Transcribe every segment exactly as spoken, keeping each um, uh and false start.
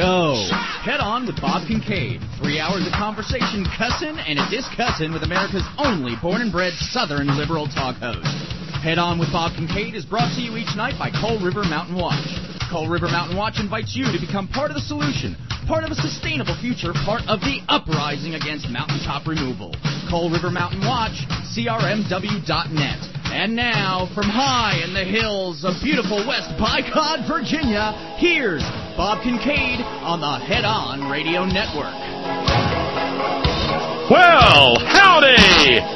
go. Head On with Bob Kincaid. Three hours of conversation, cussing, and a discussing with America's only born and bred Southern liberal talk host. Head On with Bob Kincaid is brought to you each night by Coal River Mountain Watch. Coal River Mountain Watch invites you to become part of the solution, part of a sustainable future, part of the uprising against mountaintop removal. Coal River Mountain Watch, C R M W dot net. And now, from high in the hills of beautiful West Bicod, Virginia, here's Bob Kincaid on the Head On Radio Network. Well, howdy!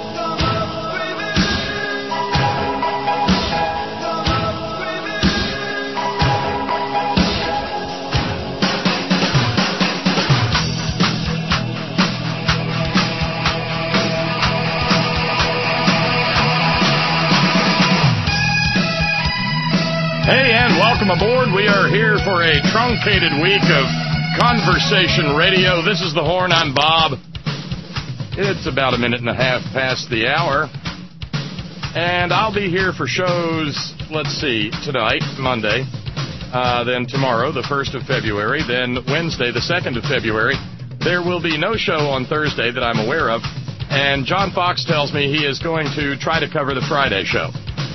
Hey, and welcome aboard. We are here for a truncated week of conversation radio. This is The Horn. I'm Bob. It's about a minute and a half past the hour. And I'll be here for shows, let's see, tonight, Monday, uh, then tomorrow, the first of February, then Wednesday, the second of February. There will be no show on Thursday that I'm aware of. And John Fox tells me he is going to try to cover the Friday show.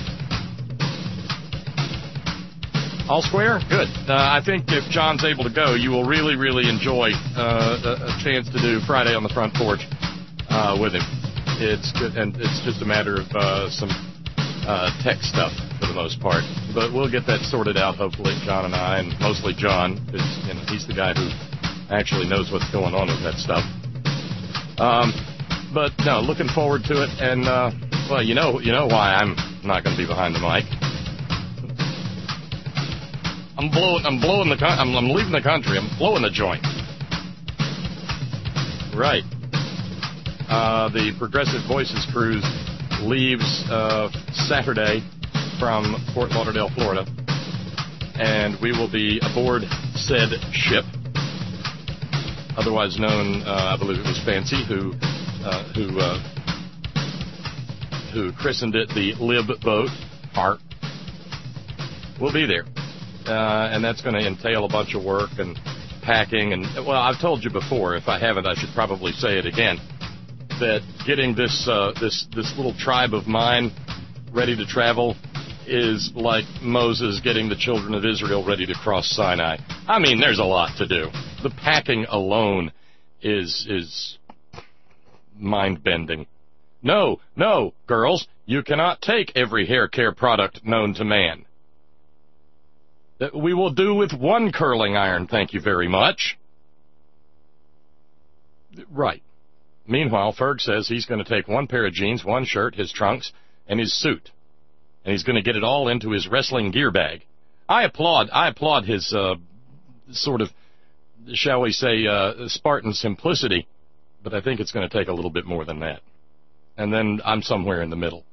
All square? Good. Uh, I think if John's able to go, you will really, really enjoy uh, a, a chance to do Friday on the Front Porch uh, with him. It's good, and it's just a matter of uh, some uh, tech stuff for the most part. But we'll get that sorted out, hopefully, John and I, and mostly John, because you know, he's the guy who actually knows what's going on with that stuff. Um, but, no, looking forward to it. And, uh, well, you know, you know why I'm not going to be behind the mic. I'm blowing. I'm blowing the. I'm, I'm leaving the country. I'm blowing the joint. Right. Uh, the Progressive Voices cruise leaves uh, Saturday from Fort Lauderdale, Florida, and we will be aboard said ship, otherwise known, uh, I believe it was Fancy, who uh, who uh, who christened it the Lib Boat. Art. We'll be there. Uh, and that's going to entail a bunch of work and packing. And, well, I've told you before, if I haven't, I should probably say it again, that getting this uh, this this little tribe of mine ready to travel is like Moses getting the children of Israel ready to cross Sinai. I mean, there's a lot to do. The packing alone is is mind-bending. No, no, girls, you cannot take every hair care product known to man. We will do with one curling iron, thank you very much. Right. Meanwhile, Ferg says he's going to take one pair of jeans, one shirt, his trunks, and his suit. And he's going to get it all into his wrestling gear bag. I applaud, I applaud his uh, sort of, shall we say, uh, Spartan simplicity, but I think it's going to take a little bit more than that. And then I'm somewhere in the middle.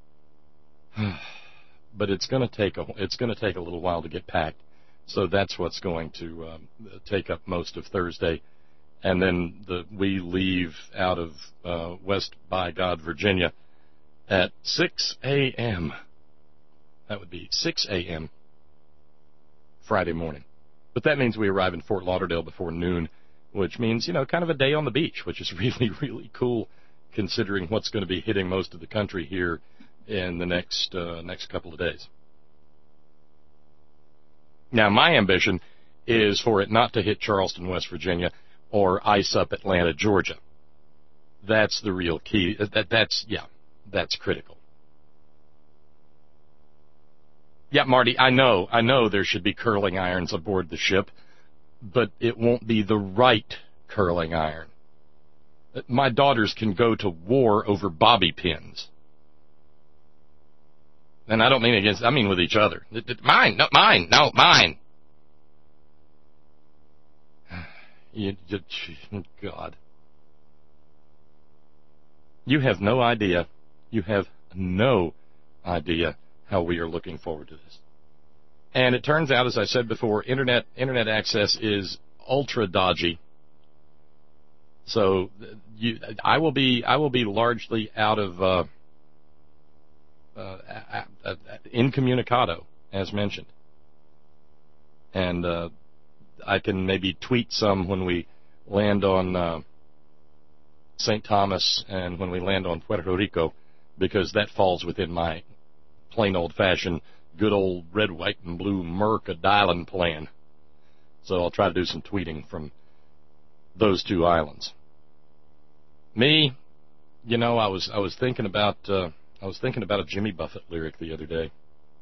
But it's going to take a it's going to take a little while to get packed, so that's what's going to um, take up most of Thursday, and then the we leave out of uh, West Bicod, Virginia, at six a.m. That would be six a.m. Friday morning, but that means we arrive in Fort Lauderdale before noon, which means you know kind of a day on the beach, which is really really cool, considering what's going to be hitting most of the country here in the next uh, next couple of days. Now, my ambition is for it not to hit Charleston, West Virginia, or ice up Atlanta, Georgia. That's the real key. That that's yeah, that's critical. Yeah, Marty, I know, I know there should be curling irons aboard the ship, but it won't be the right curling iron. My daughters can go to war over bobby pins. And I don't mean against, I mean with each other. Mine, no, mine, no, mine. You, you, God. You have no idea, you have no idea how we are looking forward to this. And it turns out, as I said before, internet internet access is ultra dodgy. So you, I will be I will be largely out of uh, uh, incommunicado, as mentioned. And uh, I can maybe tweet some when we land on uh, Saint Thomas and when we land on Puerto Rico, because that falls within my plain old-fashioned, good old red, white, and blue Mercadilan plan. So I'll try to do some tweeting from those two islands. Me, you know, I was I was thinking about uh, I was thinking about a Jimmy Buffett lyric the other day,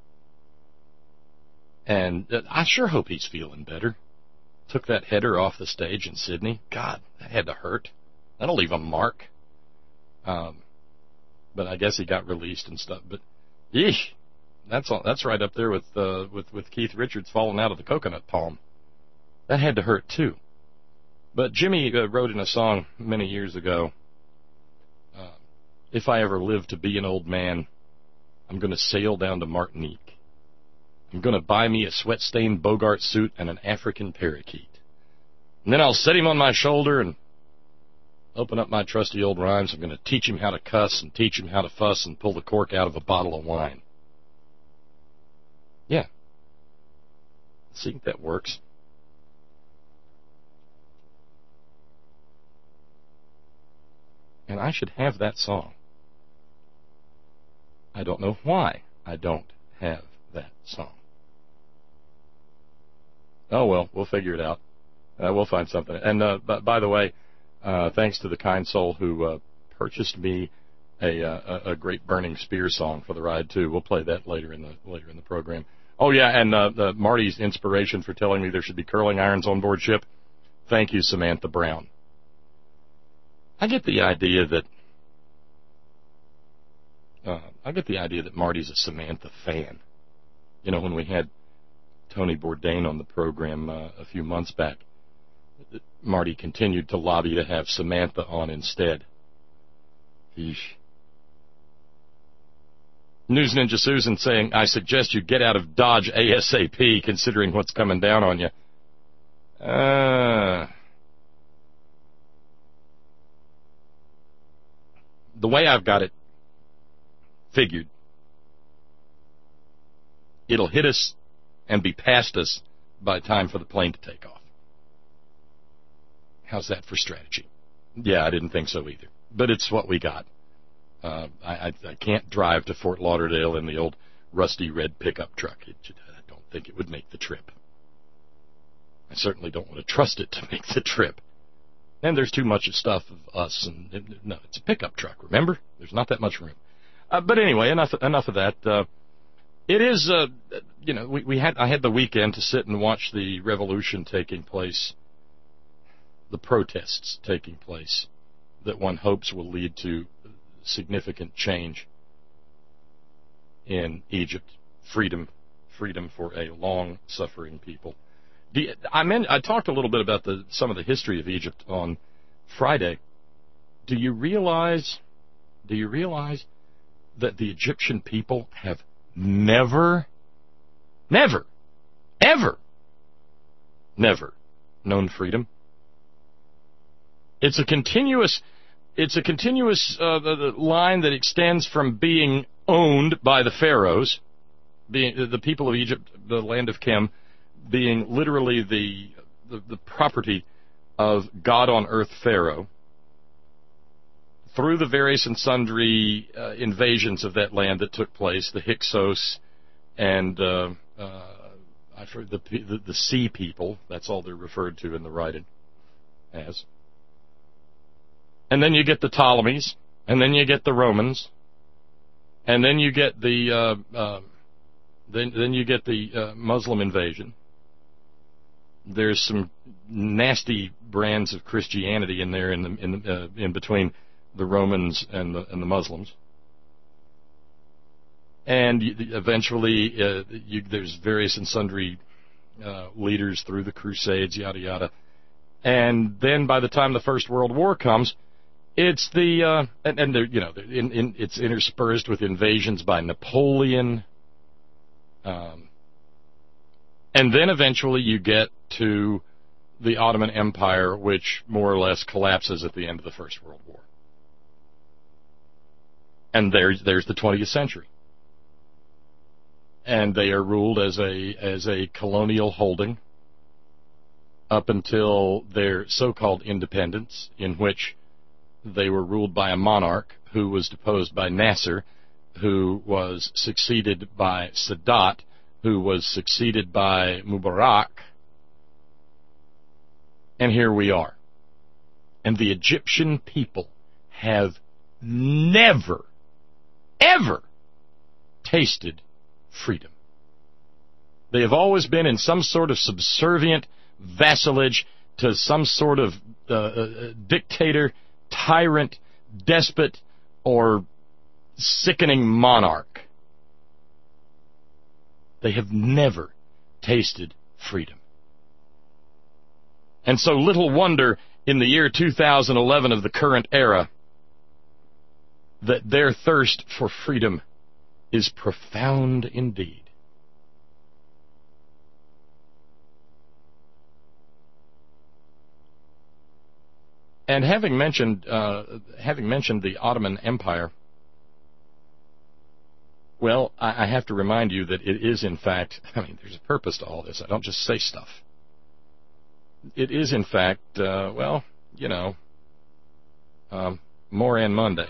and uh, I sure hope he's feeling better. Took that header off the stage in Sydney. God, that had to hurt. That'll leave a mark. Um, but I guess he got released and stuff. But, yeesh, that's all, that's right up there with uh, with with Keith Richards falling out of the coconut palm. That had to hurt too. But Jimmy uh, wrote in a song many years ago, uh, "If I ever live to be an old man, I'm going to sail down to Martinique. I'm going to buy me a sweat-stained Bogart suit and an African parakeet. And then I'll set him on my shoulder and open up my trusty old rhymes. I'm going to teach him how to cuss and teach him how to fuss and pull the cork out of a bottle of wine." Yeah. See if that works. And I should have that song. I don't know why I don't have that song. Oh, well, we'll figure it out. Uh, we'll find something. And uh, b- by the way, uh, thanks to the kind soul who uh, purchased me a, uh, a great Burning Spear song for the ride, too. We'll play that later in the later in the program. Oh, yeah, and uh, uh, Marty's inspiration for telling me there should be curling irons on board ship. Thank you, Samantha Brown. I get the idea that uh, I get the idea that Marty's a Samantha fan. You know, when we had Tony Bourdain on the program uh, a few months back, Marty continued to lobby to have Samantha on instead. Eesh. News Ninja Susan saying, "I suggest you get out of Dodge ASAP, considering what's coming down on you." Uh, the way I've got it figured, it'll hit us and be past us by time for the plane to take off. How's that for strategy? Yeah, I didn't think so either. But it's what we got. Uh, I, I, I can't drive to Fort Lauderdale in the old rusty red pickup truck. It, I don't think it would make the trip. I certainly don't want to trust it to make the trip. And there's too much stuff of us. And, and no, it's a pickup truck, remember? There's not that much room. Uh, but anyway, enough enough of that. Uh, it is, uh, you know, we, we had I had the weekend to sit and watch the revolution taking place, the protests taking place, that one hopes will lead to significant change in Egypt, freedom, freedom for a long-suffering people. Do you, I mean, I talked a little bit about the some of the history of Egypt on Friday. Do you realize? Do you realize that the Egyptian people have never, never, ever, never known freedom? It's a continuous. It's a continuous uh, the, the line that extends from being owned by the pharaohs, being the people of Egypt, the land of Chem, being literally the the, the property of God on earth Pharaoh, through the various and sundry uh, invasions of that land that took place, the Hyksos and uh, uh, I've heard the, the the sea people. That's all they're referred to in the writing as. And then you get the Ptolemies, and then you get the Romans, and then you get the uh, uh, then then you get the uh, Muslim invasion. There's some nasty brands of Christianity in there in the, in the, uh, in between the Romans and the and the Muslims. And you, eventually, uh, you, there's various and sundry uh, leaders through the Crusades, yada yada. And then by the time the First World War comes, it's the uh, and, and you know in, in, it's interspersed with invasions by Napoleon, um, and then eventually you get to the Ottoman Empire, which more or less collapses at the end of the First World War. And there's there's the twentieth century, and they are ruled as a as a colonial holding up until their so-called independence, in which they were ruled by a monarch who was deposed by Nasser, who was succeeded by Sadat, who was succeeded by Mubarak. And here we are. And the Egyptian people have never, ever tasted freedom. They have always been in some sort of subservient vassalage to some sort of uh, uh, dictator, tyrant, despot, or sickening monarch. They have never tasted freedom. And so little wonder in the year two thousand eleven of the current era that their thirst for freedom is profound indeed. And having mentioned, uh, having mentioned the Ottoman Empire, well, I, I have to remind you that it is, in fact, I mean, there's a purpose to all this. I don't just say stuff. It is, in fact, uh, well, you know, um, Moran Monday.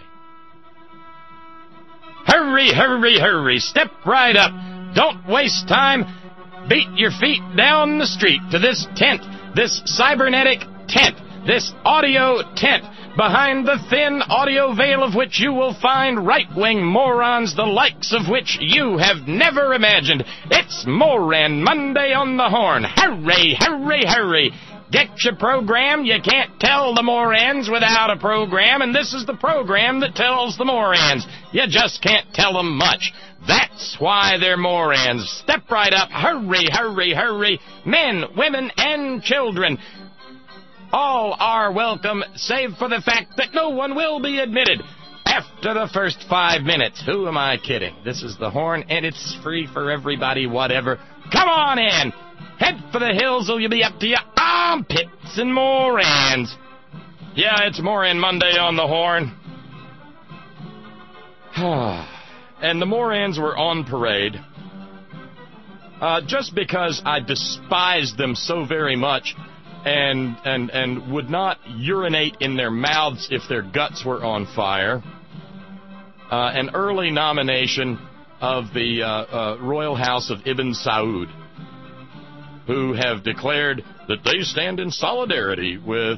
Hurry, hurry, hurry, step right up. Don't waste time. Beat your feet down the street to this tent, this cybernetic tent, this audio tent, behind the thin audio veil of which you will find right-wing morons the likes of which you have never imagined. It's Moran Monday on the Horn. Hurry, hurry, hurry. Get your program. You can't tell the Morans without a program, and this is the program that tells the Morans. You just can't tell them much. That's why they're Morans. Step right up. Hurry, hurry, hurry. Men, women, and children. All are welcome, save for the fact that no one will be admitted after the first five minutes. Who am I kidding? This is the Horn, and it's free for everybody, whatever. Come on in. Head for the hills, or you'll be up to your armpits in Morans. Yeah, it's Moran Monday on the Horn. And the Morans were on parade. Uh, just because I despised them so very much, and and and would not urinate in their mouths if their guts were on fire. Uh, an early nomination of the uh, uh, Royal House of Ibn Saud, who have declared that they stand in solidarity with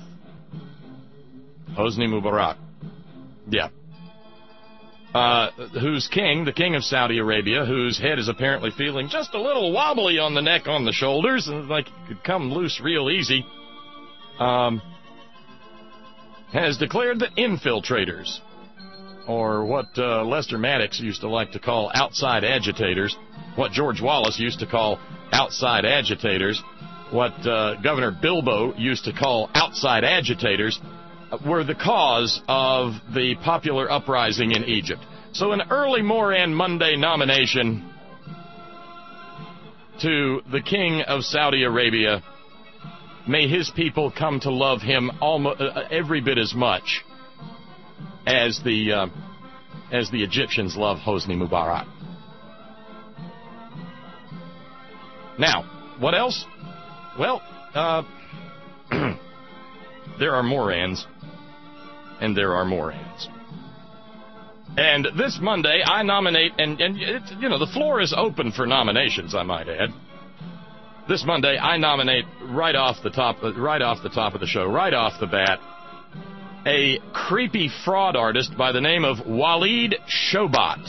Hosni Mubarak. Yeah. Uh, whose king, the king of Saudi Arabia, whose head is apparently feeling just a little wobbly on the neck, on the shoulders, and like it could come loose real easy, um, has declared that infiltrators, or what uh, Lester Maddox used to like to call outside agitators, what George Wallace used to call outside agitators, what uh, Governor Bilbo used to call outside agitators, were the cause of the popular uprising in Egypt. So an early Moran Monday nomination to the King of Saudi Arabia. May his people come to love him almost uh, every bit as much as the uh, as the Egyptians love Hosni Mubarak. Now, what else? Well, uh, there are Morans. And there are Morans. And this Monday, I nominate, and, and it, you know, the floor is open for nominations, I might add. This Monday, I nominate right off the top, right off the top of the show, right off the bat, a creepy fraud artist by the name of Waleed Shoebat.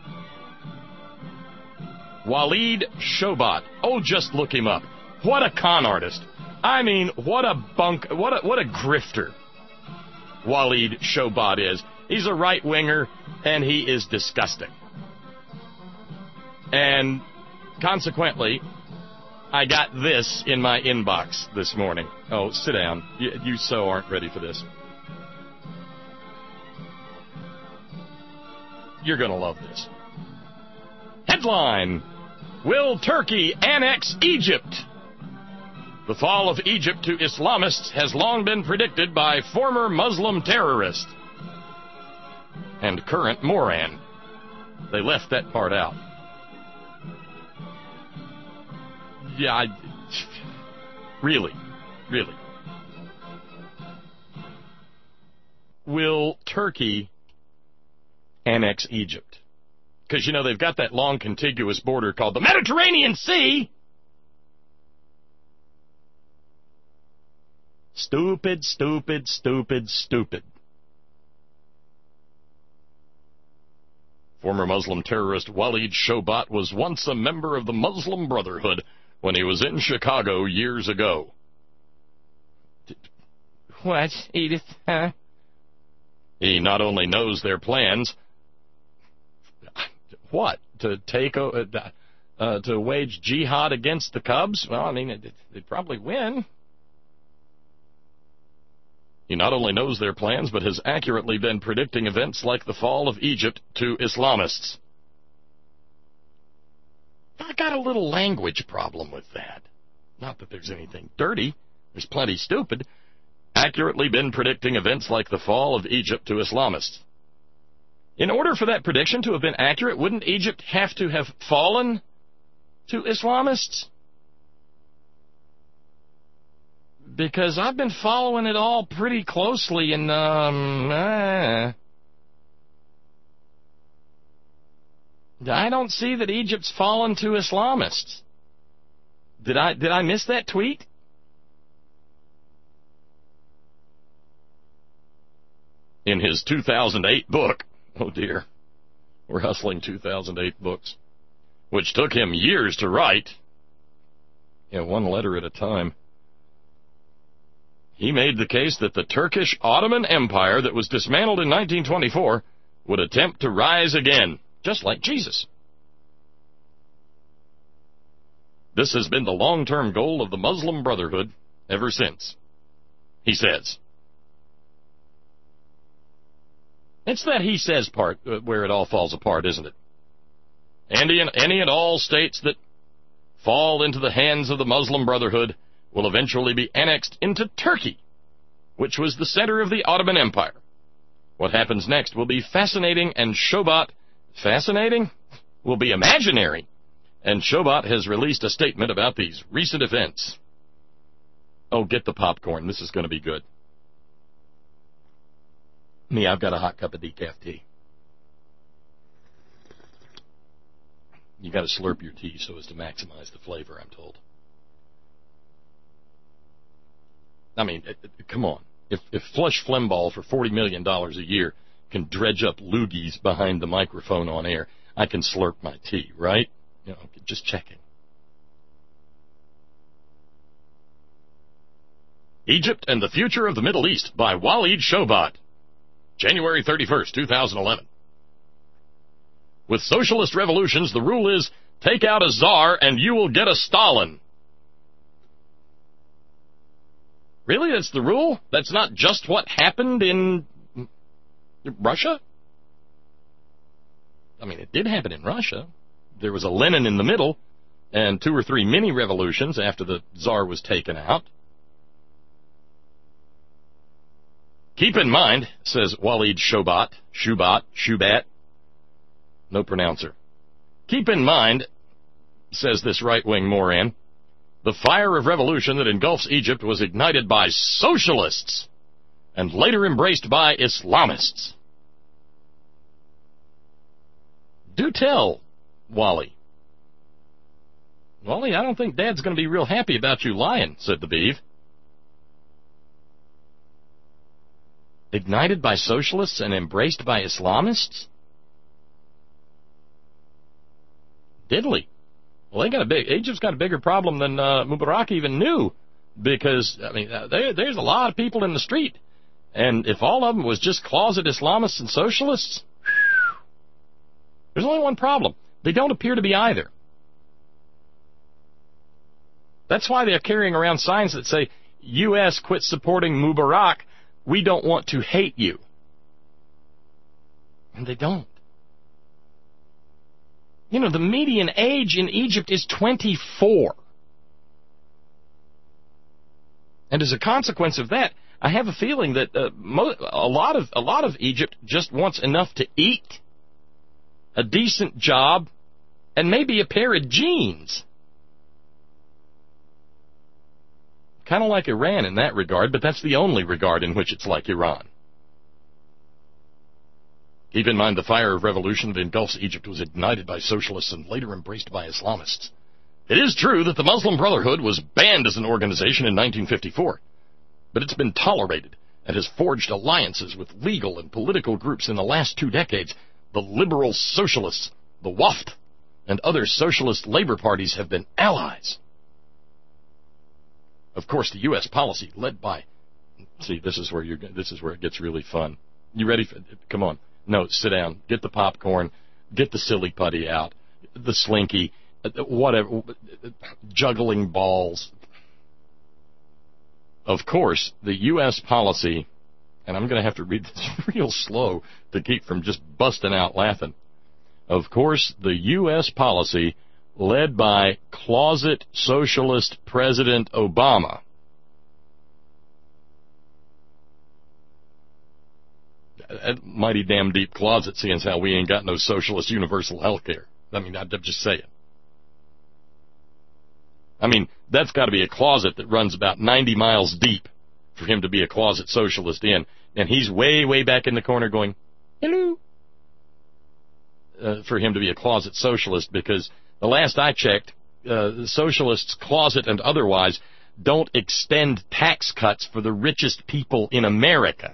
Waleed Shoebat. Oh, just look him up. What a con artist. I mean, what a bunk, what a, what a grifter Waleed Shoebat is. He's a right-winger, and he is disgusting. And consequently, I got this in my inbox this morning. Oh, sit down. You, you so aren't ready for this. You're going to love this. Headline: Will Turkey annex Egypt? The fall of Egypt to Islamists has long been predicted by former Muslim terrorist and current Moran. They left that part out. Yeah, I, really. really. Will Turkey annex Egypt? Because, you know, they've got that long contiguous border called the Mediterranean Sea. Stupid, stupid, stupid, stupid. Former Muslim terrorist Walid Shoebat was once a member of the Muslim Brotherhood when he was in Chicago years ago. What, Edith, huh? He not only knows their plans, what, to take, uh, uh, to wage jihad against the Cubs? Well, I mean, they'd probably win. He not only knows their plans, but has accurately been predicting events like the fall of Egypt to Islamists. I got a little language problem with that. Not that there's anything dirty. There's plenty stupid. Accurately been predicting events like the fall of Egypt to Islamists. In order for that prediction to have been accurate, wouldn't Egypt have to have fallen to Islamists? Because I've been following it all pretty closely, and, um, uh, I don't see that Egypt's fallen to Islamists. Did I, did I miss that tweet? In his two thousand eight book, oh dear, we're hustling two thousand eight books, which took him years to write, yeah, one letter at a time. He made the case that the Turkish Ottoman Empire that was dismantled in nineteen twenty-four would attempt to rise again, just like Jesus. This has been the long-term goal of the Muslim Brotherhood ever since, he says. It's that he says part where it all falls apart, isn't it? Any and, any and all states that fall into the hands of the Muslim Brotherhood will eventually be annexed into Turkey, which was the center of the Ottoman Empire. What happens next will be fascinating, and Shoebat, fascinating, will be imaginary, and Shoebat has released a statement about these recent events. Oh, get the popcorn. This is going to be good. Me, I've got a hot cup of decaf tea. You got to slurp your tea so as to maximize the flavor, I'm told. I mean, come on. If, if Flush Flimbaugh for forty million dollars a year can dredge up loogies behind the microphone on air, I can slurp my tea, right? You know, just checking. Egypt and the Future of the Middle East by Walid Shoebat, January thirty-first, two thousand eleven. With socialist revolutions, the rule is take out a czar and you will get a Stalin. Really? That's the rule? That's not just what happened in Russia? I mean, it did happen in Russia. There was a Lenin in the middle, and two or three mini-revolutions after the Tsar was taken out. Keep in mind, says Walid Shoebat, Shoebat, Shoebat, no pronouncer. Keep in mind, says this right-wing moron, the fire of revolution that engulfs Egypt was ignited by socialists and later embraced by Islamists. Do tell, Wally. Wally, I don't think Dad's going to be real happy about you lying, said the Beeve. Ignited by socialists and embraced by Islamists? Diddly. Well, they got a big, Egypt's got a bigger problem than uh, Mubarak even knew, because, I mean, uh, there, there's a lot of people in the street, and if all of them was just closet Islamists and socialists, whew, there's only one problem. They don't appear to be either. That's why they're carrying around signs that say, U S quit supporting Mubarak, we don't want to hate you. And they don't. You know, the median age in Egypt is twenty-four. And as a consequence of that, I have a feeling that uh, mo- a lot of a lot of Egypt just wants enough to eat, a decent job, and maybe a pair of jeans. kind of like Iran in that regard, but that's the only regard in which it's like Iran. Keep in mind the fire of revolution that engulfs Egypt was ignited by socialists and later embraced by Islamists. It is true that the Muslim Brotherhood was banned as an organization in nineteen fifty-four, but it's been tolerated and has forged alliances with legal and political groups in the last two decades. The liberal socialists, the W A F T, and other socialist labor parties have been allies. Of course, the U S policy led by, see, this is where you're, this is where it gets really fun. You ready for, come on. No, sit down. Get the popcorn. Get the silly putty out. The slinky. Whatever. Juggling balls. Of course, the U S policy, and I'm going to have to read this real slow to keep from just busting out laughing. Of course, the U S policy led by closet socialist President Obama a mighty damn deep closet, seeing as how we ain't got no socialist universal health care. I mean, I'm just saying. I mean, that's got to be a closet that runs about ninety miles deep for him to be a closet socialist in. And he's way, way back in the corner going, hello, uh, for him to be a closet socialist, because the last I checked, uh, the socialists, closet and otherwise, don't extend tax cuts for the richest people in America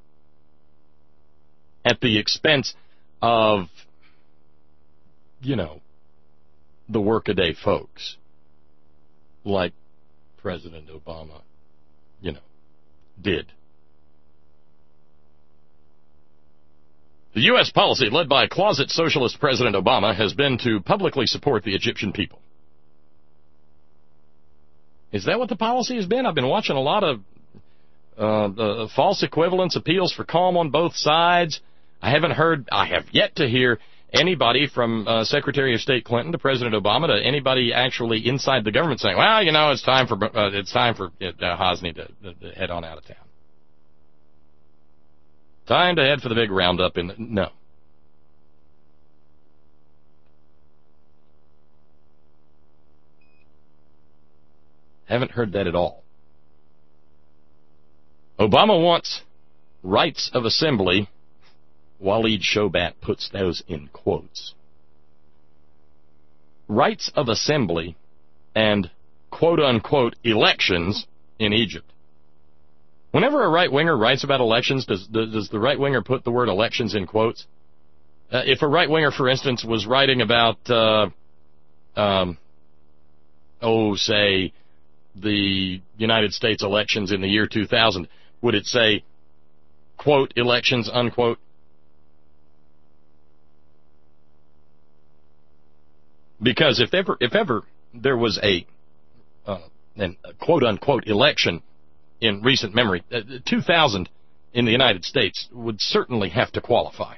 at the expense of, you know, the workaday folks, like President Obama, you know, did. The U S policy led by closet socialist President Obama has been to publicly support the Egyptian people. Is that what the policy has been? I've been watching a lot of uh, uh, false equivalence appeals for calm on both sides. I haven't heard, I have yet to hear anybody from uh, Secretary of State Clinton to President Obama to anybody actually inside the government saying, well, you know, it's time for uh, it's time for uh, Hosni to, to head on out of town. Time to head for the big roundup in the, no. Haven't heard that at all. Obama wants rights of assembly. Waleed Shobat puts those in quotes. Rights of assembly and quote-unquote elections in Egypt. Whenever a right-winger writes about elections, does, does the right-winger put the word elections in quotes? Uh, if a right-winger, for instance, was writing about, uh, um, oh, say, the United States elections in the year two thousand, would it say, quote, elections, unquote? Because if ever, if ever there was a, uh, an, a quote-unquote election in recent memory, uh, two thousand in the United States would certainly have to qualify.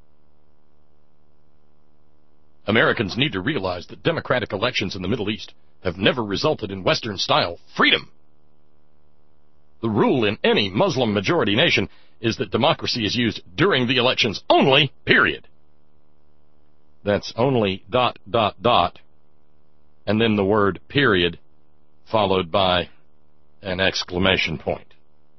Americans need to realize that democratic elections in the Middle East have never resulted in Western-style freedom. The rule in any Muslim-majority nation is that democracy is used during the elections only, period. That's only dot, dot, dot, and then the word period, followed by an exclamation point.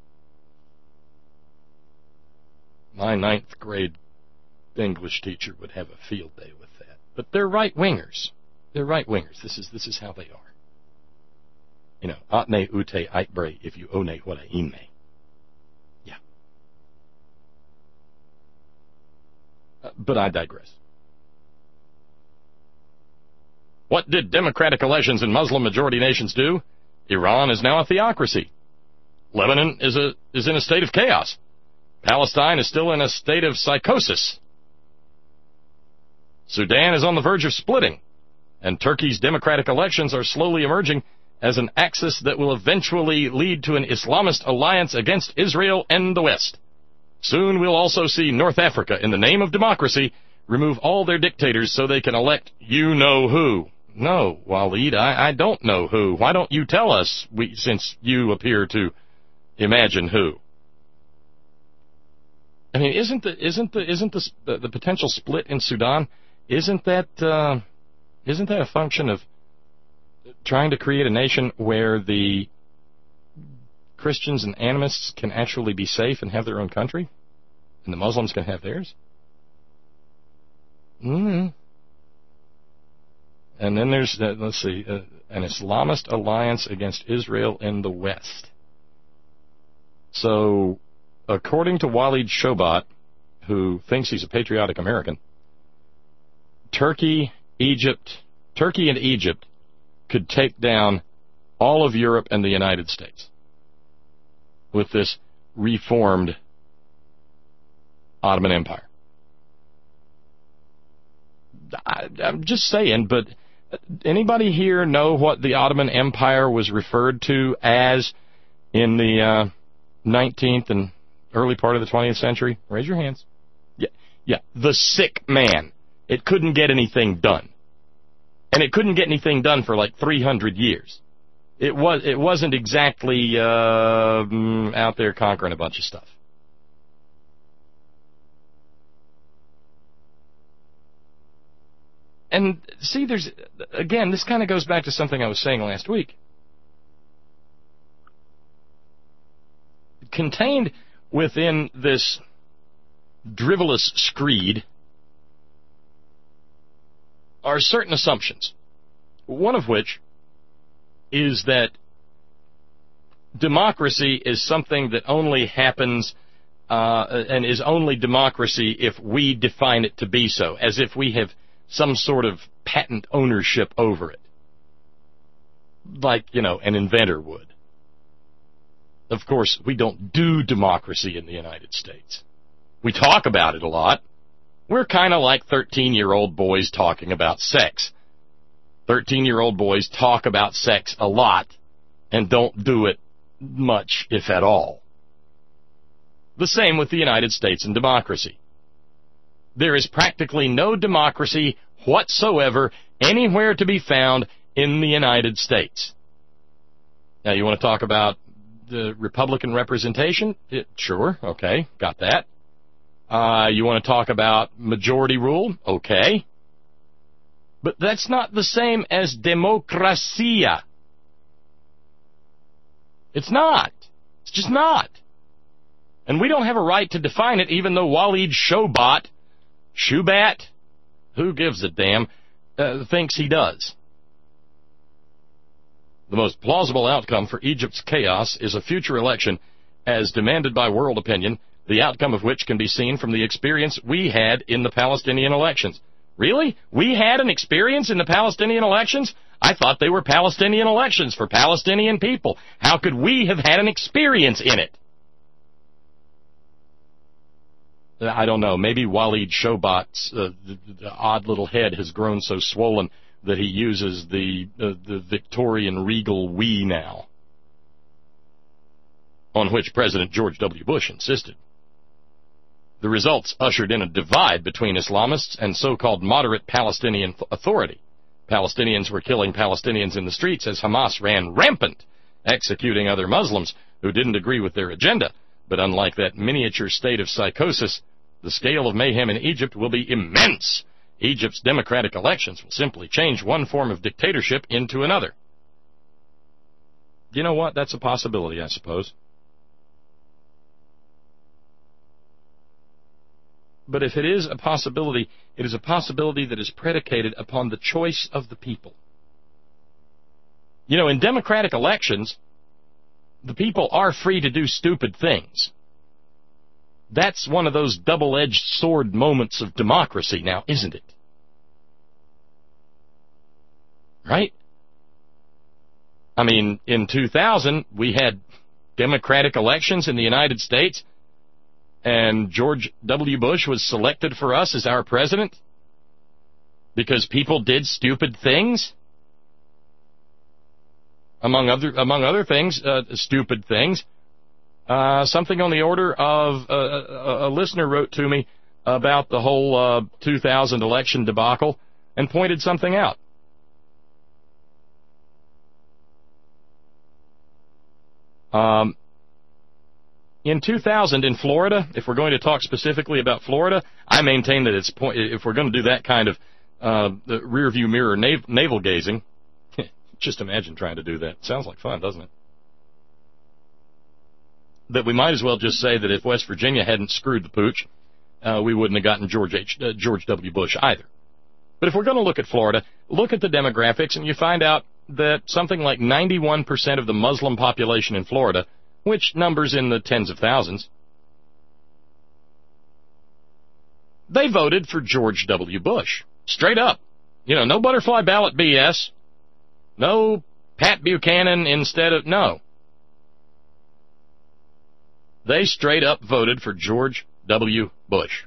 My ninth grade English teacher would have a field day with that. But they're right-wingers. They're right-wingers. This is this is how they are. You know, atne ute aitbre if you one what I ime. Yeah. Uh, but I digress. What did democratic elections in Muslim-majority nations do? Iran is now a theocracy. Lebanon is a is in a state of chaos. Palestine is still in a state of psychosis. Sudan is on the verge of splitting, and Turkey's democratic elections are slowly emerging as an axis that will eventually lead to an Islamist alliance against Israel and the West. Soon we'll also see North Africa, in the name of democracy, remove all their dictators so they can elect you-know-who. No, Waleed, I, I don't know who. Why don't you tell us, we, since you appear to imagine who? I mean, isn't the isn't the isn't the the, the potential split in Sudan? Isn't that uh, isn't that a function of trying to create a nation where the Christians and animists can actually be safe and have their own country? And the Muslims can have theirs? Mm-hmm. And then there's, uh, let's see, uh, an Islamist alliance against Israel in the West. So, according to Walid Shoebat, who thinks he's a patriotic American, Turkey, Egypt, Turkey and Egypt could take down all of Europe and the United States with this reformed Ottoman Empire. I, I'm just saying, but anybody here know what the Ottoman Empire was referred to as in the uh, nineteenth and early part of the twentieth century? Raise your hands. Yeah, yeah, the sick man. It couldn't get anything done. And it couldn't get anything done for like three hundred years. It was it wasn't exactly uh, out there conquering a bunch of stuff. And see, there's again, this kind of goes back to something I was saying last week. Contained within this drivelous screed are certain assumptions, one of which is that democracy is something that only happens uh, and is only democracy if we define it to be so, as if we have some sort of patent ownership over it, like, you know, an inventor would. Of course, we don't do democracy in the United States. We talk about it a lot. We're kind of like thirteen-year-old boys talking about sex. thirteen-year-old boys talk about sex a lot and don't do it much, if at all. The same with the United States and democracy. There is practically no democracy whatsoever anywhere to be found in the United States. Now, you want to talk about the Republican representation? It, sure, okay, got that. Uh, you want to talk about majority rule? Okay. But that's not the same as democracia. It's not. It's just not. And we don't have a right to define it, even though Walid Shoebat, Shoebat, who gives a damn, uh, thinks he does. The most plausible outcome for Egypt's chaos is a future election as demanded by world opinion, the outcome of which can be seen from the experience we had in the Palestinian elections. Really? We had an experience in the Palestinian elections? I thought they were Palestinian elections for Palestinian people. How could we have had an experience in it? I don't know. Maybe Walid Shoebat's uh, the, the odd little head has grown so swollen that he uses the uh, the Victorian regal we now, on which President George W. Bush insisted. The results ushered in a divide between Islamists and so-called moderate Palestinian authority. Palestinians were killing Palestinians in the streets as Hamas ran rampant, executing other Muslims who didn't agree with their agenda. But unlike that miniature state of psychosis, the scale of mayhem in Egypt will be immense. Egypt's democratic elections will simply change one form of dictatorship into another. You know what? That's a possibility, I suppose. But if it is a possibility, it is a possibility that is predicated upon the choice of the people. You know, in democratic elections, the people are free to do stupid things. That's one of those double-edged sword moments of democracy now, isn't it? Right? I mean, in two thousand, we had democratic elections in the United States, and George W. Bush was selected for us as our president because people did stupid things. Among other among other things, uh, stupid things. Uh, something on the order of uh, a, a listener wrote to me about the whole uh, two thousand election debacle and pointed something out. Um, in two thousand in Florida, if we're going to talk specifically about Florida, I maintain that it's point, if we're going to do that kind of uh, the rear view mirror nav- navel gazing, just imagine trying to do that. Sounds like fun, doesn't it? that we might as well just say that if West Virginia hadn't screwed the pooch, uh, we wouldn't have gotten George H. Uh, George W. Bush either. But if we're going to look at Florida, look at the demographics, and you find out that something like ninety-one percent of the Muslim population in Florida, which numbers in the tens of thousands, they voted for George W. Bush. Straight up. You know, no butterfly ballot B S. No Pat Buchanan instead of... No. They straight up voted for George W. Bush.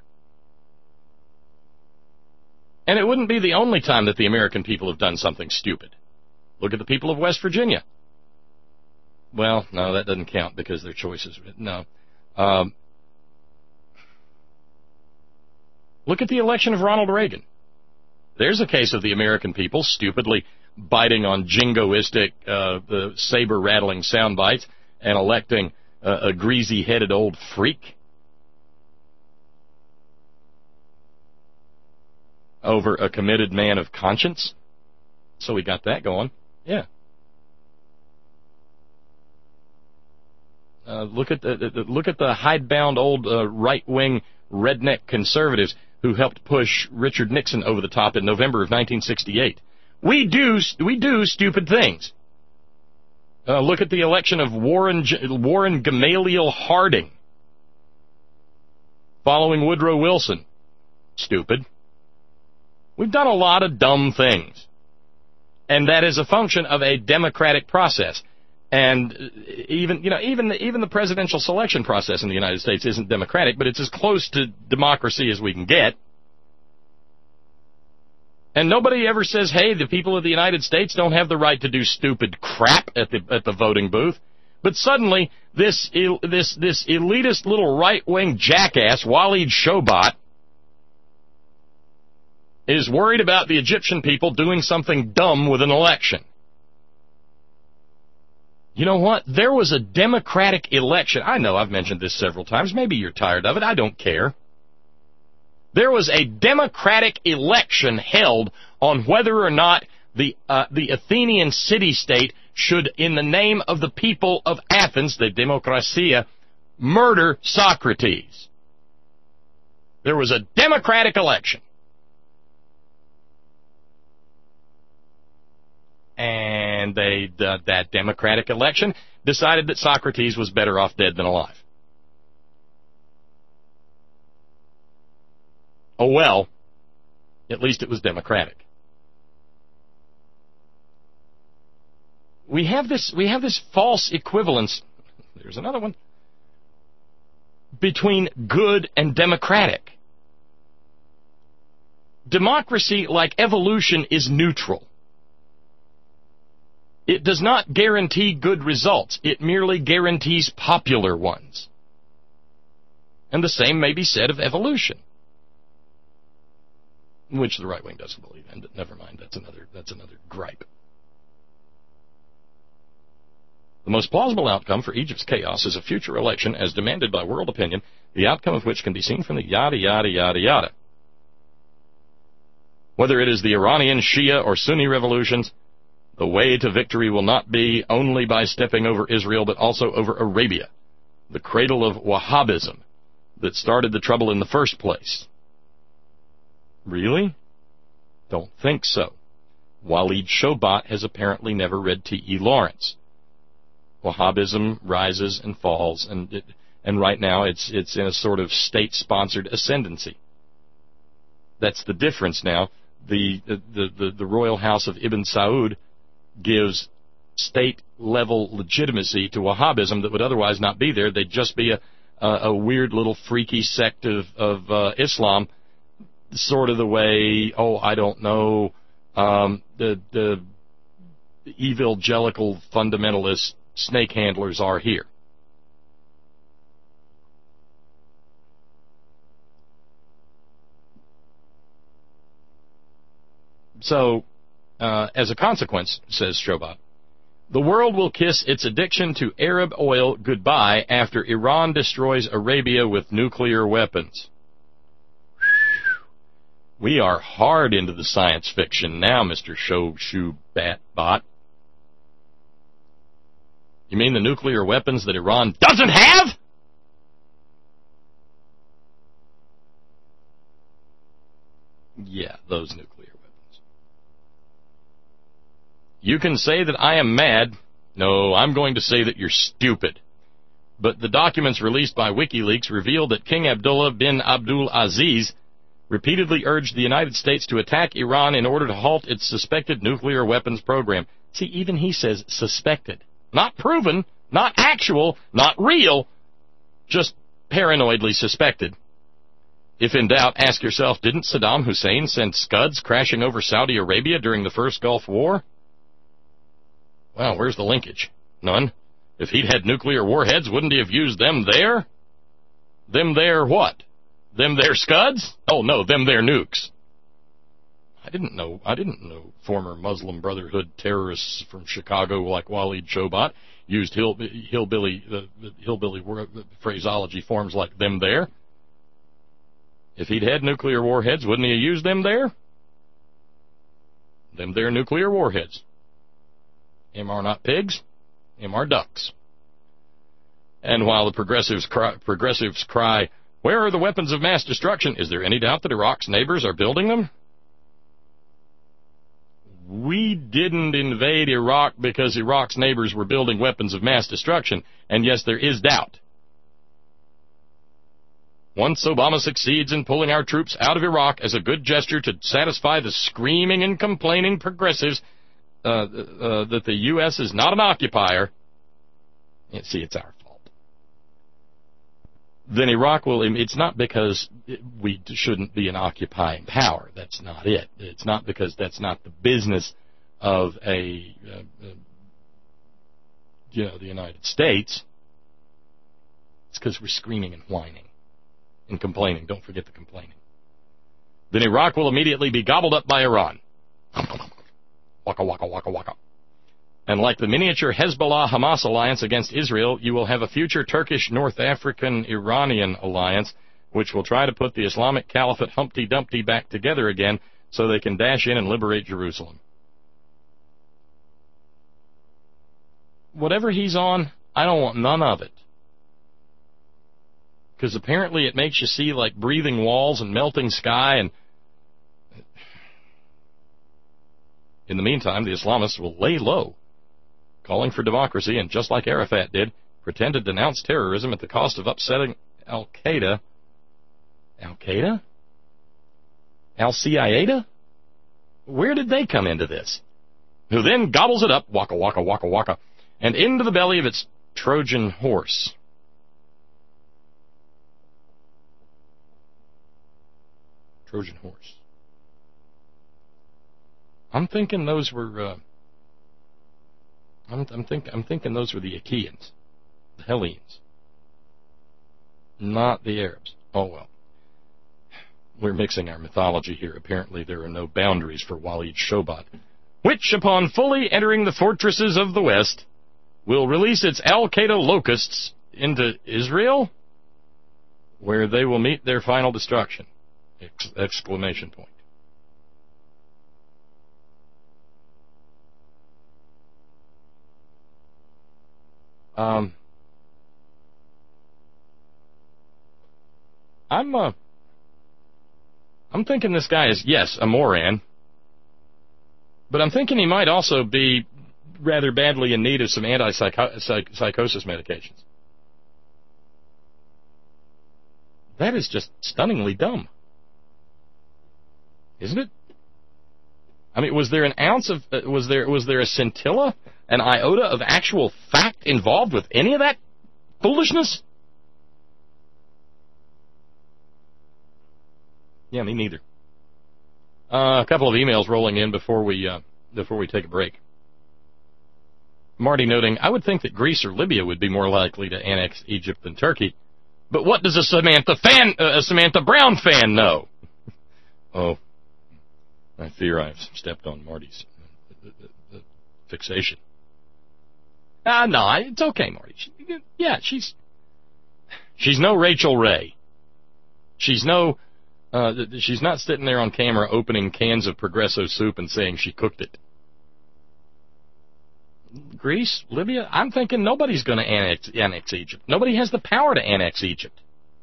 And it wouldn't be the only time that the American people have done something stupid. Look at the people of West Virginia. Well, no, that doesn't count because their choices... No. Um, look at the election of Ronald Reagan. There's a case of the American people stupidly biting on jingoistic, uh, the saber-rattling sound bites and electing uh, a greasy-headed old freak over a committed man of conscience. So we got that going. Yeah. Uh, look at the, the look at the hidebound old uh, right-wing redneck conservatives who helped push Richard Nixon over the top in November of nineteen sixty-eight. We do we do stupid things. Uh, look at the election of Warren Warren Gamaliel Harding following Woodrow Wilson. Stupid. We've done a lot of dumb things, and that is a function of a democratic process. And even you know even the, even the presidential selection process in the United States isn't democratic, but it's as close to democracy as we can get. And nobody ever says, "Hey, the people of the United States don't have the right to do stupid crap at the at the voting booth." But suddenly, this this this elitist little right-wing jackass, Waleed Shoebat, is worried about the Egyptian people doing something dumb with an election. You know what? There was a democratic election. I know I've mentioned this several times. Maybe you're tired of it. I don't care. There was a democratic election held on whether or not the uh, the Athenian city-state should, in the name of the people of Athens, the Demokrasia, murder Socrates. There was a democratic election. And they, uh, that democratic election decided that Socrates was better off dead than alive. Oh well, at least it was democratic. We have this, we have this false equivalence, there's another one, between good and democratic. Democracy, like evolution, is neutral. It does not guarantee good results. It merely guarantees popular ones. And the same may be said of evolution, which the right wing doesn't believe in. But never mind, that's another that's another gripe. The most plausible outcome for Egypt's chaos is a future election as demanded by world opinion, the outcome of which can be seen from the yada yada yada yada. Whether it is the Iranian Shia or Sunni revolutions, the way to victory will not be only by stepping over Israel, but also over Arabia, the cradle of Wahhabism that started the trouble in the first place. Really? Don't think so. Waleed Shoebat has apparently never read T E Lawrence. Wahhabism rises and falls, and it, and right now it's it's in a sort of state-sponsored ascendancy. That's the difference now. The the the, the royal house of Ibn Saud gives state-level legitimacy to Wahhabism that would otherwise not be there. They'd just be a, a, a weird little freaky sect of, of uh, Islam, sort of the way, oh, I don't know, um, the, the evangelical fundamentalist snake handlers are here. So, Uh, as a consequence, says Shoebat, the world will kiss its addiction to Arab oil goodbye after Iran destroys Arabia with nuclear weapons. We are hard into the science fiction now, Mister Shoe Shoe Bat Bot. You mean the nuclear weapons that Iran doesn't have? Yeah, those nuclear weapons. You can say that I am mad. No, I'm going to say that you're stupid. But the documents released by WikiLeaks revealed that King Abdullah bin Abdul Aziz repeatedly urged the United States to attack Iran in order to halt its suspected nuclear weapons program. See, even he says suspected. Not proven, not actual, not real, just paranoidly suspected. If in doubt, ask yourself, didn't Saddam Hussein send Scuds crashing over Saudi Arabia during the first Gulf War? Well, where's the linkage? None. If he'd had nuclear warheads, wouldn't he have used them there? Them there what? Them there Scuds? Oh, no, them there nukes. I didn't know. I didn't know former Muslim Brotherhood terrorists from Chicago like Waleed Shobat used hill, hillbilly, uh, hillbilly phraseology forms like them there. If he'd had nuclear warheads, wouldn't he have used them there? Them there nuclear warheads. Them are not pigs. Them are ducks. And while the progressives cry, progressives cry, where are the weapons of mass destruction? Is there any doubt that Iraq's neighbors are building them? We didn't invade Iraq because Iraq's neighbors were building weapons of mass destruction. And yes, there is doubt. Once Obama succeeds in pulling our troops out of Iraq as a good gesture to satisfy the screaming and complaining progressives uh, uh, that the U S is not an occupier, you see, it's our fault. Then Iraq will, it's not because we shouldn't be an occupying power. That's not it. It's not because that's not the business of a, uh, uh, you know, the United States. It's because we're screaming and whining and complaining. Don't forget the complaining. Then Iraq will immediately be gobbled up by Iran. Waka, waka, waka, waka. And like the miniature Hezbollah-Hamas alliance against Israel, you will have a future Turkish-North African-Iranian alliance, which will try to put the Islamic Caliphate Humpty Dumpty back together again so they can dash in and liberate Jerusalem. Whatever he's on, I don't want none of it. Because apparently it makes you see like breathing walls and melting sky, and in the meantime, the Islamists will lay low, calling for democracy, and just like Arafat did, pretend to denounce terrorism at the cost of upsetting Al-Qaeda. Al-Qaeda? Al-C I A D A? Where did they come into this? Who then gobbles it up, waka, waka, waka, waka, and into the belly of its Trojan horse. Trojan horse. I'm thinking those were. Uh, I'm, I'm think I'm thinking those were the Achaeans, the Hellenes, not the Arabs. Oh well. We're mixing our mythology here. Apparently, there are no boundaries for Waleed Shobat, which, upon fully entering the fortresses of the West, will release its Al-Qaeda locusts into Israel, where they will meet their final destruction. Ex- exclamation point. Um, I'm uh, I'm thinking this guy is, yes, a moron, but I'm thinking he might also be rather badly in need of some anti-psychosis medications. That is just stunningly dumb. Isn't it? I mean, was there an ounce of, uh, was there was there a scintilla, an iota of actual fact involved with any of that foolishness? Yeah, me neither. Uh, a couple of emails rolling in before we uh, before we take a break. Marty noting, I would think that Greece or Libya would be more likely to annex Egypt than Turkey, but what does a Samantha fan, uh, a Samantha Brown fan know? Oh. I fear I've stepped on Marty's uh, uh, uh, fixation. Ah, uh, no, it's okay, Marty. She, yeah, she's she's no Rachel Ray. She's no, uh, she's not sitting there on camera opening cans of Progresso soup and saying she cooked it. Greece, Libya. I'm thinking nobody's going to annex, annex Egypt. Nobody has the power to annex Egypt.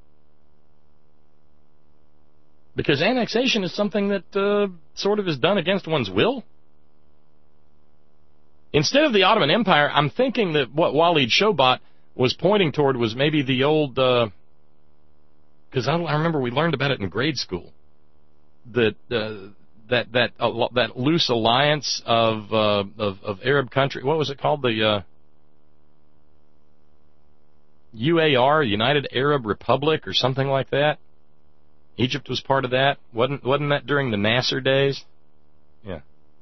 Because annexation is something that uh, sort of is done against one's will. Instead of the Ottoman Empire, I'm thinking that what Walid Shoebat was pointing toward was maybe the old, because uh, I, I remember we learned about it in grade school, that uh, that that uh, that loose alliance of, uh, of of Arab country. What was it called? The uh, U A R, United Arab Republic, or something like that. Egypt was part of that. Wasn't wasn't that during the Nasser days? Yeah.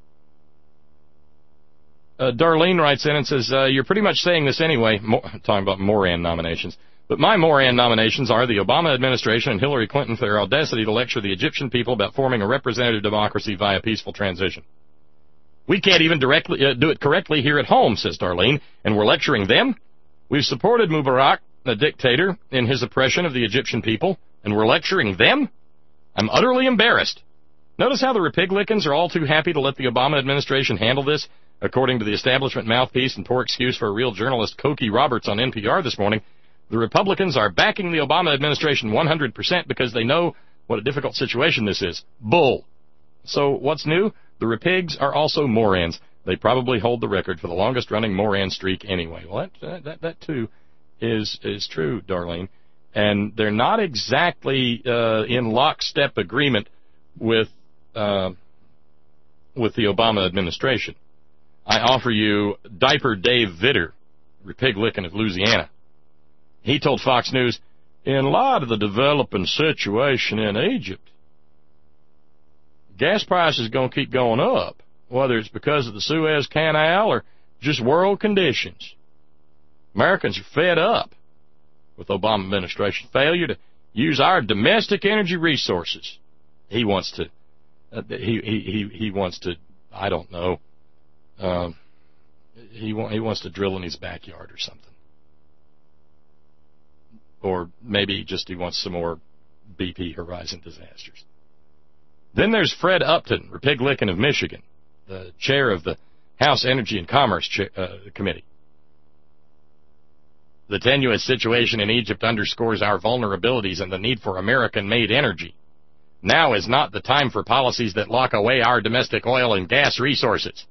Uh, Darlene writes in and says, uh, you're pretty much saying this anyway, Mo- talking about Moran nominations, but my Moran nominations are the Obama administration and Hillary Clinton for their audacity to lecture the Egyptian people about forming a representative democracy via peaceful transition. We can't even directly uh, do it correctly here at home, says Darlene, and we're lecturing them? We've supported Mubarak, the dictator, in his oppression of the Egyptian people, and we're lecturing them? I'm utterly embarrassed. Notice how the Republicans are all too happy to let the Obama administration handle this? According to the establishment mouthpiece and poor excuse for a real journalist, Cokie Roberts, on N P R this morning, the Republicans are backing the Obama administration one hundred percent because they know what a difficult situation this is. Bull. So what's new? The Repigs are also Morans. They probably hold the record for the longest-running Moran streak anyway. Well, that, that, that too, is, is true, Darlene. And they're not exactly uh, in lockstep agreement with uh, with the Obama administration. I offer you Diaper Dave Vitter, Republican of Louisiana. He told Fox News, in light of the developing situation in Egypt, gas prices are going to keep going up, whether it's because of the Suez Canal or just world conditions. Americans are fed up with Obama administration failure to use our domestic energy resources. He wants to, uh, he, he, he, he wants to, I don't know, Um, he, wa- he wants to drill in his backyard or something. Or maybe just he wants some more B P Horizon disasters. Then there's Fred Upton, Republican of Michigan, the chair of the House Energy and Commerce Ch- uh, Committee. The tenuous situation in Egypt underscores our vulnerabilities and the need for American-made energy. Now is not the time for policies that lock away our domestic oil and gas resources.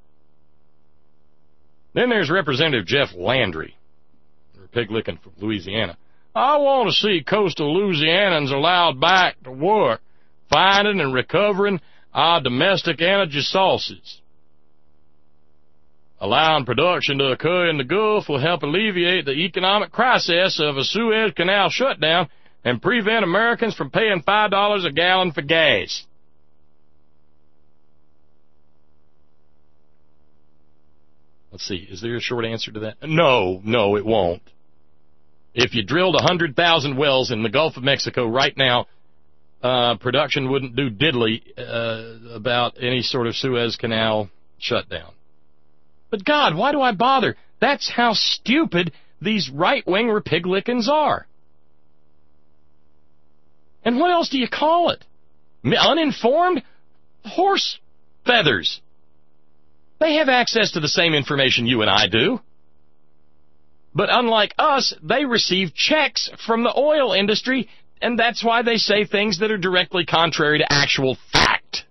Then there's Representative Jeff Landry, Republican from Louisiana. I want to see coastal Louisianans allowed back to work, finding and recovering our domestic energy sources. Allowing production to occur in the Gulf will help alleviate the economic crisis of a Suez Canal shutdown and prevent Americans from paying five dollars a gallon for gas. Let's see, is there a short answer to that? No, no, it won't. If you drilled one hundred thousand wells in the Gulf of Mexico right now, uh, production wouldn't do diddly uh, about any sort of Suez Canal shutdown. But God, why do I bother? That's how stupid these right-wing Republicans are. And what else do you call it? Uninformed? Horse feathers. They have access to the same information you and I do. But unlike us, they receive checks from the oil industry, and that's why they say things that are directly contrary to actual fact.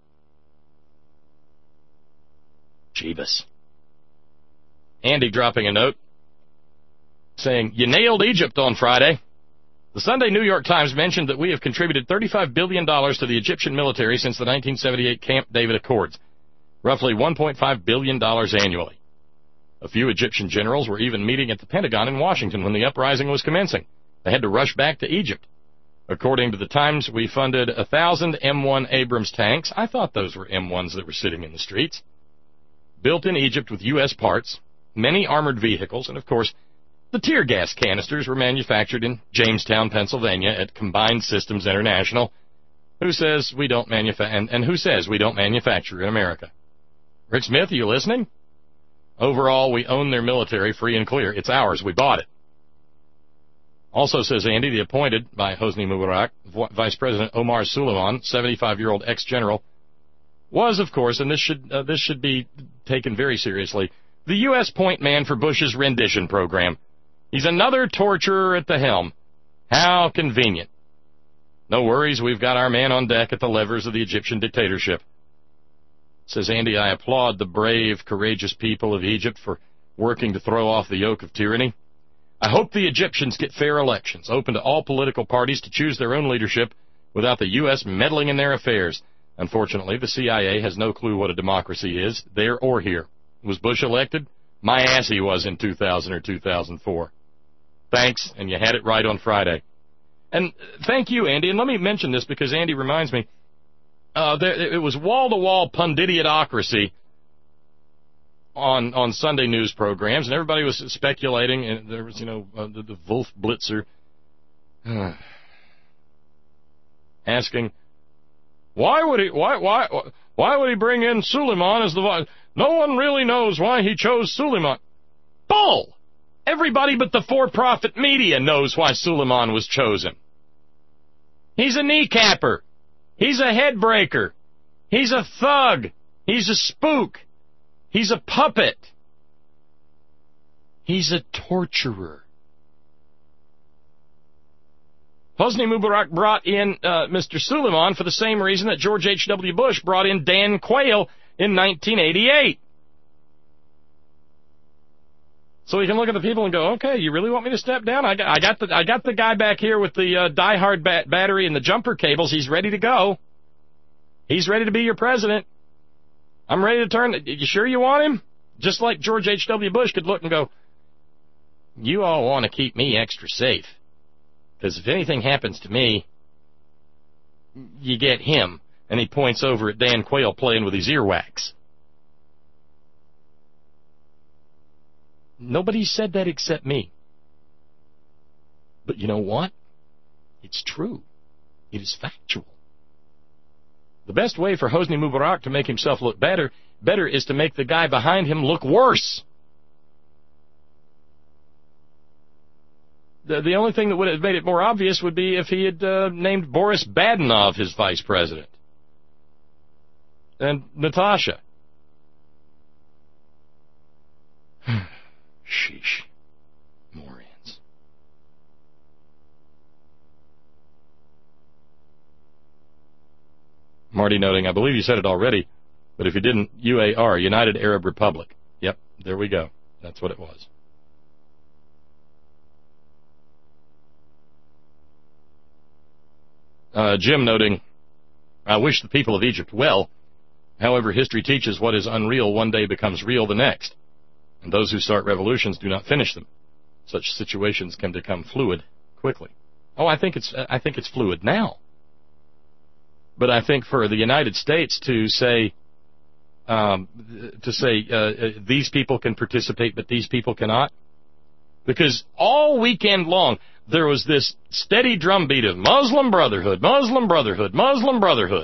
Jeebus. Andy dropping a note saying, you nailed Egypt on Friday. The Sunday New York Times mentioned that we have contributed thirty-five billion dollars to the Egyptian military since the nineteen seventy-eight Camp David Accords, roughly one point five billion dollars annually. A few Egyptian generals were even meeting at the Pentagon in Washington when the uprising was commencing. They had to rush back to Egypt. According to the Times, we funded one thousand M one Abrams tanks. I thought those were M ones that were sitting in the streets. Built in Egypt with U S parts, many armored vehicles, and of course, the tear gas canisters were manufactured in Jamestown, Pennsylvania at Combined Systems International. Who says we don't manufa- and, and who says we don't manufacture in America? Rick Smith, are you listening? Overall, we own their military free and clear. It's ours. We bought it. Also, says Andy, the appointed by Hosni Mubarak, Vice President Omar Suleiman, seventy-five-year-old ex-general, was, of course, and this should uh, this should be taken very seriously, the U S point man for Bush's rendition program. He's another torturer at the helm. How convenient. No worries, we've got our man on deck at the levers of the Egyptian dictatorship. Says Andy, I applaud the brave, courageous people of Egypt for working to throw off the yoke of tyranny. I hope the Egyptians get fair elections, open to all political parties to choose their own leadership without the U S meddling in their affairs. Unfortunately, the C I A has no clue what a democracy is, there or here. Was Bush elected? My ass he was in two thousand or two thousand four. Thanks, and you had it right on Friday. And thank you, Andy, and let me mention this because Andy reminds me. Uh, there, it was wall-to-wall punditiocracy on on Sunday news programs, and everybody was speculating, and there was, you know, uh, the, the Wolf Blitzer uh, asking, why would he, why, why, why would he bring in Suleiman as the vice? No one really knows why he chose Suleiman. Bull! Everybody but the for-profit media knows why Suleiman was chosen. He's a kneecapper. He's a headbreaker. He's a thug. He's a spook. He's a puppet. He's a torturer. Hosni Mubarak brought in uh, Mister Suleiman for the same reason that George H W. Bush brought in Dan Quayle in nineteen eighty-eight. So we can look at the people and go, okay, you really want me to step down? I got, I got the I got the guy back here with the uh, die-hard bat battery and the jumper cables. He's ready to go. He's ready to be your president. I'm ready to turn. You sure you want him? Just like George H W. Bush could look and go, you all want to keep me extra safe. Because if anything happens to me, you get him. And he points over at Dan Quayle playing with his earwax. Nobody said that except me. But you know what? It's true. It is factual. The best way for Hosni Mubarak to make himself look better, better is to make the guy behind him look worse. The, the only thing that would have made it more obvious would be if he had uh, named Boris Badenov his vice president. And Natasha. Sheesh. Morons. Marty noting, I believe you said it already, but if you didn't, U A R, United Arab Republic. Yep, there we go. That's what it was. Uh, Jim noting, I wish the people of Egypt well. However, history teaches what is unreal one day becomes real the next. And those who start revolutions do not finish them. Such situations can become fluid quickly. Oh, I think it's I think it's fluid now. But I think for the United States to say um, to say uh, these people can participate, but these people cannot, because all weekend long there was this steady drumbeat of Muslim Brotherhood, Muslim Brotherhood, Muslim Brotherhood.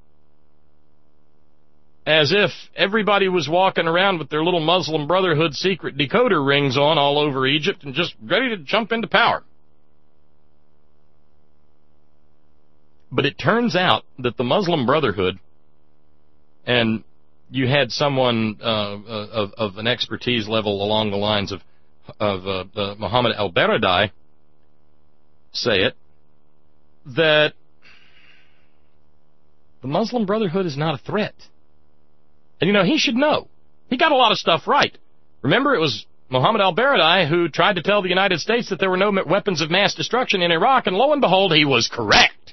As if everybody was walking around with their little Muslim Brotherhood secret decoder rings on all over Egypt and just ready to jump into power. But it turns out that the Muslim Brotherhood, and you had someone uh, of, of an expertise level along the lines of, of uh, uh, Mohammed al-Baradei say it, that the Muslim Brotherhood is not a threat. And, you know, he should know. He got a lot of stuff right. Remember, it was Mohammed al-Baradei who tried to tell the United States that there were no weapons of mass destruction in Iraq, and lo and behold, he was correct.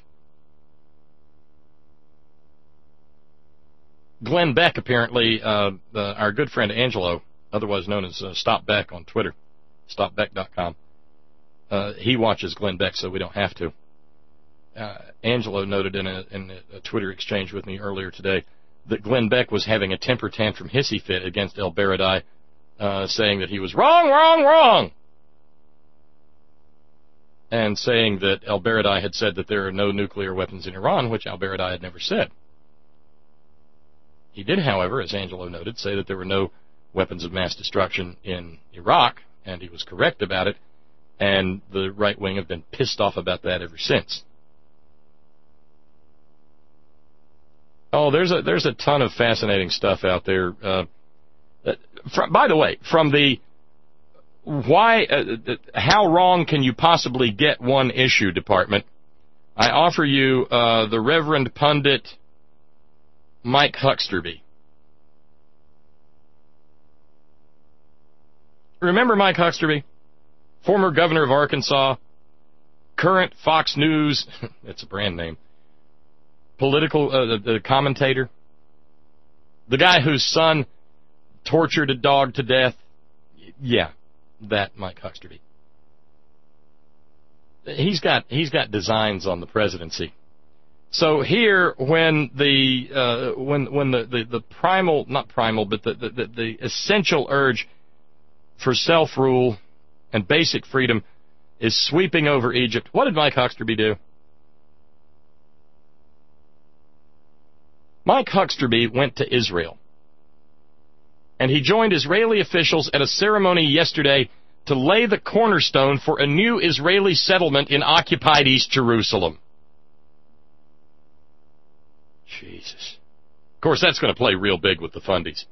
Glenn Beck, apparently, uh, uh, our good friend Angelo, otherwise known as uh, Stop Beck on Twitter, stop beck dot com, uh, he watches Glenn Beck, so we don't have to. Uh, Angelo noted in a, in a Twitter exchange with me earlier today that Glenn Beck was having a temper tantrum hissy fit against al-Baradei, uh, saying that he was wrong, wrong, wrong, and saying that al-Baradei had said that there are no nuclear weapons in Iran, which al-Baradei had never said. He did, however, as Angelo noted, say that there were no weapons of mass destruction in Iraq, and he was correct about it, and the right wing have been pissed off about that ever since. Oh, there's a there's a ton of fascinating stuff out there. Uh, from, by the way, from the why, uh, how wrong can you possibly get one issue department, I offer you uh, the Reverend Pundit Mike Hucksterby. Remember Mike Hucksterby? Former governor of Arkansas, current Fox News, that's a brand name, political uh, the, the commentator, the guy whose son tortured a dog to death. Yeah, that Mike Hucksterby. He's got he's got designs on the presidency. So here, when the uh, when when the, the, the primal not primal but the, the the essential urge for self-rule and basic freedom is sweeping over Egypt, what did Mike Hucksterby do? Mike Hucksterby went to Israel, and he joined Israeli officials at a ceremony yesterday to lay the cornerstone for a new Israeli settlement in occupied East Jerusalem. Jesus. Of course, that's going to play real big with the fundies.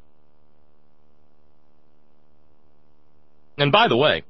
And by the way,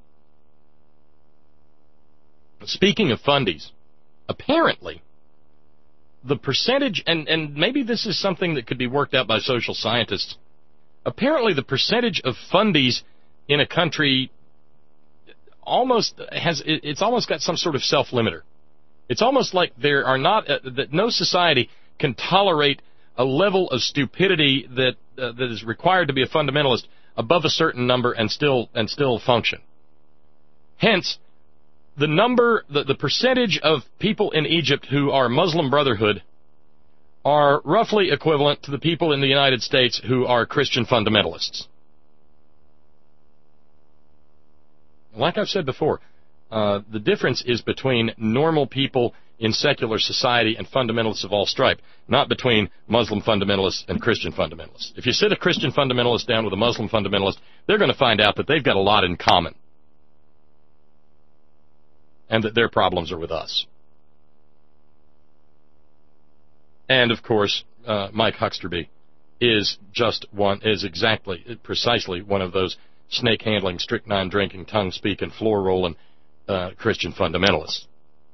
speaking of fundies, apparently the percentage, and, and maybe this is something that could be worked out by social scientists, apparently the percentage of fundies in a country almost has, it's almost got some sort of self-limiter. It's almost like there are not, uh, that no society can tolerate a level of stupidity that uh, that is required to be a fundamentalist above a certain number and still and still function. Hence, the number, the, the percentage of people in Egypt who are Muslim Brotherhood are roughly equivalent to the people in the United States who are Christian fundamentalists. Like I've said before, uh, the difference is between normal people in secular society and fundamentalists of all stripe, not between Muslim fundamentalists and Christian fundamentalists. If you sit a Christian fundamentalist down with a Muslim fundamentalist, they're going to find out that they've got a lot in common, and that their problems are with us. And, of course, uh, Mike Hucksterby is just one, is exactly, precisely one of those snake-handling, strychnine-drinking, tongue-speaking, floor-rolling uh, Christian fundamentalists.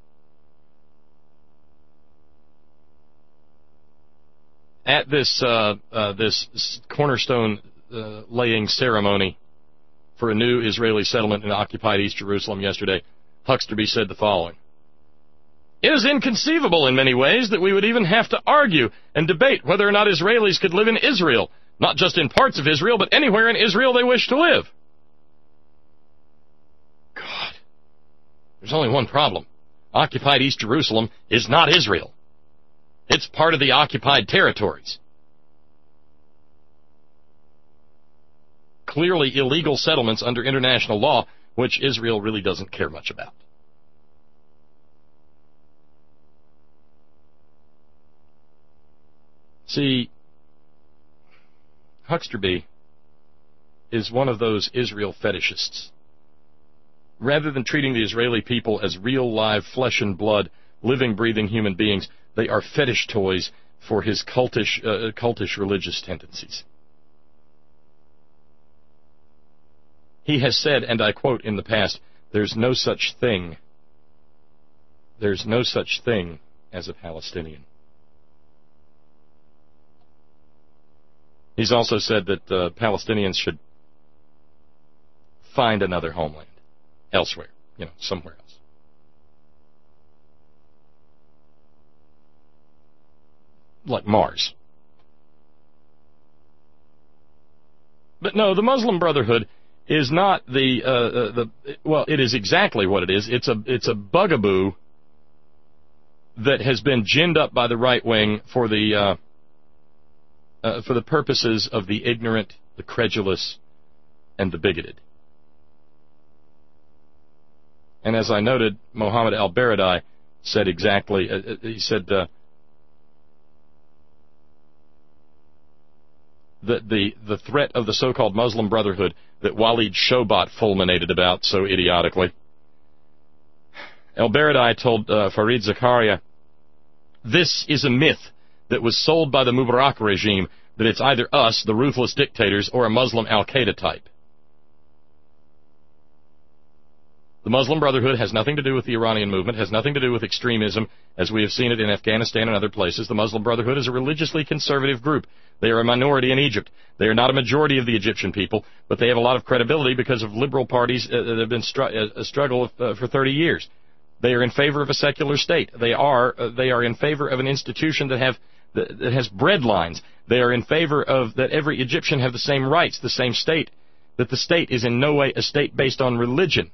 At this uh, uh, this cornerstone uh, laying ceremony for a new Israeli settlement in occupied East Jerusalem yesterday, Hucksterby said the following: "It is inconceivable in many ways that we would even have to argue and debate whether or not Israelis could live in Israel, not just in parts of Israel, but anywhere in Israel they wish to live." God, there's only one problem. Occupied East Jerusalem is not Israel. It's part of the occupied territories. Clearly illegal settlements under international law, which Israel really doesn't care much about. See, Hucksterby is one of those Israel fetishists. Rather than treating the Israeli people as real, live, flesh and blood, living, breathing human beings, they are fetish toys for his cultish, uh, cultish religious tendencies. He has said, and I quote in the past, "There's no such thing, there's no such thing as a Palestinian." He's also said that uh, Palestinians should find another homeland elsewhere, you know, somewhere else. Like Mars. But no, the Muslim Brotherhood is not the, uh, the, well, it is exactly what it is. It's a, it's a bugaboo that has been ginned up by the right wing for the, uh, uh, for the purposes of the ignorant, the credulous, and the bigoted. And as I noted, Mohammed al-Baradei said exactly, uh, he said, uh, The, the, the threat of the so-called Muslim Brotherhood that Walid Shobat fulminated about so idiotically. El-Baradei told uh, Fareed Zakaria, "This is a myth that was sold by the Mubarak regime that it's either us, the ruthless dictators, or a Muslim al-Qaeda type. The Muslim Brotherhood has nothing to do with the Iranian movement, has nothing to do with extremism, as we have seen it in Afghanistan and other places. The Muslim Brotherhood is a religiously conservative group. They are a minority in Egypt. They are not a majority of the Egyptian people, but they have a lot of credibility because of liberal parties uh, that have been stru- a struggle uh, for thirty years. They are in favor of a secular state. They are uh, they are in favor of an institution that have that, that has bread lines. They are in favor of that every Egyptian have the same rights, the same state, that the state is in no way a state based on religion.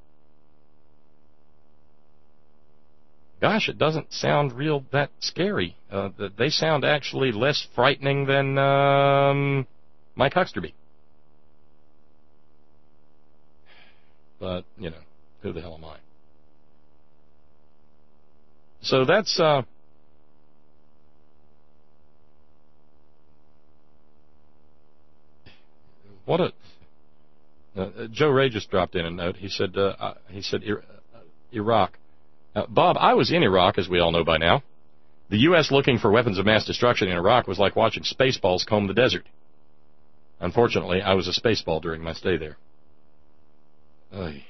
Gosh, it doesn't sound real that scary. Uh, they sound actually less frightening than um, Mike Hucksterby. But, you know, who the hell am I? So that's... Uh, what a... Uh, Joe Ray just dropped in a note. He said, uh, uh, he said uh, Iraq... Uh, Bob, I was in Iraq, as we all know by now. The U S looking for weapons of mass destruction in Iraq was like watching Spaceballs comb the desert. Unfortunately, I was a Spaceball during my stay there. Oy.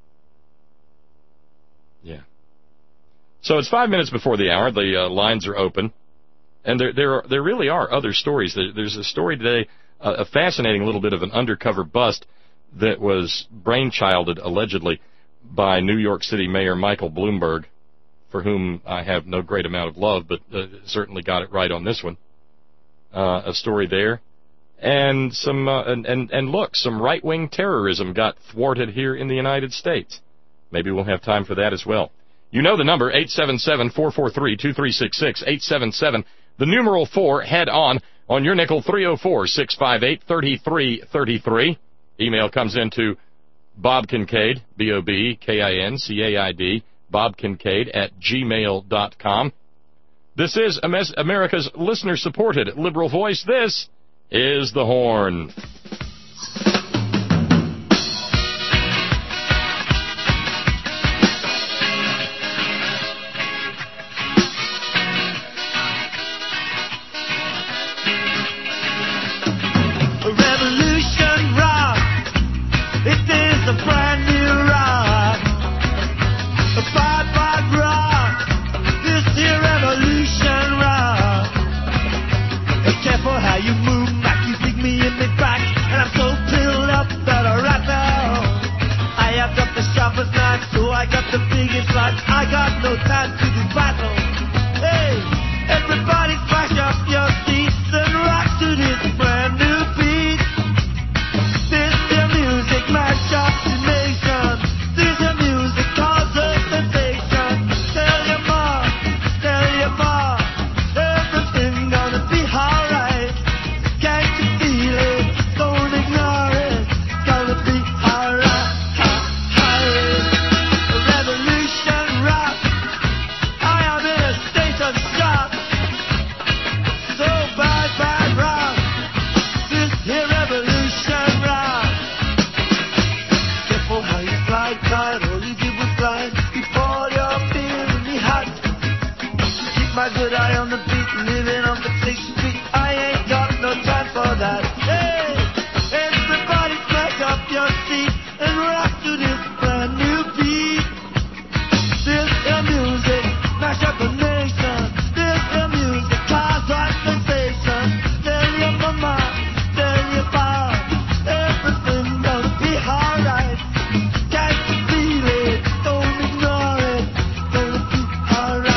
Yeah. So it's five minutes before the hour. The uh, lines are open. And there there, are, there really are other stories. There, there's a story today, uh, a fascinating little bit of an undercover bust that was brainchilded, allegedly, by New York City Mayor Michael Bloomberg, for whom I have no great amount of love, but uh, certainly got it right on this one. Uh, a story there. And some uh, and, and, and look, some right-wing terrorism got thwarted here in the United States. Maybe we'll have time for that as well. You know the number, eight seven seven, four four three, two three six six, eight seven seven, the numeral four, head on, on your nickel, three oh four, six five eight, three three three three. Email comes into Bob Kincaid, B O B K I N C A I D, Bob Kincaid at gmail dot com. This is America's listener-supported liberal voice. This is The Horn. I got no time to do battle. Hey, everybody smash up your seats and rock to this brand new beat. This is music, mash up the nation. This is music, cause a sensation. Tell your mom, tell your mom, everything's gonna be alright. Can't you feel it? Don't ignore it. Gonna be alright. My good eye on the beat, living on the sixth street. I ain't got no time for that. Hey, everybody smack up your seat and rock to this brand new beat. This is music, mash up the nation. This is music, cause right sensation. Tell your mama, tell your papa, everything's gonna be alright. Can't you feel it? Don't ignore it. Gonna be alright.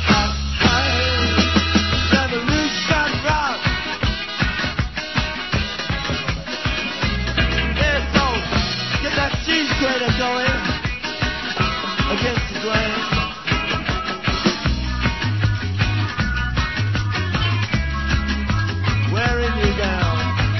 Going against the grain. Wearing you down.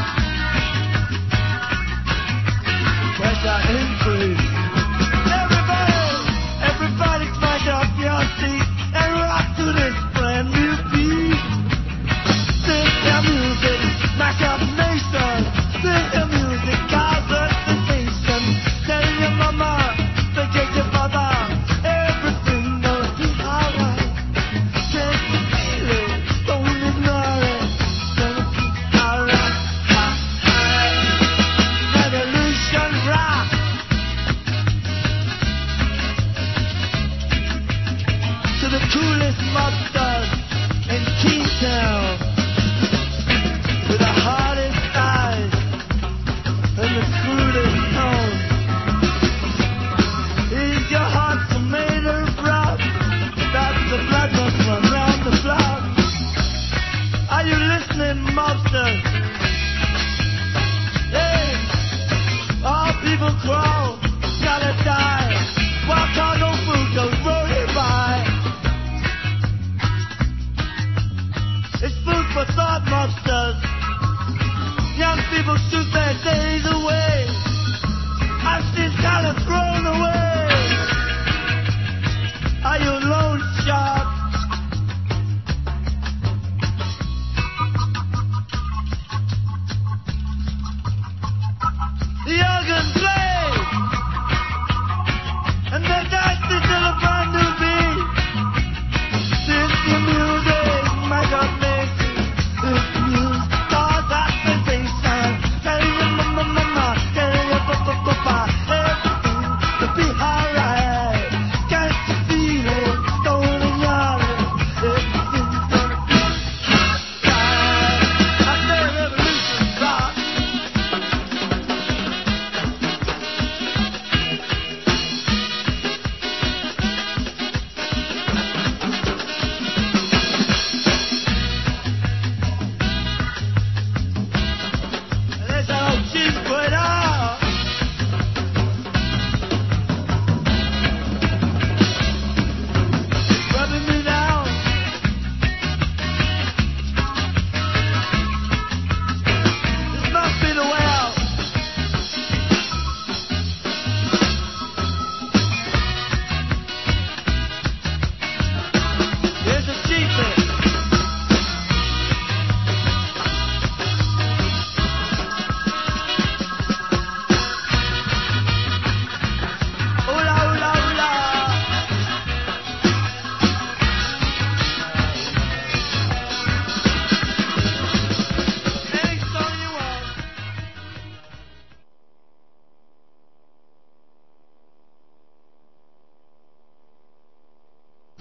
Pressure increase. Everybody, everybody smash up your seat and rock to this brand new beat. This is music, smash up nation. This is music, cause a sensation. Tell your mama, forget your father. Every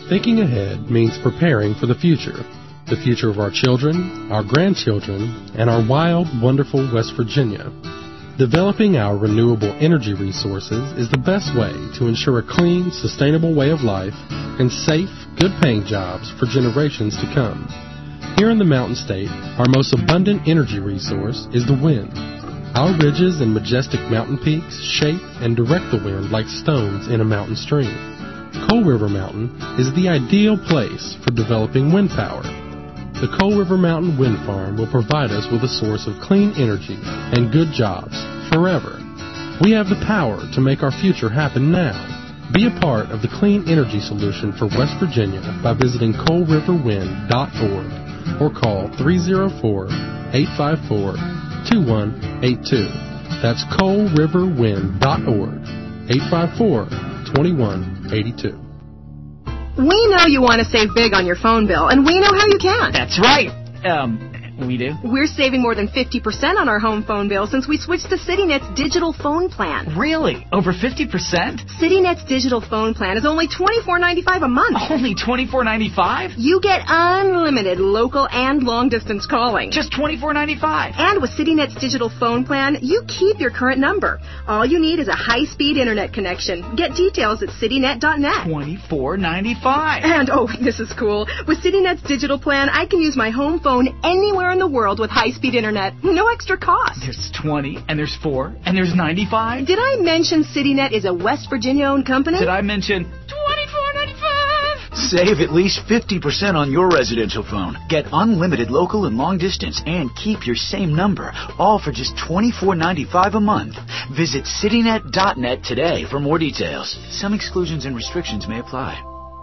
Thinking ahead means preparing for the future. The future of our children, our grandchildren, and our wild, wonderful West Virginia. Developing our renewable energy resources is the best way to ensure a clean, sustainable way of life and safe, good-paying jobs for generations to come. Here in the Mountain State, our most abundant energy resource is the wind. Our ridges and majestic mountain peaks shape and direct the wind like stones in a mountain stream. Coal River Mountain is the ideal place for developing wind power. The Coal River Mountain Wind Farm will provide us with a source of clean energy and good jobs forever. We have the power to make our future happen now. Be a part of the clean energy solution for West Virginia by visiting coal river wind dot org or call three oh four, eight five four, two one eight two. That's coal river wind dot org, eight five four, two one eight two. We know you want to save big on your phone bill, and we know how you can. That's right. Um, we do. We're saving more than fifty percent on our home phone bill since we switched to CityNet's digital phone plan. Really? Over fifty percent? CityNet's digital phone plan is only twenty-four dollars and ninety-five cents a month. Only twenty-four dollars and ninety-five cents? You get unlimited local and long-distance calling. Just twenty-four dollars and ninety-five cents? And with CityNet's digital phone plan, you keep your current number. All you need is a high-speed internet connection. Get details at citynet dot net. twenty-four dollars and ninety-five cents. And, oh, this is cool. With CityNet's digital plan, I can use my home phone anywhere in the world with high-speed internet. No extra cost. There's twenty, and there's four, and there's ninety-five. Did I mention CityNet is a West Virginia-owned company? Did I mention twenty-four dollars and ninety-five cents? Save at least fifty percent on your residential phone. Get unlimited local and long distance and keep your same number, all for just twenty-four dollars and ninety-five cents a month. Visit citynet dot net today for more details. Some exclusions and restrictions may apply.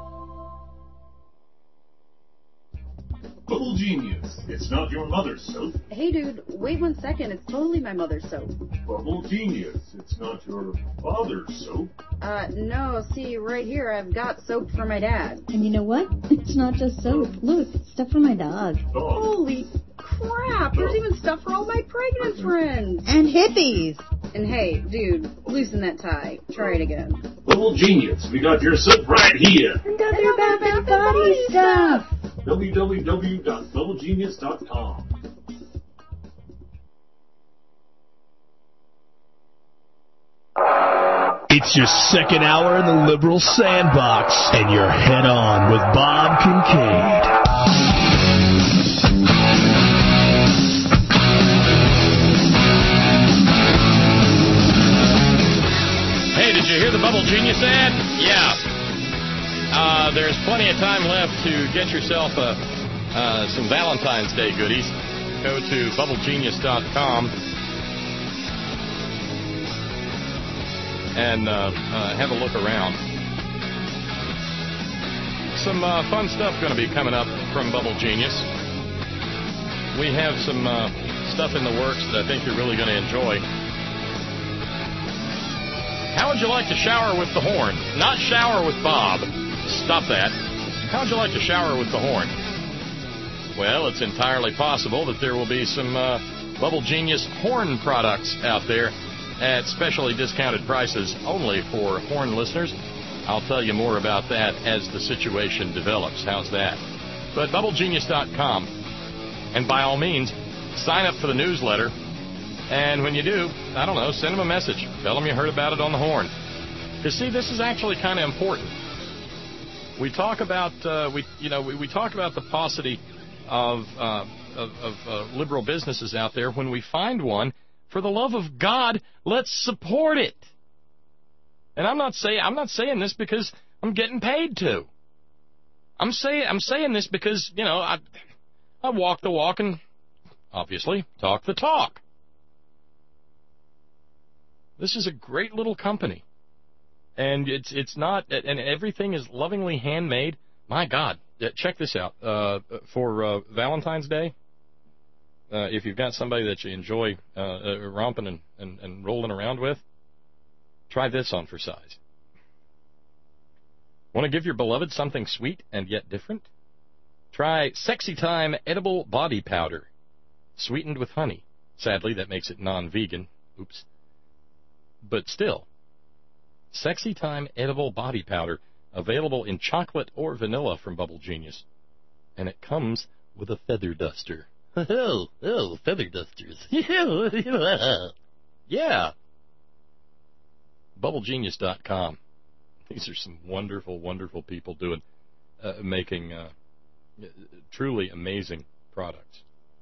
Bubble Genius. It's not your mother's soap. Hey, dude, wait one second. It's totally my mother's soap. Bubble Genius. It's not your father's soap. Uh, no, see, right here I've got soap for my dad. And you know what? It's not just soap. Look, it's stuff for my dog. Dog. Holy crap! There's even stuff for all my pregnant friends. And hippies. And hey, dude, loosen that tie. Try it again. Bubble Genius. We got your soap right here. And got their bath and body stuff. w w w dot bubble genius dot com. It's your second hour in the liberal sandbox, and you're head on with Bob Kincaid. Hey, did you hear the Bubble Genius ad? Yeah. Uh, there's plenty of time left to get yourself uh, uh, some Valentine's Day goodies. Go to bubble genius dot com and uh, uh, have a look around. Some uh, fun stuff going to be coming up from Bubble Genius. We have some uh, stuff in the works that I think you're really going to enjoy. How would you like to shower with the horn? Not shower with Bob. Stop that. How would you like to shower with the horn? Well, it's entirely possible that there will be some uh, Bubble Genius horn products out there at specially discounted prices only for horn listeners. I'll tell you more about that as the situation develops. How's that? But bubble genius dot com. And by all means, sign up for the newsletter. And when you do, I don't know, send them a message. Tell them you heard about it on the horn. Because, see, this is actually kind of important. We talk about uh, we you know we, we talk about the paucity of uh, of, of uh, liberal businesses out there. When we find one, for the love of God, let's support it. And I'm not saying I'm not saying this because I'm getting paid to. I'm saying I'm saying this because you know I I walk the walk and obviously talk the talk. This is a great little company. And it's it's not, and everything is lovingly handmade. My God, check this out. Uh, for uh, Valentine's Day, uh, if you've got somebody that you enjoy uh, uh, romping and, and, and rolling around with, try this on for size. Want to give your beloved something sweet and yet different? Try Sexy Time Edible Body Powder, sweetened with honey. Sadly, that makes it non-vegan. Oops. But still. Sexy Time Edible Body Powder Available in chocolate or vanilla from Bubble Genius. And it comes with a feather duster. Oh, oh, feather dusters. Yeah. Bubble Genius dot com. These are some wonderful, wonderful people doing, uh, making uh, truly amazing products.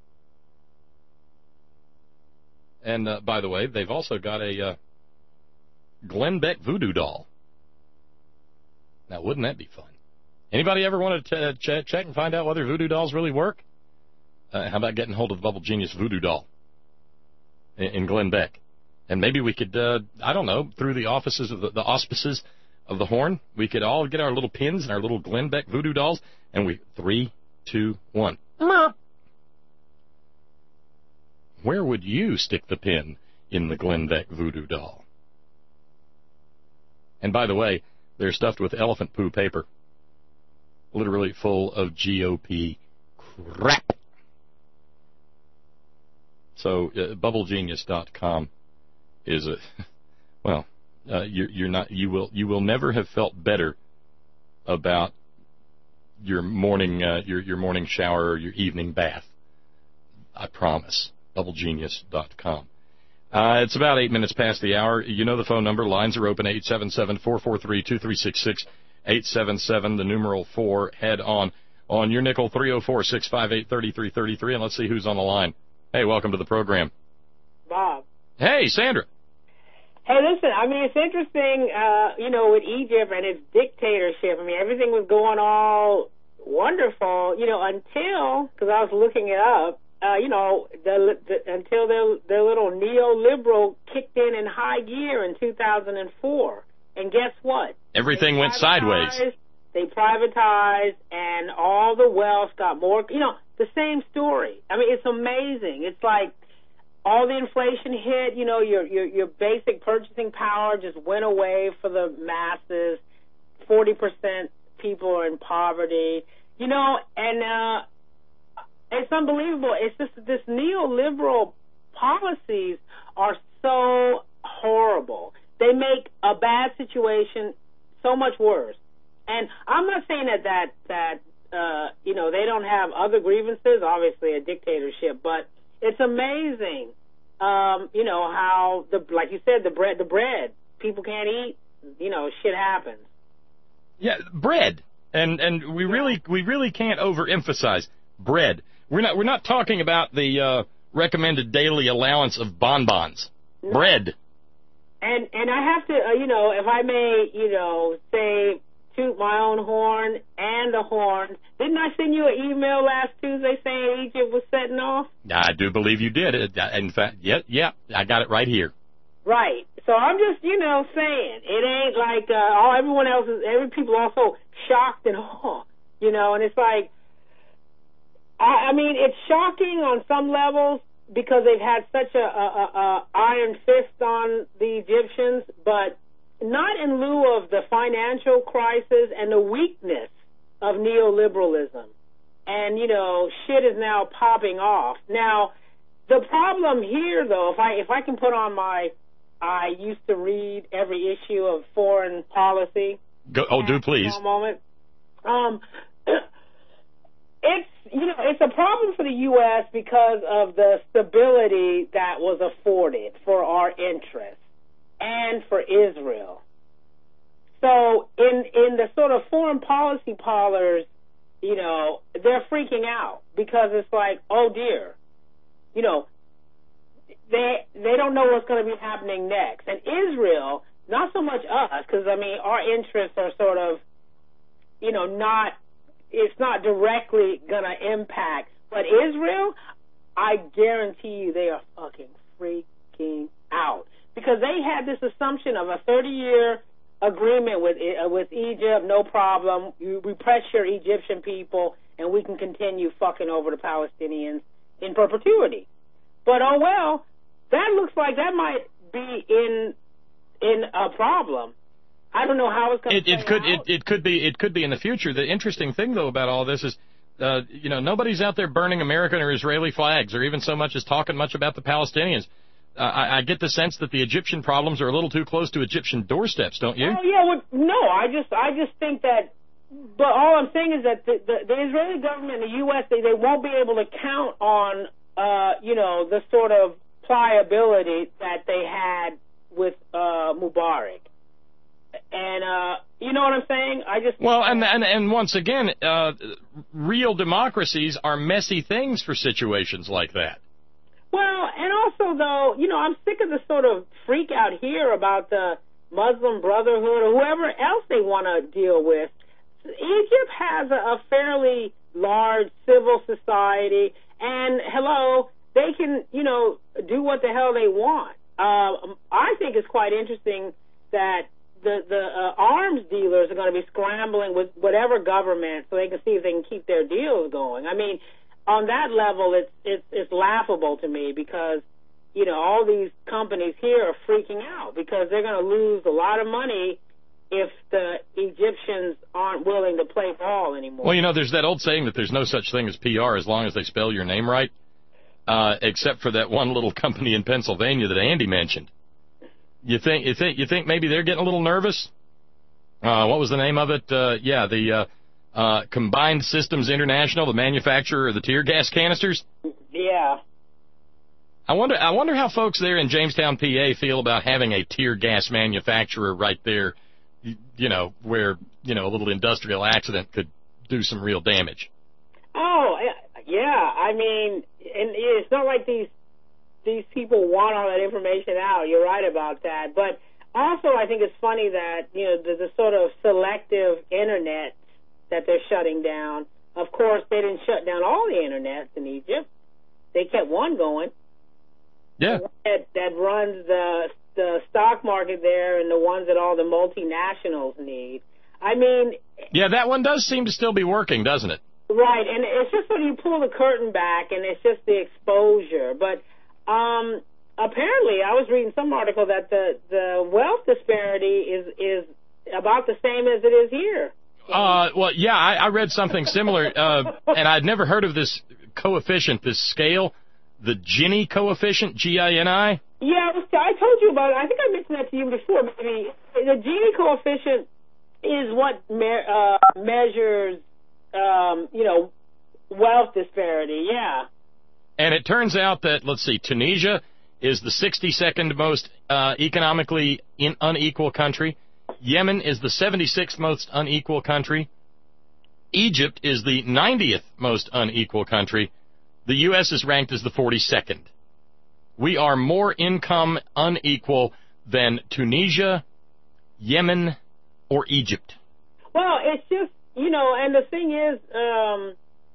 And, uh, by the way, they've also got a uh, Glenn Beck voodoo doll. Now, wouldn't that be fun? Anybody ever want to ch- check and find out whether voodoo dolls really work? Uh, how about getting hold of the Bubble Genius voodoo doll in, in Glenn Beck? And maybe we could, uh, I don't know, through the offices of the, the auspices of the Horn, we could all get our little pins and our little Glenn Beck voodoo dolls, and we, three, two, one. Ma. Where would you stick the pin in the Glenn Beck voodoo doll? And by the way, they're stuffed with elephant poo paper, literally full of G O P crap. So, uh, Bubble Genius dot com is a, well, uh, you're, you're not, you will, you will never have felt better about your morning, uh, your, your morning shower or your evening bath. I promise. Bubble Genius dot com. Uh, it's about eight minutes past the hour. You know the phone number. Lines are open, eight seven seven, four four three, two three six six, eight seven seven, the numeral four, head on. On your nickel, three oh four, six five eight, three three three three, and let's see who's on the line. Hey, welcome to the program. Bob. Hey, Sandra. Hey, listen, I mean, it's interesting, uh, you know, with Egypt and its dictatorship. I mean, everything was going all wonderful, you know, until, because I was looking it up, Uh, you know, the, the, until their, their little neoliberal kicked in in high gear in two thousand four. And guess what? Everything went sideways. They privatized, and all the wealth got more, you know, the same story. I mean, it's amazing. It's like all the inflation hit, you know, your, your, your basic purchasing power just went away for the masses. forty percent people are in poverty, you know, and, uh, it's unbelievable. It's just this neoliberal policies are so horrible. They make a bad situation so much worse. And I'm not saying that that that uh, you know, they don't have other grievances. Obviously, a dictatorship, but it's amazing. Um, you know how the like you said the bread the bread people can't eat. You know, shit happens. Yeah, bread, and and we really we really can't overemphasize bread. We're not we're not talking about the uh, recommended daily allowance of bonbons. No. Bread. And and I have to, uh, you know, if I may, you know, say, toot my own horn and the horn. Didn't I send you an email last Tuesday saying Egypt was setting off? I do believe you did. In fact, yeah, yeah, I got it right here. Right. So I'm just, you know, saying it ain't like uh, all everyone else is. Every people also shocked and oh, you know, and it's like. I mean, it's shocking on some levels because they've had such a, a, a iron fist on the Egyptians, but not in lieu of the financial crisis and the weakness of neoliberalism. And, you know, shit is now popping off. Now, the problem here, though, if I if I can put on my, I used to read every issue of Foreign Policy. Go, oh, do please. For a moment. Um, it's, you know, it's a problem for the U S because of the stability that was afforded for our interests and for Israel. So in in the sort of foreign policy parlors, you know, they're freaking out because it's like, oh dear, you know, they they don't know what's going to be happening next. And Israel, not so much us, because I mean our interests are sort of, you know, not. It's not directly going to impact. But Israel, I guarantee you they are fucking freaking out. Because they had this assumption of a thirty-year agreement with uh, with Egypt, no problem. You, we pressure Egyptian people, and we can continue fucking over the Palestinians in perpetuity. But, oh, well, that looks like that might be in in a problem. I don't know how it's going it, to it could out. It, it could be it could be in the future. The interesting thing though about all this is, uh, you know, nobody's out there burning American or Israeli flags, or even so much as talking much about the Palestinians. I, I get the sense that the Egyptian problems are a little too close to Egyptian doorsteps, don't you? Oh yeah, well, no, I just I just think that. But all I'm saying is that the, the, the Israeli government and the U S they, they won't be able to count on uh, you know the sort of pliability that they had with uh, Mubarak. And uh, you know what I'm saying? I just well, and and and once again, uh, real democracies are messy things for situations like that. Well, and also though, you know, I'm sick of the sort of freak out here about the Muslim Brotherhood or whoever else they want to deal with. Egypt has a, a fairly large civil society, and hello, they can, you know, do what the hell they want. Uh, I think it's quite interesting that the the uh, arms dealers are going to be scrambling with whatever government so they can see if they can keep their deals going. I mean, on that level, it's it's it's laughable to me because, you know, all these companies here are freaking out because they're going to lose a lot of money if the Egyptians aren't willing to play ball anymore. Well, you know, there's that old saying that there's no such thing as P R as long as they spell your name right, uh, except for that one little company in Pennsylvania that Andy mentioned. You think you think you think maybe they're getting a little nervous? Uh, what was the name of it? Uh, yeah, the uh, uh, Combined Systems International, the manufacturer of the tear gas canisters. Yeah. I wonder. I wonder how folks there in Jamestown, P A, feel about having a tear gas manufacturer right there. You know, where you know a little industrial accident could do some real damage. Oh, yeah. I mean, and it's not like these. These people want all that information out. You're right about that. But also I think it's funny that, you know, the, the sort of selective internet that they're shutting down. Of course, they didn't shut down all the internets in Egypt. They kept one going. Yeah. The one that, that runs the, the stock market there and the ones that all the multinationals need. I mean... Yeah, that one does seem to still be working, doesn't it? Right, and it's just when you pull the curtain back and it's just the exposure. But... Um, apparently, I was reading some article that the, the wealth disparity is, is about the same as it is here. Uh, well, yeah, I, I read something similar, uh, and I'd never heard of this coefficient, this scale, the Gini coefficient, G I N I. Yeah, I told you about it. I think I mentioned that to you before. Maybe. The Gini coefficient is what me- uh, measures, um, you know, wealth disparity, yeah. And it turns out that, let's see, Tunisia is the sixty-second most uh, economically in unequal country. Yemen is the seventy-sixth most unequal country. Egypt is the ninetieth most unequal country. The U S is ranked as the forty-second. We are more income unequal than Tunisia, Yemen, or Egypt. Well, it's just, you know, and the thing is... Um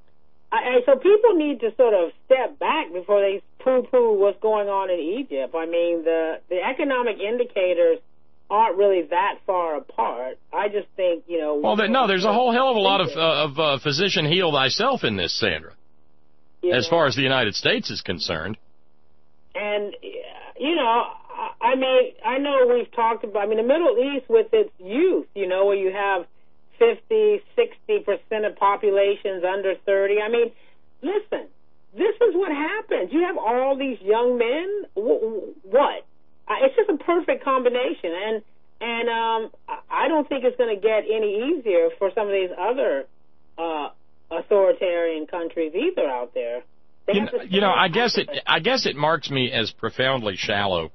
I, so people need to sort of step back before they poo-poo what's going on in Egypt. I mean, the, the economic indicators aren't really that far apart. I just think, you know... Well, there, no, there's a whole hell of a lot of, uh, of uh, physician heal thyself in this, Sandra, yeah. As far as the United States is concerned. And, you know, I mean, I know we've talked about... I mean, the Middle East with its youth, you know, where you have... fifty, sixty percent of populations under thirty. I mean, listen, this is what happens. You have all these young men. What? It's just a perfect combination. And and um, I don't think it's going to get any easier for some of these other uh, authoritarian countries either out there. You know, you know, I guess it. I guess it marks me as profoundly shallow.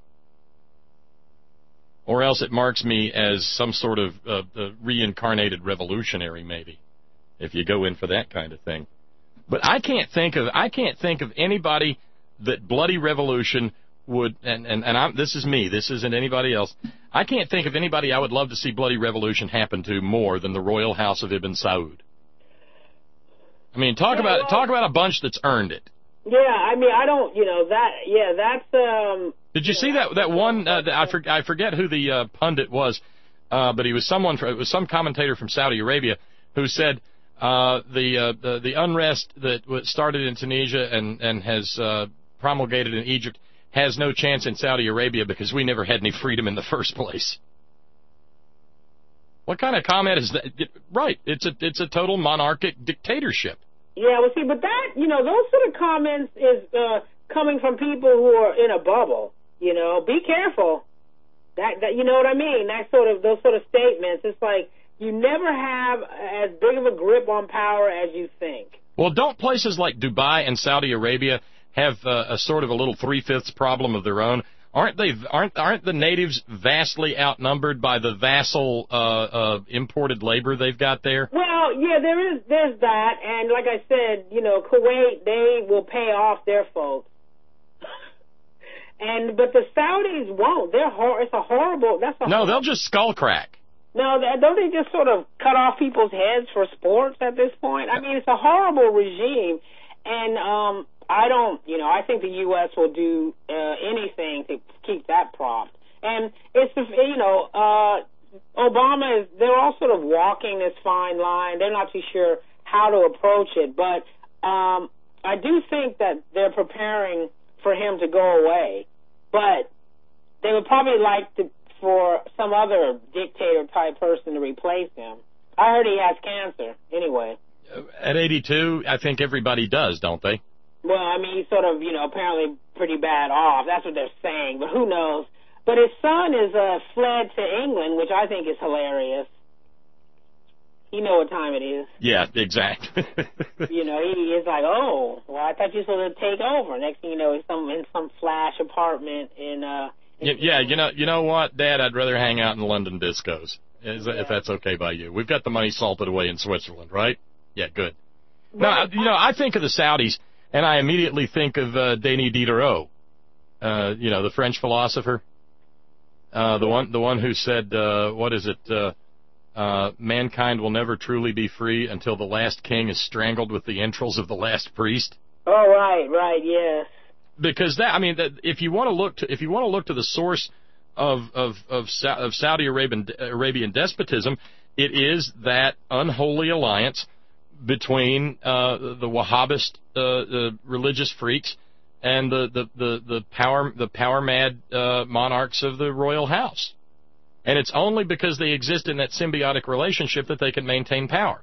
Or else it marks me as some sort of uh, uh, reincarnated revolutionary, maybe, if you go in for that kind of thing. But I can't think of I can't think of anybody that bloody revolution would, and and, and I'm, this is me, this isn't anybody else. I can't think of anybody I would love to see bloody revolution happen to more than the royal house of Ibn Saud. I mean, talk yeah, about well, talk about a bunch that's earned it. Yeah, I mean, I don't, you know, that, yeah, that's, um... Did you see that that one, uh, I, for, I forget who the uh, pundit was, uh, but he was someone, it was some commentator from Saudi Arabia who said uh, the, uh, the the unrest that started in Tunisia and, and has uh, promulgated in Egypt has no chance in Saudi Arabia because we never had any freedom in the first place. What kind of comment is that? Right, it's a it's a total monarchic dictatorship. Yeah, well, see, but that, you know, those sort of comments is uh, coming from people who are in a bubble. You know, be careful. That, that you know what I mean? That sort of those sort of statements. It's like you never have as big of a grip on power as you think. Well, don't places like Dubai and Saudi Arabia have uh, a sort of a little three-fifths problem of their own? Aren't they? Aren't aren't the natives vastly outnumbered by the vassal uh, uh, imported labor they've got there? Well, yeah, there is. There's that, and like I said, you know, Kuwait, they will pay off their folks. And but the Saudis won't. They're hor- It's a horrible. That's a no. Horrible, They'll just skull crack. No, don't they just sort of cut off people's heads for sports at this point? I mean, it's a horrible regime, and um, I don't. You know, I think the U S will do uh, anything to keep that propped. And it's the you know, uh, Obama is. They're all sort of walking this fine line. They're not too sure how to approach it, but um, I do think that they're preparing for him to go away. But they would probably like to, for some other dictator-type person to replace him. I heard he has cancer, anyway. At eighty-two, I think everybody does, don't they? Well, I mean, he's sort of, you know, apparently pretty bad off. That's what they're saying, but who knows? But his son is uh, fled to England, which I think is hilarious. You know what time it is. Yeah, exactly. You know, he is like, oh, well, I thought you were supposed to take over. Next thing you know, he's some in some flash apartment in. Uh, in yeah, you know, you know what, Dad? I'd rather hang out in London discos, is, yeah. if that's okay by you. We've got the money salted away in Switzerland, right? Yeah, good. Now, you know, I think of the Saudis, and I immediately think of uh, Denis Diderot, uh, you know, the French philosopher, uh, the one, the one who said, uh, what is it? Uh, Uh, mankind will never truly be free until the last king is strangled with the entrails of the last priest. Oh, right, right, yes. Because that, I mean, that if you want to look to, if you want to look to the source of of of, of Saudi Arabian Arabian despotism, it is that unholy alliance between uh, the Wahhabist uh, uh, religious freaks and the the the, the power the power mad uh, monarchs of the royal house. And it's only because they exist in that symbiotic relationship that they can maintain power.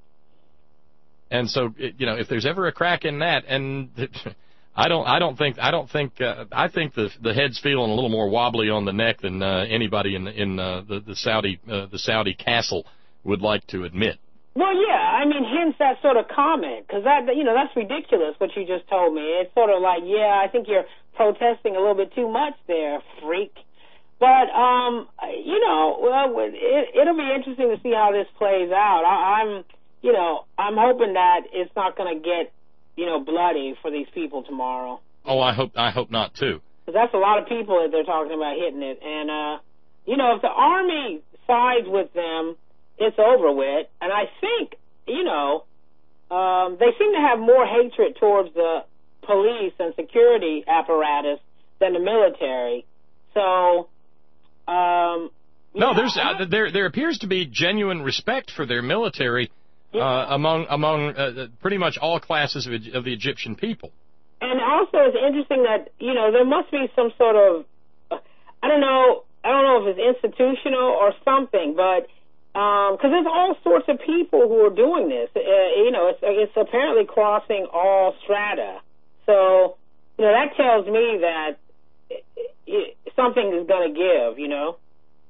And so, you know, if there's ever a crack in that, and I don't, I don't think, I don't think, uh, I think the the head's feeling a little more wobbly on the neck than uh, anybody in in uh, the the Saudi uh, the Saudi castle would like to admit. Well, yeah, I mean, hence that sort of comment, because that, you know, that's ridiculous what you just told me. It's sort of like, yeah, I think you're protesting a little bit too much there, freak. But, um, you know, well, it, it'll be interesting to see how this plays out. I, I'm, you know, I'm hoping that it's not going to get, you know, bloody for these people tomorrow. Oh, I hope, I hope not, too. Because that's a lot of people that they're talking about hitting it. And, uh, you know, if the Army sides with them, it's over with. And I think, you know, um, they seem to have more hatred towards the police and security apparatus than the military. So... Um, no, there's uh, there there appears to be genuine respect for their military uh, yeah. among among uh, pretty much all classes of, of the Egyptian people. And also, it's interesting that you know there must be some sort of uh, I don't know I don't know if it's institutional or something, but because um, there's all sorts of people who are doing this. Uh, you know, it's it's apparently crossing all strata. So you know that tells me that. It, it, something is going to give, you know.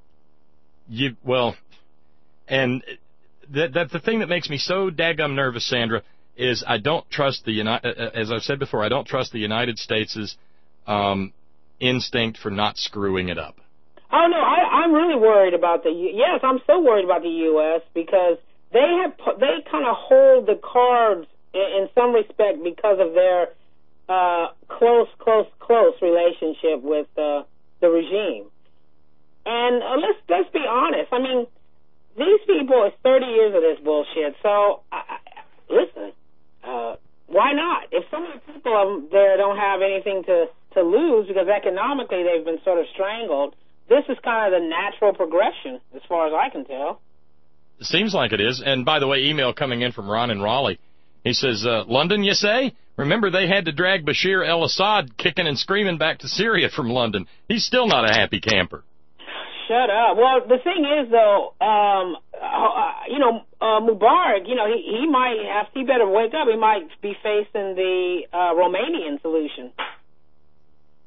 You well, and that that the thing that makes me so daggum nervous, Sandra, is I don't trust the United. As I've said before, I don't trust the United States' um, instinct for not screwing it up. Oh no, I, I'm really worried about the. Yes, I'm so worried about the U S because they have they kind of hold the cards in, in some respect because of their. Uh, close, close, close relationship with uh, the regime, and uh, let's let's be honest. I mean, these people it's thirty years of this bullshit. So, I, I, listen, uh, why not? If so many people there don't have anything to to lose because economically they've been sort of strangled, this is kind of the natural progression, as far as I can tell. It seems like it is. And by the way, email coming in from Ron in Raleigh. He says, uh, London, you say? Remember, they had to drag Bashir el-Assad kicking and screaming back to Syria from London. He's still not a happy camper. Shut up. Well, the thing is, though, um, uh, you know, uh, Mubarak, you know, he, he might have, he better wake up. He might be facing the uh, Romanian solution.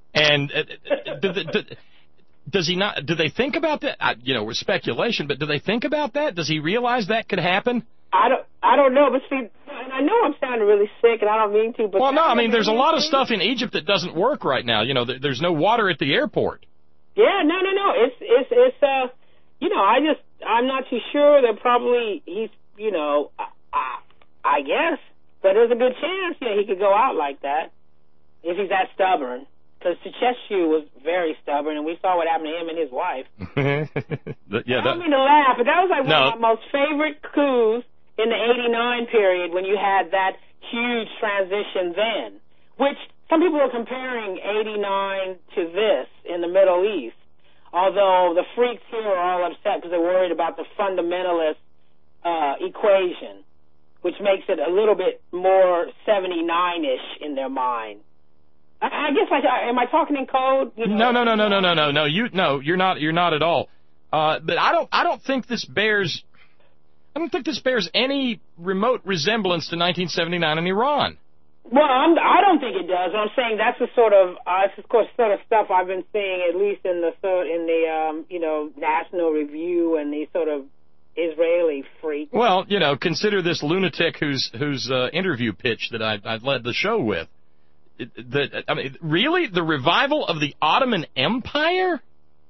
And uh, do, do, do, does he not? Do they think about that? I, you know, we're speculation, but do they think about that? Does he realize that could happen? I don't, I don't know, but see, and I know I'm sounding really sick, and I don't mean to. But well, no, I mean, there's a lot of stuff in Egypt that doesn't work right now. You know, there, there's no water at the airport. Yeah, no, no, no. It's, it's, it's. Uh, you know, I just, I'm not too sure. That probably he's, you know, I, I, I guess, but there's a good chance, you know, he could go out like that if he's that stubborn. Because Ceausescu was very stubborn, and we saw what happened to him and his wife. yeah, I don't mean to laugh, but that was like no. one of my most favorite coups in the eighty-nine period when you had that huge transition then, which some people are comparing eighty-nine to this in the Middle East, although the freaks here are all upset because they're worried about the fundamentalist uh, equation, which makes it a little bit more seventy-nine-ish in their mind. I, I guess, like, am I talking in code? You know? No, no, no, no, no, no, no, no. You, no, you're not. You're not at all. Uh, but I don't. I don't think this bears. I don't think this bears any remote resemblance to nineteen seventy-nine in Iran. Well, I'm, I don't think it does. I'm saying that's the sort of, uh, of course, sort of stuff I've been seeing, at least in the in the um, you know, National Review and the sort of Israeli freak. Well, you know, consider this lunatic whose whose uh, interview pitch that I I led the show with. It, the, I mean, really, the revival of the Ottoman Empire?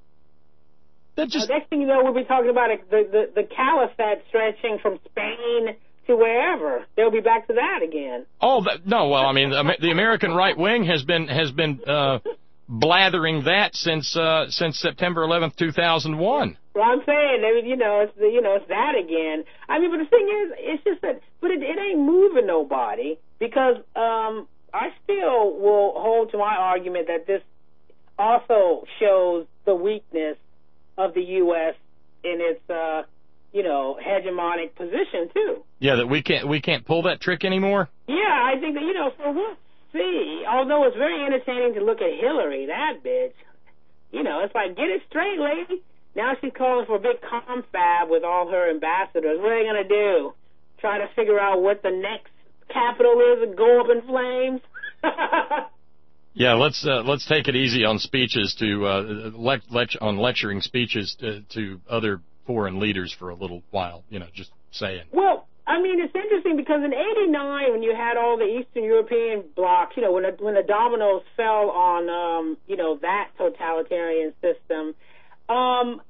That just uh, next thing you know, we'll be talking about it, the, the the caliphate stretching from Spain to wherever. They'll be back to that again. Oh that, no! Well, I mean, the, the American right wing has been has been uh, blathering that since uh, since September eleventh, two thousand one. Well, I'm saying, I mean, you know, it's the, you know, it's that again. I mean, but the thing is, it's just that, but it, it ain't moving nobody because um, I still will hold to my argument that this also shows the weakness of the U S in its, uh, you know, hegemonic position too. Yeah, that we can't we can't pull that trick anymore. Yeah, I think that, you know, so we'll see. Although it's very entertaining to look at Hillary, that bitch. You know, it's like, get it straight, lady. Now she's calling for a big confab with all her ambassadors. What are they gonna do? Try to figure out what the next capital is and go up in flames? Yeah, let's uh, let's take it easy on speeches to uh, lec- lec- on lecturing speeches to, to other foreign leaders for a little while. You know, just saying. Well, I mean, it's interesting because in eighty-nine, when you had all the Eastern European bloc, you know, when the, when the dominoes fell on, um, you know, that totalitarian system, um,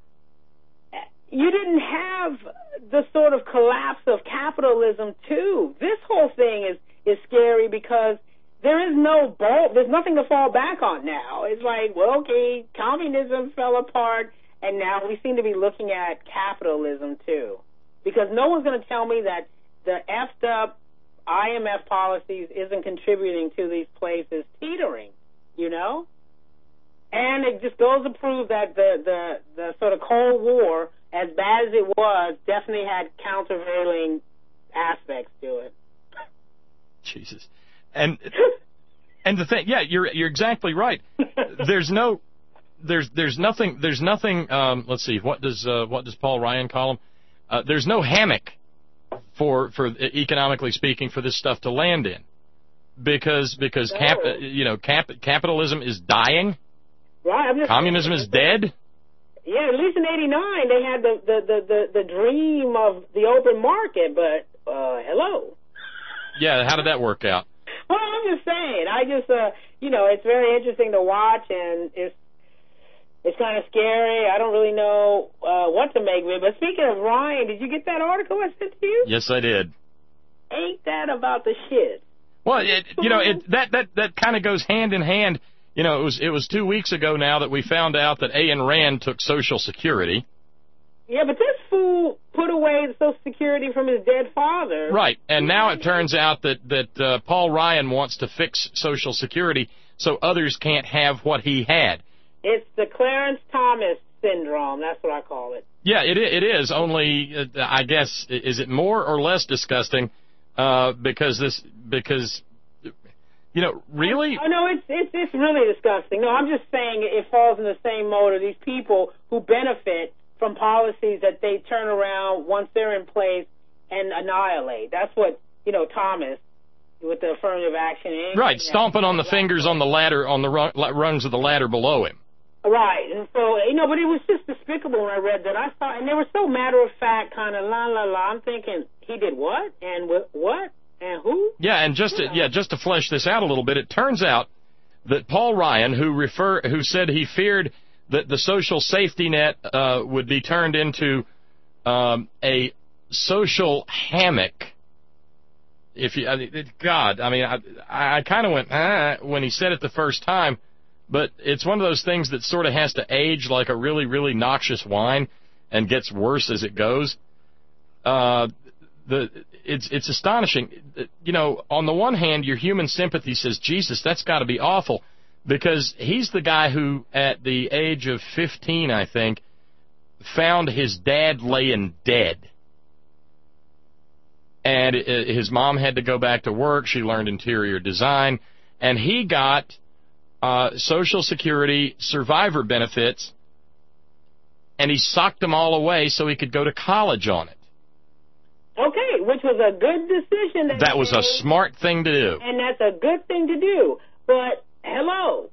you didn't have the sort of collapse of capitalism too. This whole thing is is scary because there is no ball, there's nothing to fall back on now. It's like, well, okay, communism fell apart, and now we seem to be looking at capitalism too. Because no one's going to tell me that the effed up I M F policies isn't contributing to these places teetering, you know? And it just goes to prove that the, the, the sort of Cold War, as bad as it was, definitely had countervailing aspects to it. Jesus. And and the thing, yeah, you're you're exactly right. There's no, there's there's nothing there's nothing. Um, let's see, what does uh, what does Paul Ryan call them? Uh, there's no hammock for for economically speaking for this stuff to land in, because because cap you know cap capitalism is dying. Right. I'm just Communism is dead. Yeah, at least in eighty-nine they had the the the the, the dream of the open market, but uh, hello. Yeah, how did that work out? Well, I'm just saying. I just, uh, you know, it's very interesting to watch, and it's it's kind of scary. I don't really know uh, what to make of it. But speaking of Ryan, did you get that article I sent to you? Yes, I did. Ain't that about the shit? Well, it, you know, it, that that that kind of goes hand in hand. You know, it was it was two weeks ago now that we found out that Ayn Rand took Social Security. Yeah, but this fool put away the Social Security from his dead father. Right, and now it turns out that, that uh, Paul Ryan wants to fix Social Security so others can't have what he had. It's the Clarence Thomas syndrome, that's what I call it. Yeah, it it is, only, uh, I guess, is it more or less disgusting uh, because this, because, you know, really? Oh, no, it's, it's, it's really disgusting. No, I'm just saying it falls in the same mode of these people who benefit from policies that they turn around once they're in place and annihilate. That's what, you know, Thomas with the affirmative action. Right, stomping on the fingers on the ladder, on the rung, rungs of the ladder below him. Right, and so, you know, but it was just despicable when I read that. I thought, and they were so matter-of-fact, kind of la, la, la. I'm thinking, he did what? And what? And who? Yeah, and just to, yeah, just to flesh this out a little bit, it turns out that Paul Ryan, who refer, who said he feared that the social safety net uh, would be turned into um, a social hammock. If you, I mean, God, I mean, I, I kind of went ah when he said it the first time, but it's one of those things that sort of has to age like a really, really noxious wine and gets worse as it goes. Uh, the it's it's astonishing. You know, on the one hand, your human sympathy says, Jesus, that's got to be awful, because he's the guy who, at the age of fifteen, I think, found his dad laying dead. And his mom had to go back to work. She learned interior design. And he got uh, Social Security survivor benefits, and he socked them all away so he could go to college on it. Okay, which was a good decision. That, that was a smart thing to do. And that's a good thing to do. But, hello,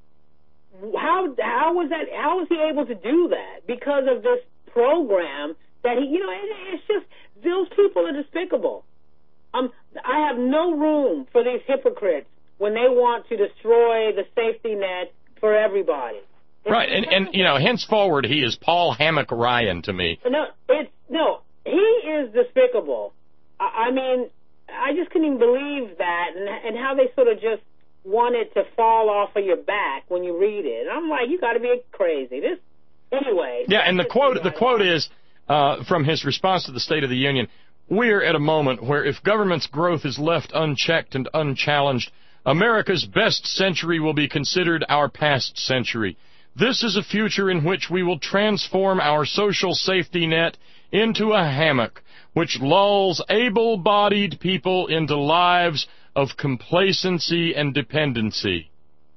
how how was that? How was he able to do that? Because of this program that he, you know, it, it's just, those people are despicable. Um, I have no room for these hypocrites when they want to destroy the safety net for everybody. It's right, and, and, you know, henceforward, he is Paul Hammock Ryan to me. No, it's, no, he is despicable. I, I mean, I just couldn't even believe that, and, and how they sort of just wanted to fall off of your back when you read it. And I'm like, you got to be crazy. This, anyway. Yeah, and the quote, the quote is, uh, from his response to the State of the Union, "We're at a moment where if government's growth is left unchecked and unchallenged, America's best century will be considered our past century. This is a future in which we will transform our social safety net into a hammock, which lulls able-bodied people into lives of complacency and dependency."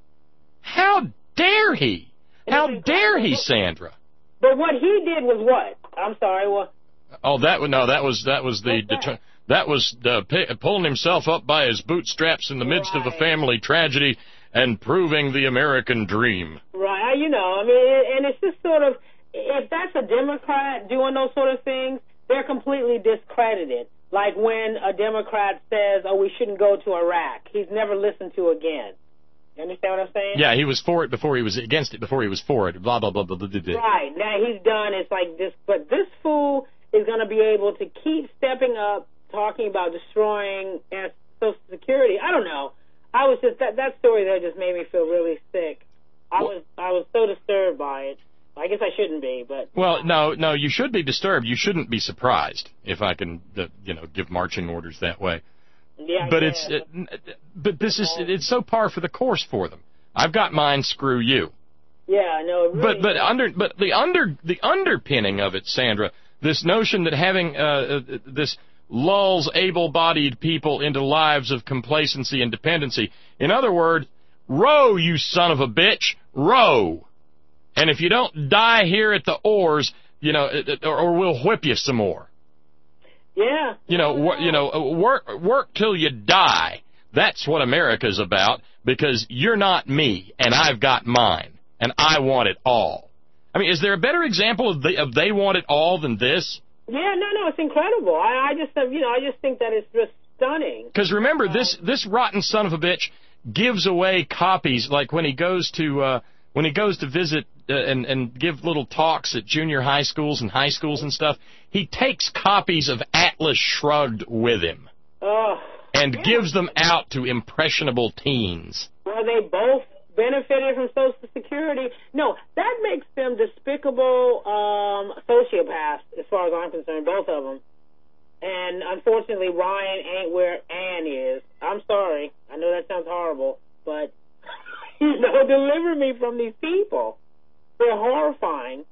How dare he? How dare he, Sandra? But what he did was what? I'm sorry, what? Oh, that no, that was that was the that? that was the pulling himself up by his bootstraps in the midst right. of a family tragedy and proving the American dream. Right, you know, I mean, and it's just sort of, if that's a Democrat doing those sort of things, they're completely discredited. Like when a Democrat says, "Oh, we shouldn't go to Iraq," he's never listened to again. You understand what I'm saying? Yeah, he was for it before he was against it before he was for it. Blah blah blah blah blah. blah. Right, now he's done. It's like this, but this fool is going to be able to keep stepping up, talking about destroying Social Security. I don't know. I was just that that story there just made me feel really sick. I was I was so disturbed by it. I guess I shouldn't be, but well, no, no, you should be disturbed. You shouldn't be surprised, if I can, uh, you know, give marching orders that way. Yeah, but yeah. it's it, but this is it's so par for the course for them. I've got mine. Screw you. Yeah, no. It really but but under but the under the underpinning of it, Sandra. This notion that having uh, this lulls able-bodied people into lives of complacency and dependency. In other words, row, you son of a bitch, row. And if you don't die here at the oars, you know, or, or we'll whip you some more. Yeah. You know, wor- you know, work work till you die. That's what America's about, because you're not me, and I've got mine, and I want it all. I mean, is there a better example of, the, of they want it all than this? Yeah, no, no, it's incredible. I, I just, you know, I just think that it's just stunning. Because remember, um, this this rotten son of a bitch gives away copies, like when he goes to uh, when he goes to visit uh, and and give little talks at junior high schools and high schools and stuff. He takes copies of Atlas Shrugged with him, uh, and yeah. gives them out to impressionable teens. Well, they both benefited from Social Security. No, that makes them despicable um, sociopaths, as far as I'm concerned, both of them. And unfortunately, Ryan ain't where Ann is. I'm sorry. I know that sounds horrible, but, you know, deliver me from these people. They're horrifying.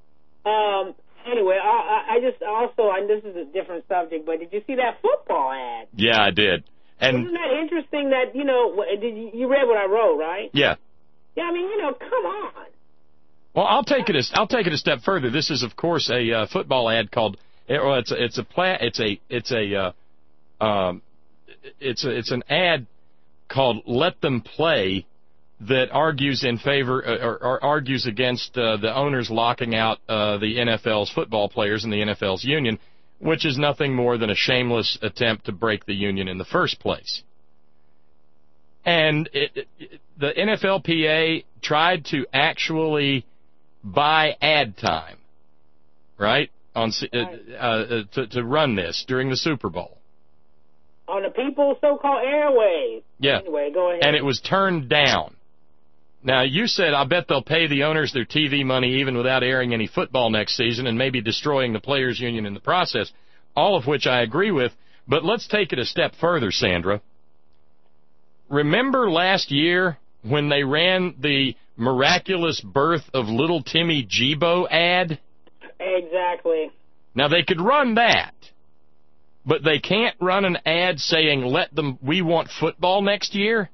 Um, anyway, I, I just also, and this is a different subject, but did you see that football ad? Yeah, I did. And isn't that interesting that, you know, did you, you read what I wrote, right? Yeah. Yeah, I mean, you know, come on. Well, I'll take it a, I'll take it a step further. This is, of course, a uh, football ad called, well, it's a, it's a, pla- it's a, it's a, uh, um, it's a, it's an ad called "Let Them Play" that argues in favor uh, or, or argues against uh, the owners locking out uh, the N F L's football players and the N F L's union, which is nothing more than a shameless attempt to break the union in the first place. And it, it, the N F L P A tried to actually buy ad time, right, on uh, uh, to, to run this during the Super Bowl. On the people's so-called airwaves. Yeah. Anyway, go ahead. And it was turned down. Now, you said, I bet they'll pay the owners their T V money even without airing any football next season and maybe destroying the players' union in the process, all of which I agree with. But let's take it a step further, Sandra. Remember last year when they ran the miraculous birth of little Timmy Gebo ad? Exactly. Now, they could run that, but they can't run an ad saying, let them, we want football next year?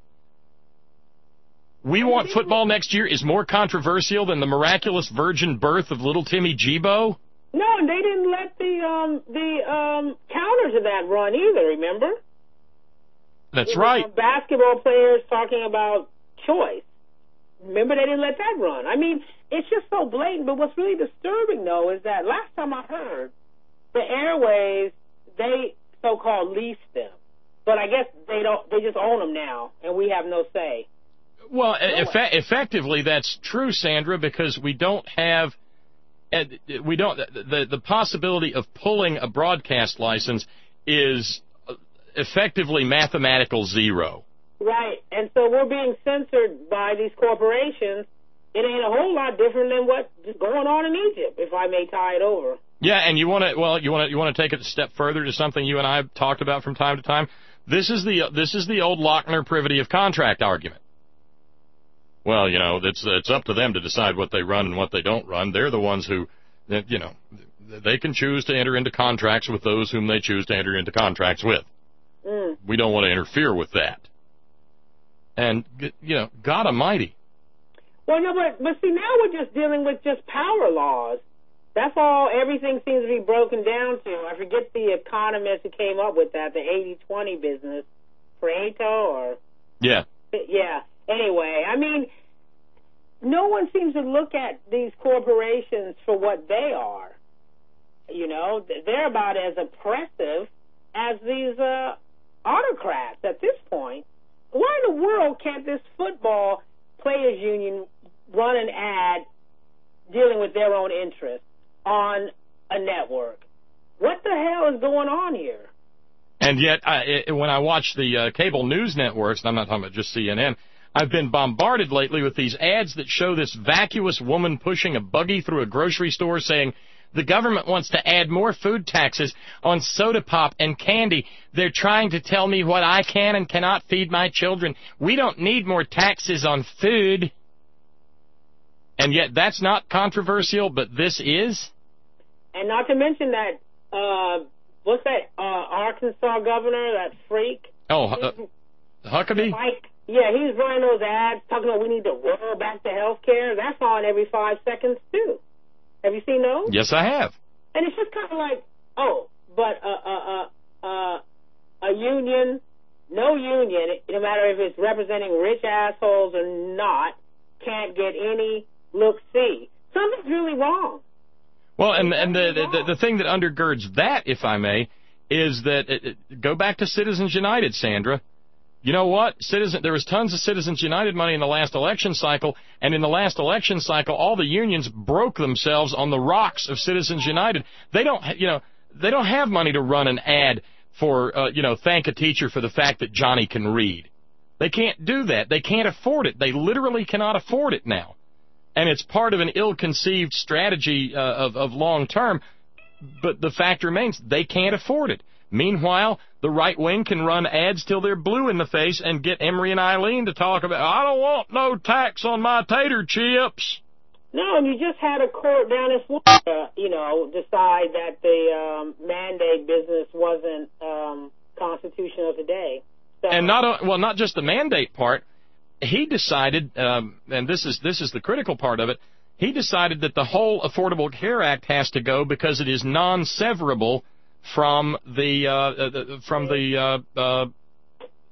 We want football next year is more controversial than the miraculous virgin birth of little Timmy Gebo? No, and they didn't let the um, the um, counter to that run either, remember? That's you right. Know, basketball players talking about choice. Remember, they didn't let that run. I mean, it's just so blatant. But what's really disturbing, though, is that last time I heard, the airways, they so-called leased them. But I guess they don't. They just own them now, and we have no say. Well, eff- effectively, that's true, Sandra, because we don't have we don't the the possibility of pulling a broadcast license is effectively mathematical zero. Right, and so we're being censored by these corporations. It ain't a whole lot different than what's going on in Egypt, if I may tie it over. Yeah, and you want to well, you want to you want to take it a step further to something you and I have talked about from time to time. This is the this is the old Lochner privity of contract argument. Well, you know, it's it's up to them to decide what they run and what they don't run. They're the ones who, you know, they can choose to enter into contracts with those whom they choose to enter into contracts with. Mm. We don't want to interfere with that. And, you know, God almighty. Well, no, but, but see, now we're just dealing with just power laws. That's all everything seems to be broken down to. I forget the economist who came up with that, the eighty twenty business. Pareto or... Yeah. Yeah. Anyway, I mean, no one seems to look at these corporations for what they are. You know, they're about as oppressive as these uh, autocrats at this point. Why in the world can't this football players union run an ad dealing with their own interests on a network? What the hell is going on here? And yet, I, when I watch the uh, cable news networks, and I'm not talking about just C N N, I've been bombarded lately with these ads that show this vacuous woman pushing a buggy through a grocery store saying, the government wants to add more food taxes on soda pop and candy. They're trying to tell me what I can and cannot feed my children. We don't need more taxes on food. And yet that's not controversial, but this is? And not to mention that, uh, what's that, uh, Arkansas governor, that freak? Oh, uh, Huckabee? Mike. Yeah, he's running those ads talking about we need to roll back the health care. That's on every five seconds, too. Have you seen those? Yes, I have. And it's just kind of like, oh, but uh, uh, uh, uh, a union, no union, no matter if it's representing rich assholes or not, can't get any look-see. Something's really wrong. Well, and and the, the the thing that undergirds that, if I may, is that it, it, go back to Citizens United, Sandra. You know what? Citizen, there was tons of Citizens United money in the last election cycle, and in the last election cycle, all the unions broke themselves on the rocks of Citizens United. They don't, you know, they don't have money to run an ad for, uh, you know, thank a teacher for the fact that Johnny can read. They can't do that. They can't afford it. They literally cannot afford it now. And it's part of an ill-conceived strategy uh, of, of long term, but the fact remains they can't afford it. Meanwhile, the right wing can run ads till they're blue in the face and get Emory and Eileen to talk about, I don't want no tax on my tater chips. No, and you just had a court down in Florida, you know, decide that the um, mandate business wasn't um, constitutional today. So, and not well, not just the mandate part. He decided, um, and this is this is the critical part of it. He decided that the whole Affordable Care Act has to go because it is non-severable from the uh, uh, from the uh, uh,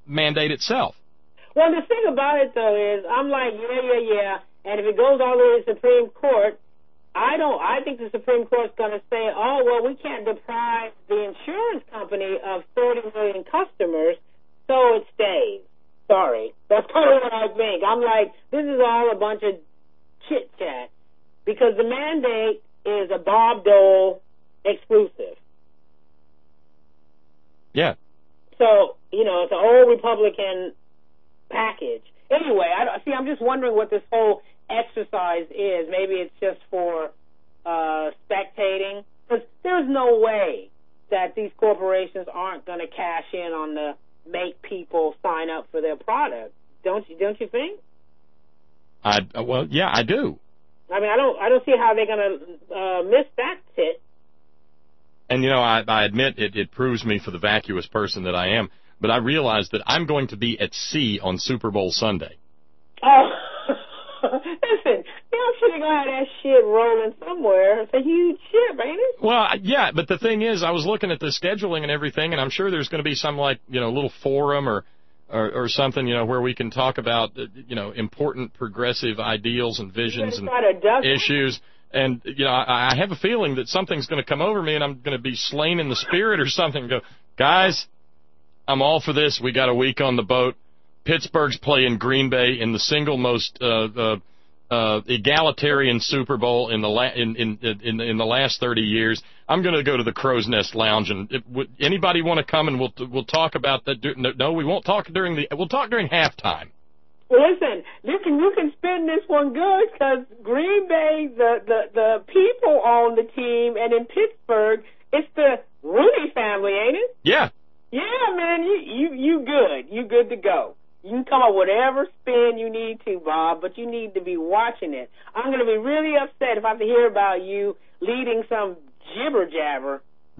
mandate itself. Well, the thing about it, though, is I'm like, yeah, yeah, yeah, and if it goes all the way to the Supreme Court, I don't. I think the Supreme Court's going to say, oh, well, we can't deprive the insurance company of thirty million customers, so it stays. Sorry. That's kind of what I think. I'm like, this is all a bunch of chit-chat, because the mandate is a Bob Dole exclusive. Yeah. So, you know, it's an old Republican package. Anyway, I don't, see, I'm just wondering what this whole exercise is. Maybe it's just for uh, spectating. Because there's no way that these corporations aren't going to cash in on the make people sign up for their product. Don't you? Don't you think? I well, yeah, I do. I mean, I don't. I don't see how they're going to uh, miss that tit. And you know, I, I admit it, it proves me for the vacuous person that I am. But I realize that I'm going to be at sea on Super Bowl Sunday. Oh, listen, I'm sure they're going to have that shit rolling somewhere. It's a huge ship, ain't it? Well, yeah, but the thing is, I was looking at the scheduling and everything, and I'm sure there's going to be some, like, you know, little forum or, or, or something, you know, where we can talk about, you know, important progressive ideals and visions and issues. And, you know, I, I have a feeling that something's going to come over me and I'm going to be slain in the spirit or something and go, guys, I'm all for this. We got a week on the boat. Pittsburgh's playing Green Bay in the single most uh, uh, uh, egalitarian Super Bowl in the la- in, in in in the last thirty years. I'm going to go to the Crow's Nest Lounge, and if, would anybody want to come and we'll we'll talk about that? No, no, we won't talk during the. We'll talk during halftime. Well, listen, you can you can spin this one good, because Green Bay, the, the the people own the team, and in Pittsburgh, it's the Rooney family, ain't it? Yeah. Yeah, man, you, you you good. You good to go. You can come up with whatever spin you need to, Bob, but you need to be watching it. I'm going to be really upset if I have to hear about you leading some jibber-jabber.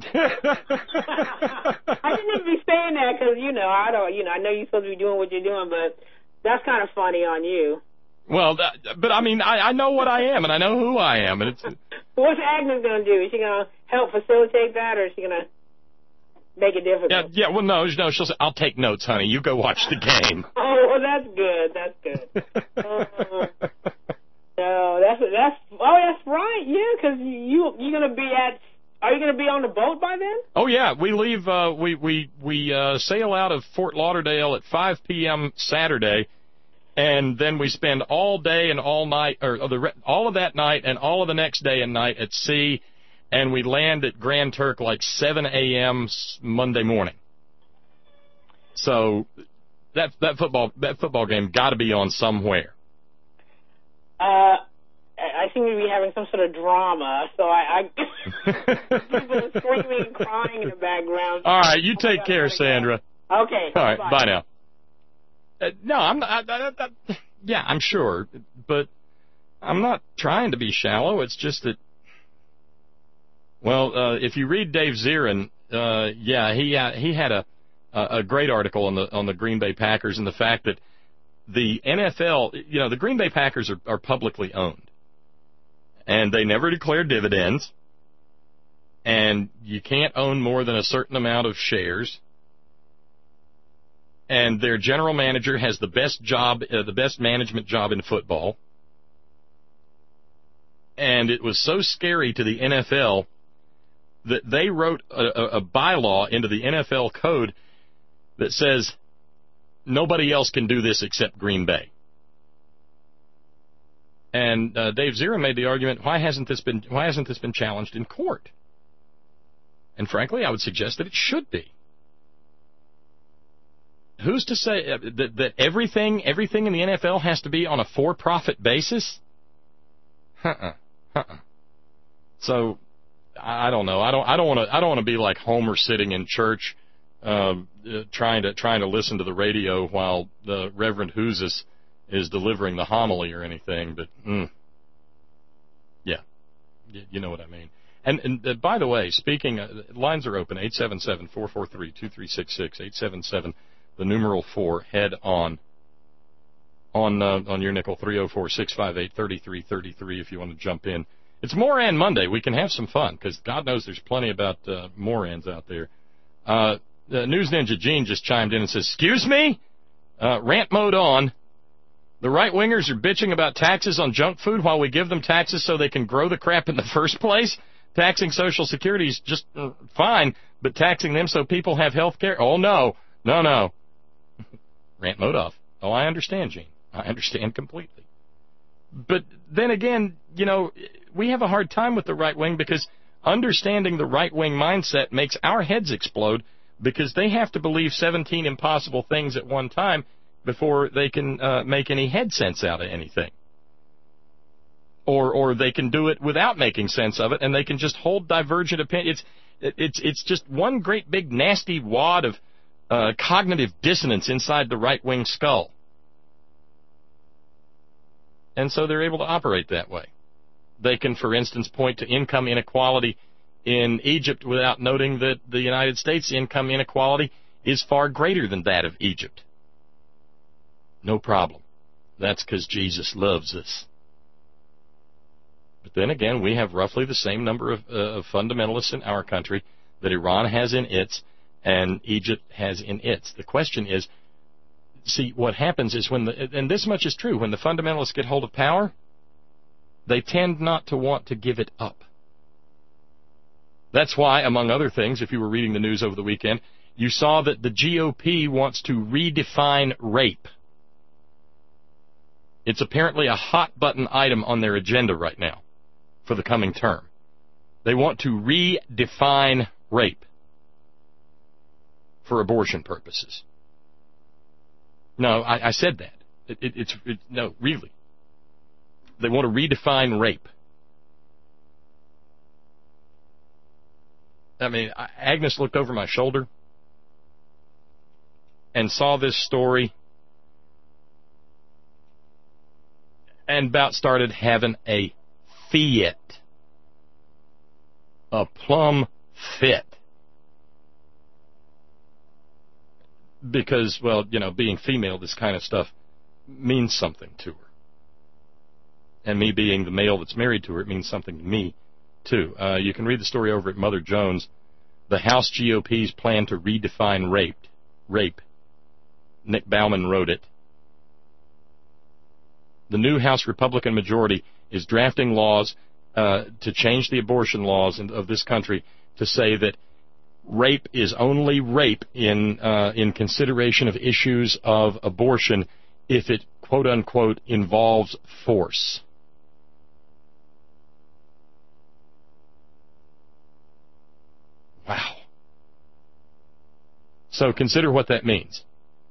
I didn't even be saying that because, you know, I don't, you know, I know you're supposed to be doing what you're doing, but that's kind of funny on you. Well, that, but I mean, I, I know what I am, and I know who I am, and it's. What's Agnes going to do? Is she going to help facilitate that, or is she going to make it difficult? Yeah, yeah. Well, no, no. She'll say, "I'll take notes, honey. You go watch the game." Oh, well, that's good. That's good. uh, no, that's that's. Oh, that's right. Yeah, because you you're going to be at. Are you going to be on the boat by then? Oh yeah, we leave. Uh, we we we uh, sail out of Fort Lauderdale at five p.m. Saturday, and then we spend all day and all night, or, or the all of that night and all of the next day and night at sea, and we land at Grand Turk like seven a.m. Monday morning. So that that football that football game got to be on somewhere. Uh. I seem to be having some sort of drama, so I, I people are screaming and crying in the background. All right, you take care, Sandra. Okay. All right, bye, bye now. Uh, no, I'm not. I, I, I, yeah, I'm sure, but I'm not trying to be shallow. It's just that. Well, uh, if you read Dave Zirin, uh, yeah, he uh, he had a a great article on the on the Green Bay Packers and the fact that the N F L, you know, the Green Bay Packers are, are publicly owned. And they never declare dividends, and you can't own more than a certain amount of shares. And their general manager has the best job, uh, the best management job in football. And it was so scary to the N F L that they wrote a, a, a bylaw into the N F L code that says nobody else can do this except Green Bay. And uh, Dave Zirin made the argument, why hasn't this been why hasn't this been challenged in court? And frankly, I would suggest that it should be. Who's to say uh, that, that everything everything in the N F L has to be on a for-profit basis? Uh-uh. Uh-uh. So I don't know. I don't I don't want to I don't want to be like Homer sitting in church um, uh, trying to trying to listen to the radio while the Reverend Hoozes is delivering the homily or anything, but mm, yeah, y- you know what I mean. And, and uh, by the way, speaking, uh, lines are open, eight seven seven, four four three, two three six six, eight seven seven, the numeral four, head on, on uh, on your nickel, three oh four, six five eight, three three three three if you want to jump in. It's Moran Monday. We can have some fun, because God knows there's plenty about uh, Morans out there. Uh, uh, News Ninja Gene just chimed in and says, excuse me? Uh, rant mode on. The right-wingers are bitching about taxes on junk food while we give them taxes so they can grow the crap in the first place? Taxing Social Security is just uh, fine, but taxing them so people have health care? Oh, no. No, no. Rant mode off. Oh, I understand, Gene. I understand completely. But then again, you know, we have a hard time with the right wing because understanding the right-wing mindset makes our heads explode because they have to believe seventeen impossible things at one time before they can uh, make any head sense out of anything. Or or they can do it without making sense of it, and they can just hold divergent opinions. It's, it's, it's just one great big nasty wad of uh, cognitive dissonance inside the right-wing skull. And so they're able to operate that way. They can, for instance, point to income inequality in Egypt without noting that the United States income inequality is far greater than that of Egypt. No problem. That's because Jesus loves us. But then again, we have roughly the same number of, uh, of fundamentalists in our country that Iran has in its and Egypt has in its. The question is, see, what happens is when the, and this much is true, when the fundamentalists get hold of power, they tend not to want to give it up. That's why, among other things, if you were reading the news over the weekend, you saw that the G O P wants to redefine rape. It's apparently a hot-button item on their agenda right now for the coming term. They want to redefine rape for abortion purposes. No, I, I said that. It, it, it's it, no, really. They want to redefine rape. I mean, Agnes looked over my shoulder and saw this story and about started having a fit. A plumb fit. Because, well, you know, being female, this kind of stuff means something to her. And me being the male that's married to her, it means something to me, too. Uh, you can read the story over at Mother Jones. The House G O P's plan to redefine rape. Rape. Nick Bauman wrote it. The new House Republican majority is drafting laws uh, to change the abortion laws in, of this country to say that rape is only rape in uh, in consideration of issues of abortion if it, quote-unquote, involves force. Wow. So consider what that means.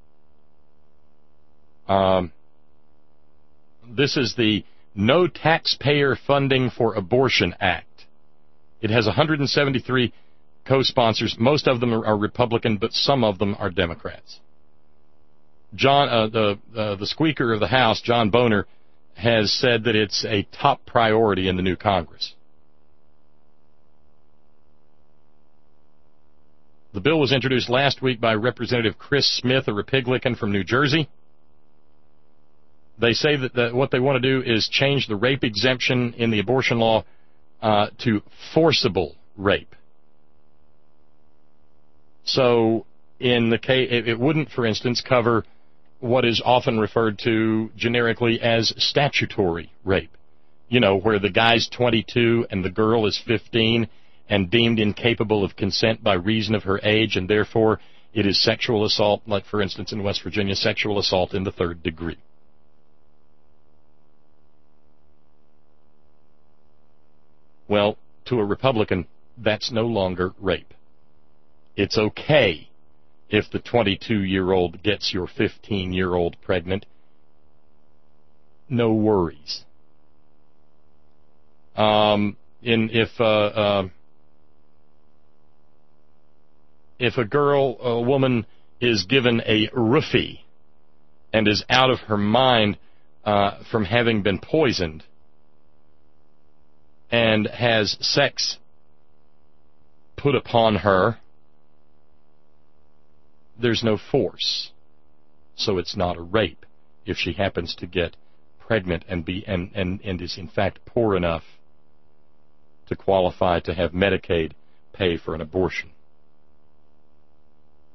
Um, this is the No Taxpayer Funding for Abortion Act. It has one hundred seventy-three co-sponsors. Most of them are, are Republican, but some of them are Democrats. John, uh, the uh, the Speaker of the House, John Boehner, has said that it's a top priority in the new Congress. The bill was introduced last week by Representative Chris Smith, a Republican from New Jersey. They say that the, what they want to do is change the rape exemption in the abortion law uh, to forcible rape. So, in the case, it, it wouldn't, for instance, cover what is often referred to generically as statutory rape. You know, where the guy's twenty-two and the girl is fifteen and deemed incapable of consent by reason of her age, and therefore it is sexual assault, like, for instance, in West Virginia, sexual assault in the third degree. Well, to a Republican, that's no longer rape. It's okay if the twenty-two-year-old gets your fifteen-year-old pregnant. No worries. Um, in if uh, uh, if a girl, a woman, is given a roofie and is out of her mind uh, from having been poisoned and has sex put upon her, there's no force, so it's not a rape if she happens to get pregnant and be and, and, and is in fact poor enough to qualify to have Medicaid pay for an abortion.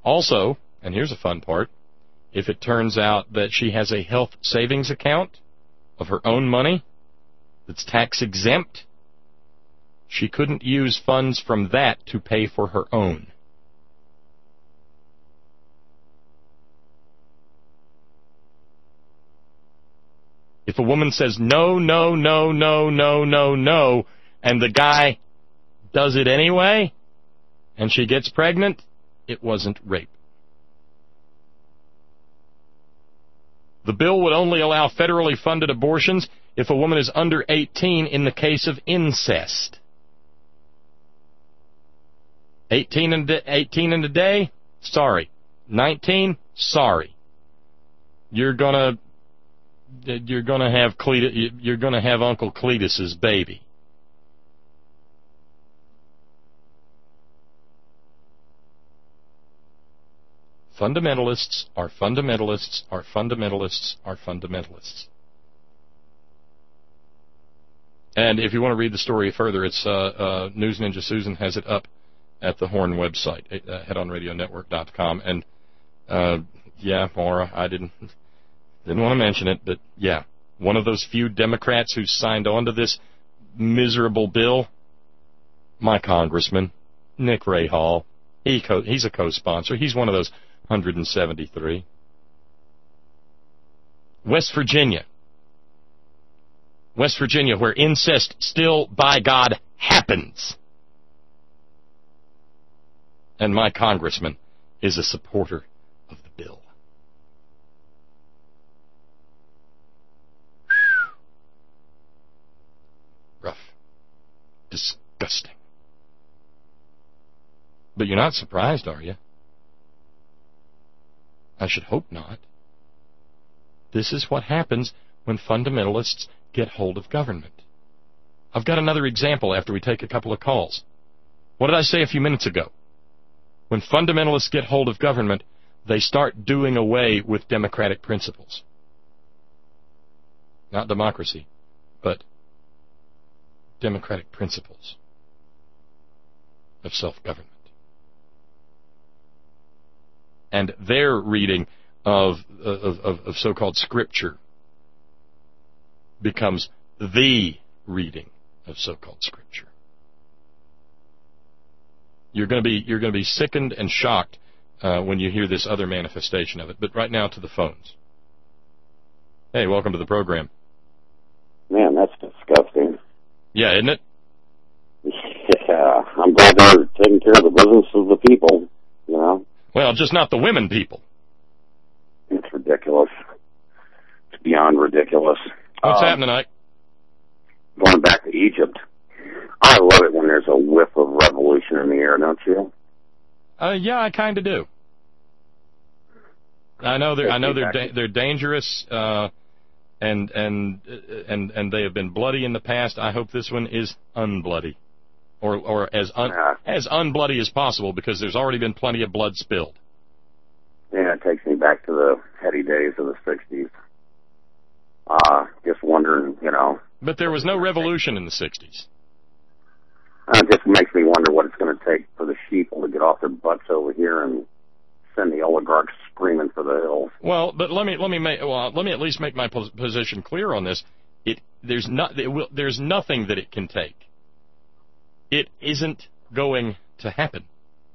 Also, and here's a fun part, if it turns out that she has a health savings account of her own money that's tax exempt, she couldn't use funds from that to pay for her own. If a woman says no, no, no, no, no, no, no, and the guy does it anyway, and she gets pregnant, it wasn't rape. The bill would only allow federally funded abortions if a woman is under eighteen in the case of incest. eighteen and a, eighteen and a day? Sorry. nineteen? Sorry. You're gonna you're gonna have Cletus, you're gonna have Uncle Cletus's baby. Fundamentalists are fundamentalists are fundamentalists are fundamentalists. And if you want to read the story further, it's uh, uh, News Ninja Susan has it up at the Horn website, uh, head on radio network dot com. And uh, yeah, Maura, I didn't didn't want to mention it, but yeah, one of those few Democrats who signed on to this miserable bill, my congressman, Nick Ray Hall. He co- he's a co-sponsor. He's one of those one hundred seventy-three. West Virginia. West Virginia, where incest still, by God, happens. And my congressman is a supporter of the bill. Rough. Disgusting. But you're not surprised, are you? I should hope not. This is what happens when fundamentalists get hold of government. I've got another example after we take a couple of calls. What did I say a few minutes ago? When fundamentalists get hold of government, they start doing away with democratic principles. Not democracy, but democratic principles of self-government. And their reading of, of, of, of so-called scripture becomes the reading of so-called scripture. You're going to be you're going to be sickened and shocked uh, when you hear this other manifestation of it. But right now to the phones. Hey, welcome to the program. Man, that's disgusting. Yeah, isn't it? Yeah, I'm glad they're taking care of the business of the people, you know. Well, just not the women people. It's ridiculous. It's beyond ridiculous. What's um, happening tonight? Going back to Egypt. I love it when there's a whiff of revolution in the air, don't you? Uh, yeah, I kind of do. I know they're I know they're da- they're dangerous, uh, and and and and they have been bloody in the past. I hope this one is unbloody, or or as un- yeah. as unbloody as possible, because there's already been plenty of blood spilled. Yeah, it takes me back to the heady days of the sixties. Uh, just wondering, you know. But there was no revolution in the sixties. Uh, it just makes me wonder what it's going to take for the sheeple to get off their butts over here and send the oligarchs screaming for the hills. Well, but let me let me make well let me at least make my pos- position clear on this. It there's not it will, there's nothing that it can take. It isn't going to happen.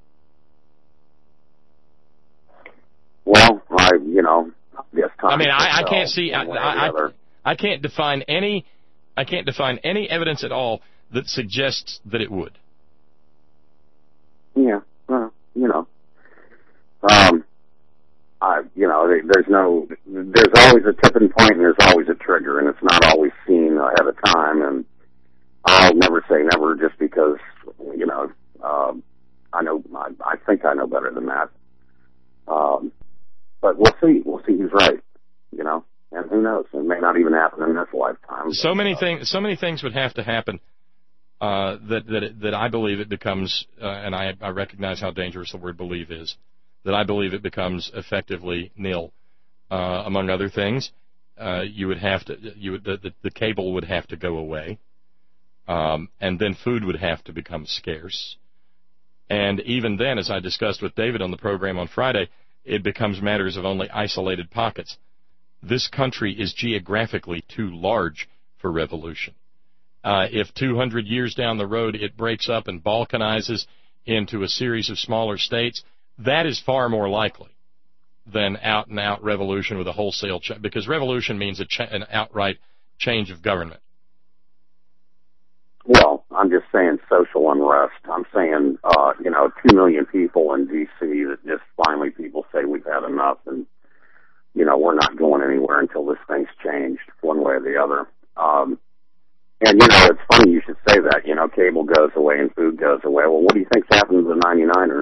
Well, I you know, yes, time I mean, I, I can't see I, I, I, I can't define any I can't define any evidence at all that suggests that it would. Yeah, well, you know, um, I, you know, there's no, there's always a tipping point and there's always a trigger, and it's not always seen ahead of time. And I'll never say never, just because, you know, um, I know, I, I think I know better than that. Um, but we'll see, we'll see who's right, you know, and who knows? It may not even happen in this lifetime. So but, many uh, things, so many things would have to happen. Uh, that that it, that I believe it becomes, uh, and I, I recognize how dangerous the word "believe" is. That I believe it becomes effectively nil. Uh, among other things, uh, you would have to, you would the, the, the cable would have to go away, um, and then food would have to become scarce, And even then, as I discussed with David on the program on Friday, it becomes matters of only isolated pockets. This country is geographically too large for revolution. Uh, if two hundred years down the road it breaks up and balkanizes into a series of smaller states, that is far more likely than out-and-out revolution with a wholesale change, because revolution means a cha- an outright change of government. Well, I'm just saying social unrest. I'm saying, uh, you know, two million people in D C that just finally people say we've had enough and, you know, we're not going anywhere until this thing's changed one way or the other. Um, and, you know, it's funny you should say that. You know, cable goes away and food goes away. Well, what do you think's happened to the ninety-niners?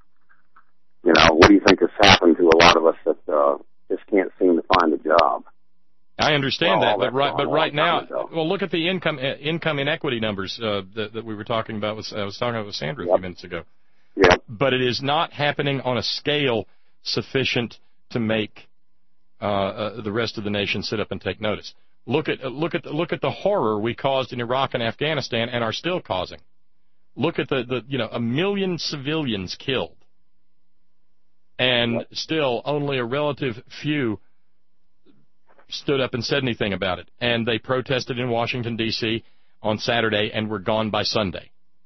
You know, what do you think has happened to a lot of us that uh, just can't seem to find a job? I understand well, that, but right, but right now, ago. well, look at the income uh, income inequity numbers uh, that, that we were talking about. With, I was talking about with Sandra yep. a few minutes ago. Yeah. But it is not happening on a scale sufficient to make uh, uh, the rest of the nation sit up and take notice. Look at uh, look at the, look at the horror we caused in Iraq and Afghanistan and are still causing. Look at the, the you know a million civilians killed, and yep. still only a relative few stood up and said anything about it. And they protested in Washington, D C on Saturday and were gone by Sunday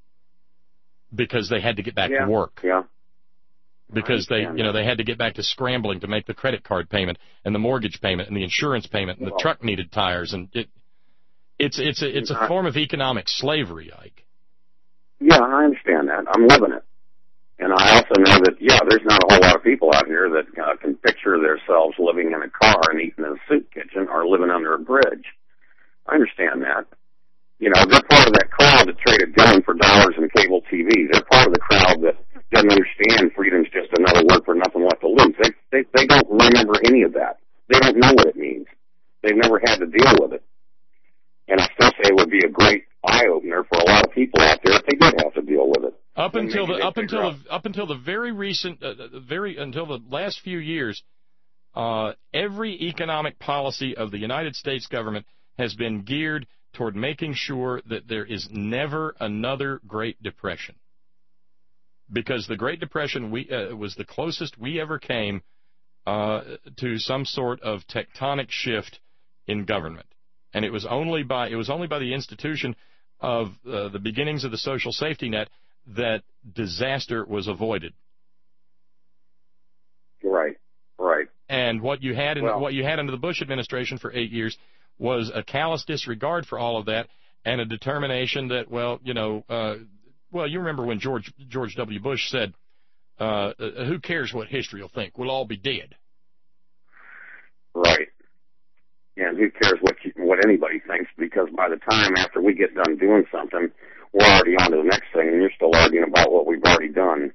because they had to get back yeah. to work. Yeah. Because they, you know, they had to get back to scrambling to make the credit card payment and the mortgage payment and the insurance payment and the truck needed tires. And it, it's, it's a, it's a form of economic slavery, Ike. Yeah, I understand that. I'm living it. And I also know that, yeah, there's not a whole lot of people out here that uh, can picture themselves living in a car and eating in a soup kitchen or living under a bridge. I understand that. You know, they're part of that crowd that traded gun for dollars and cable T V. They're part of the crowd that doesn't understand freedom's just another word for nothing left to lose. They, they, they don't remember any of that. They don't know what it means. They've never had to deal with it. And I still say it would be a great eye-opener for a lot of people out there if they did have to deal with it. Up until the up until the up until the very recent, uh, the very until the last few years, uh, every economic policy of the United States government has been geared toward making sure that there is never another Great Depression. Because the Great Depression we uh, was the closest we ever came uh, to some sort of tectonic shift in government, and it was only by it was only by the institution of uh, the beginnings of the social safety net that disaster was avoided. Right, right. And what you had in well, what you had under the Bush administration for eight years was a callous disregard for all of that and a determination that, well, you know, uh, well, you remember when George George W. Bush said, uh, "Who cares what history will think? We'll all be dead." Right. And who cares what you, what anybody thinks? Because by the time after we get done doing something, we're already on to the next thing, and you're still arguing about what we've already done.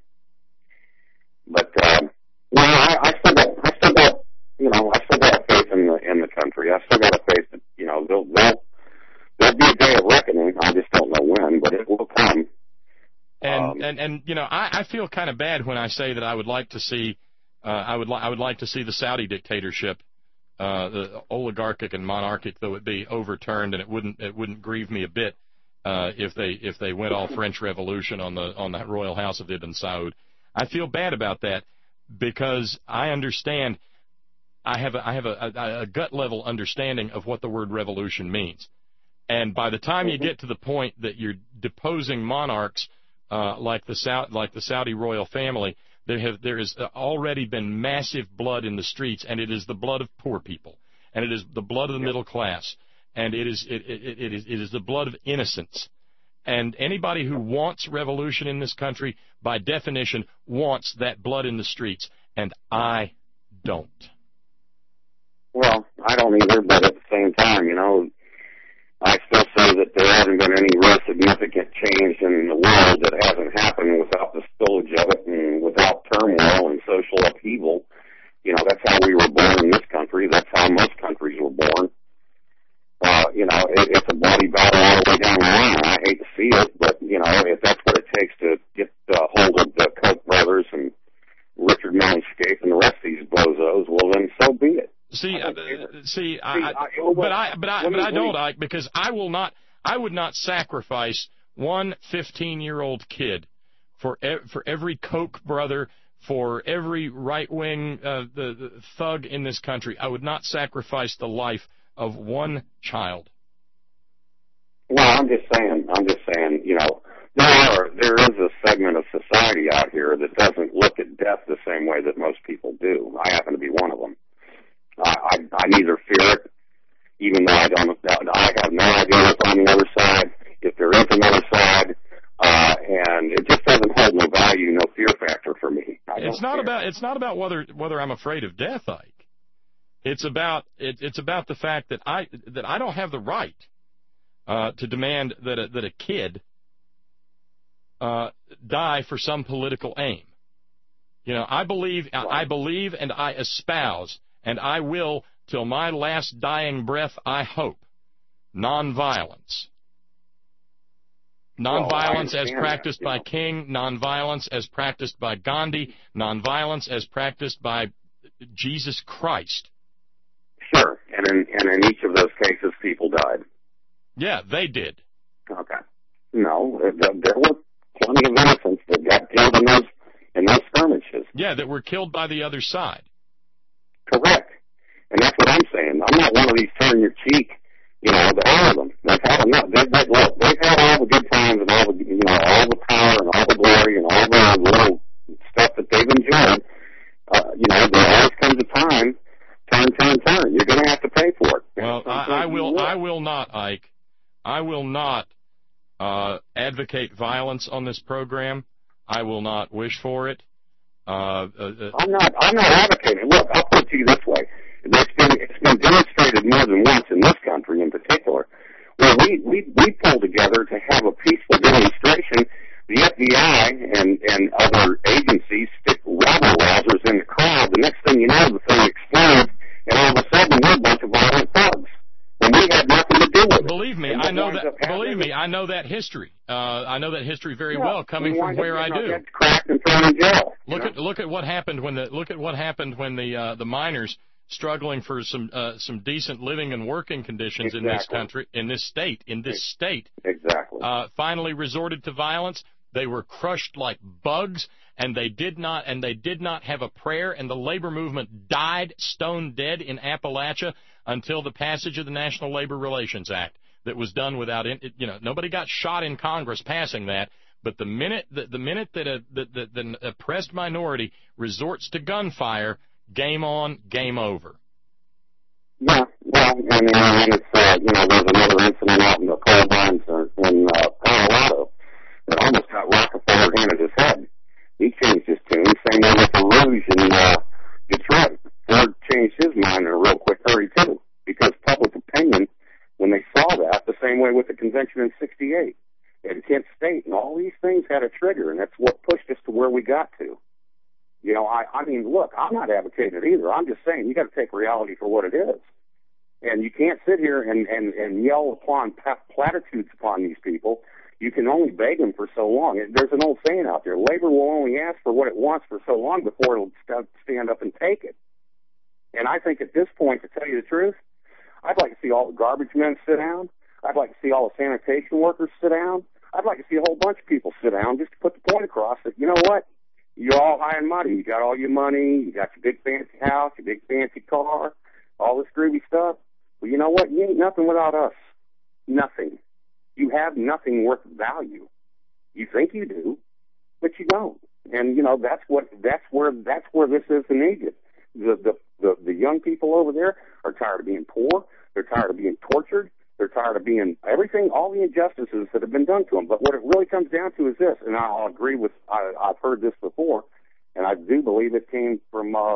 But uh, well, I, I still got, I still got, you know, I still got faith in the in the country. I still got a faith that, you know, there'll there'll there'll be a day of reckoning. I just don't know when, but it will come. And um, and and you know, I, I feel kind of bad when I say that I would like to see, uh, I would li- I would like to see the Saudi dictatorship, uh, the oligarchic and monarchic though it be, overturned, and it wouldn't it wouldn't grieve me a bit. Uh, if they if they went all French Revolution on the on that royal house of Ibn Saud. I feel bad about that because I understand. I have a, I have a, a, a gut level understanding of what the word revolution means, and by the time you get to the point that you're deposing monarchs uh, like the Saudi, like the Saudi royal family, there have there has already been massive blood in the streets, and it is the blood of poor people, and it is the blood of the middle class. And it is it, it, it is it is the blood of innocence. And anybody who wants revolution in this country, by definition, wants that blood in the streets. And I don't. Well, I don't either, but at the same time, you know, I still say that there hasn't been any real significant change in the world that hasn't happened without the spillage of it and without turmoil and social upheaval. You know, that's how we were born in this country. That's how most countries were born. Uh, you know, it, it's a bloody battle all the way down the line. I hate to see it, but, you know, if that's what it takes to get uh, hold of the Koch brothers and Richard Millinscape and the rest of these bozos, well, then so be it. See, I uh, see, I, I, I, but I, but I, me, but I don't, Ike, because I will not, I would not sacrifice one fifteen-year-old kid for e- for every Koch brother, for every right-wing uh, the, the thug in this country. I would not sacrifice the life of one child. Well, I'm just saying, I'm just saying, you know, there are, there is a segment of society out here that doesn't look at death the same way that most people do. I happen to be one of them. I, I, I neither fear it, even though I don't, I have no idea what's on the other side, if there is another side, uh, and it just doesn't hold no value, no fear factor for me. I It's not care. about, it's not about whether, whether I'm afraid of death, Ike. It's about, it, it's about the fact that I, that I don't have the right Uh, to demand that a, that a kid uh, die for some political aim. You know, I believe, I believe, and I espouse, and I will till my last dying breath. I hope nonviolence, nonviolence well, as practiced that, by know. King, nonviolence as practiced by Gandhi, nonviolence as practiced by Jesus Christ. Sure, and in and in each of those cases, people died. Yeah, they did. Okay. No, there were plenty of innocents that got killed in those, in those skirmishes. Yeah, that were killed by the other side. Correct. And that's what I'm saying. I'm not one of these turn your cheek, you know, to all of them. They've had enough. They've, they, look, they've had all the good times and all the, you know, all the power and all the glory and all the little stuff that they've enjoyed. Uh, you know, there always comes a time, turn, turn, turn. You're going to have to pay for it. Well, I, I will, I will not, Ike. I will not uh, advocate violence on this program. I will not wish for it. Uh, uh, I'm not. I'm not advocating. Look, I'll put it to you this way: it's been it's been demonstrated more than once in this country, in particular, where we we we pull together to have a peaceful demonstration. The F B I and and other agencies stick rabble rousers in the crowd. The next thing you know, the thing explodes, and all of a sudden, we're a bunch of violent thugs. And we had nothing to do with it. Believe me, I know that. Believe me, I know that history. Uh, I know that history very yeah, well, coming from where I do. Cracked and thrown in jail. Look at look at what happened when the look at what happened when the uh, the miners struggling for some uh, some decent living and working conditions exactly. in this country, in this state, in this state, exactly. Uh, finally resorted to violence. They were crushed like bugs, and they did not and they did not have a prayer. And the labor movement died stone dead in Appalachia until the passage of the National Labor Relations Act that was done without, you know, nobody got shot in Congress passing that. But the minute the, the minute that a the, the, the oppressed minority resorts to gunfire, game on, game over. Yeah, well, I mean, and it's uh, you know, there's another incident out in the coal mines in uh, Colorado that almost got Rockefeller handed his head. He changed his tune. Same way with the Rouge in uh, Detroit. Ford changed his mind in a real quick hurry, too, because public opinion, when they saw that, the same way with the convention in sixty-eight, and Kent State, and all these things had a trigger, and that's what pushed us to where we got to. You know, I, I mean, look, I'm not advocating it either. I'm just saying you got to take reality for what it is. And you can't sit here and, and, and yell upon platitudes upon these people. You can only beg them for so long. There's an old saying out there, labor will only ask for what it wants for so long before it'll stand up and take it. And I think at this point, to tell you the truth, I'd like to see all the garbage men sit down. I'd like to see all the sanitation workers sit down. I'd like to see a whole bunch of people sit down just to put the point across that, you know what, you're all high and mighty. You got all your money. You got your big fancy house, your big fancy car, all this groovy stuff. Well, you know what? You ain't nothing without us. Nothing. You have nothing worth value. You think you do, but you don't. And you know that's what that's where that's where this is in Egypt. The the the, the young people over there are tired of being poor. They're tired of being tortured. They're tired of being everything, all the injustices that have been done to them. But what it really comes down to is this, and I'll agree with. I, I've heard this before, and I do believe it came from. Uh,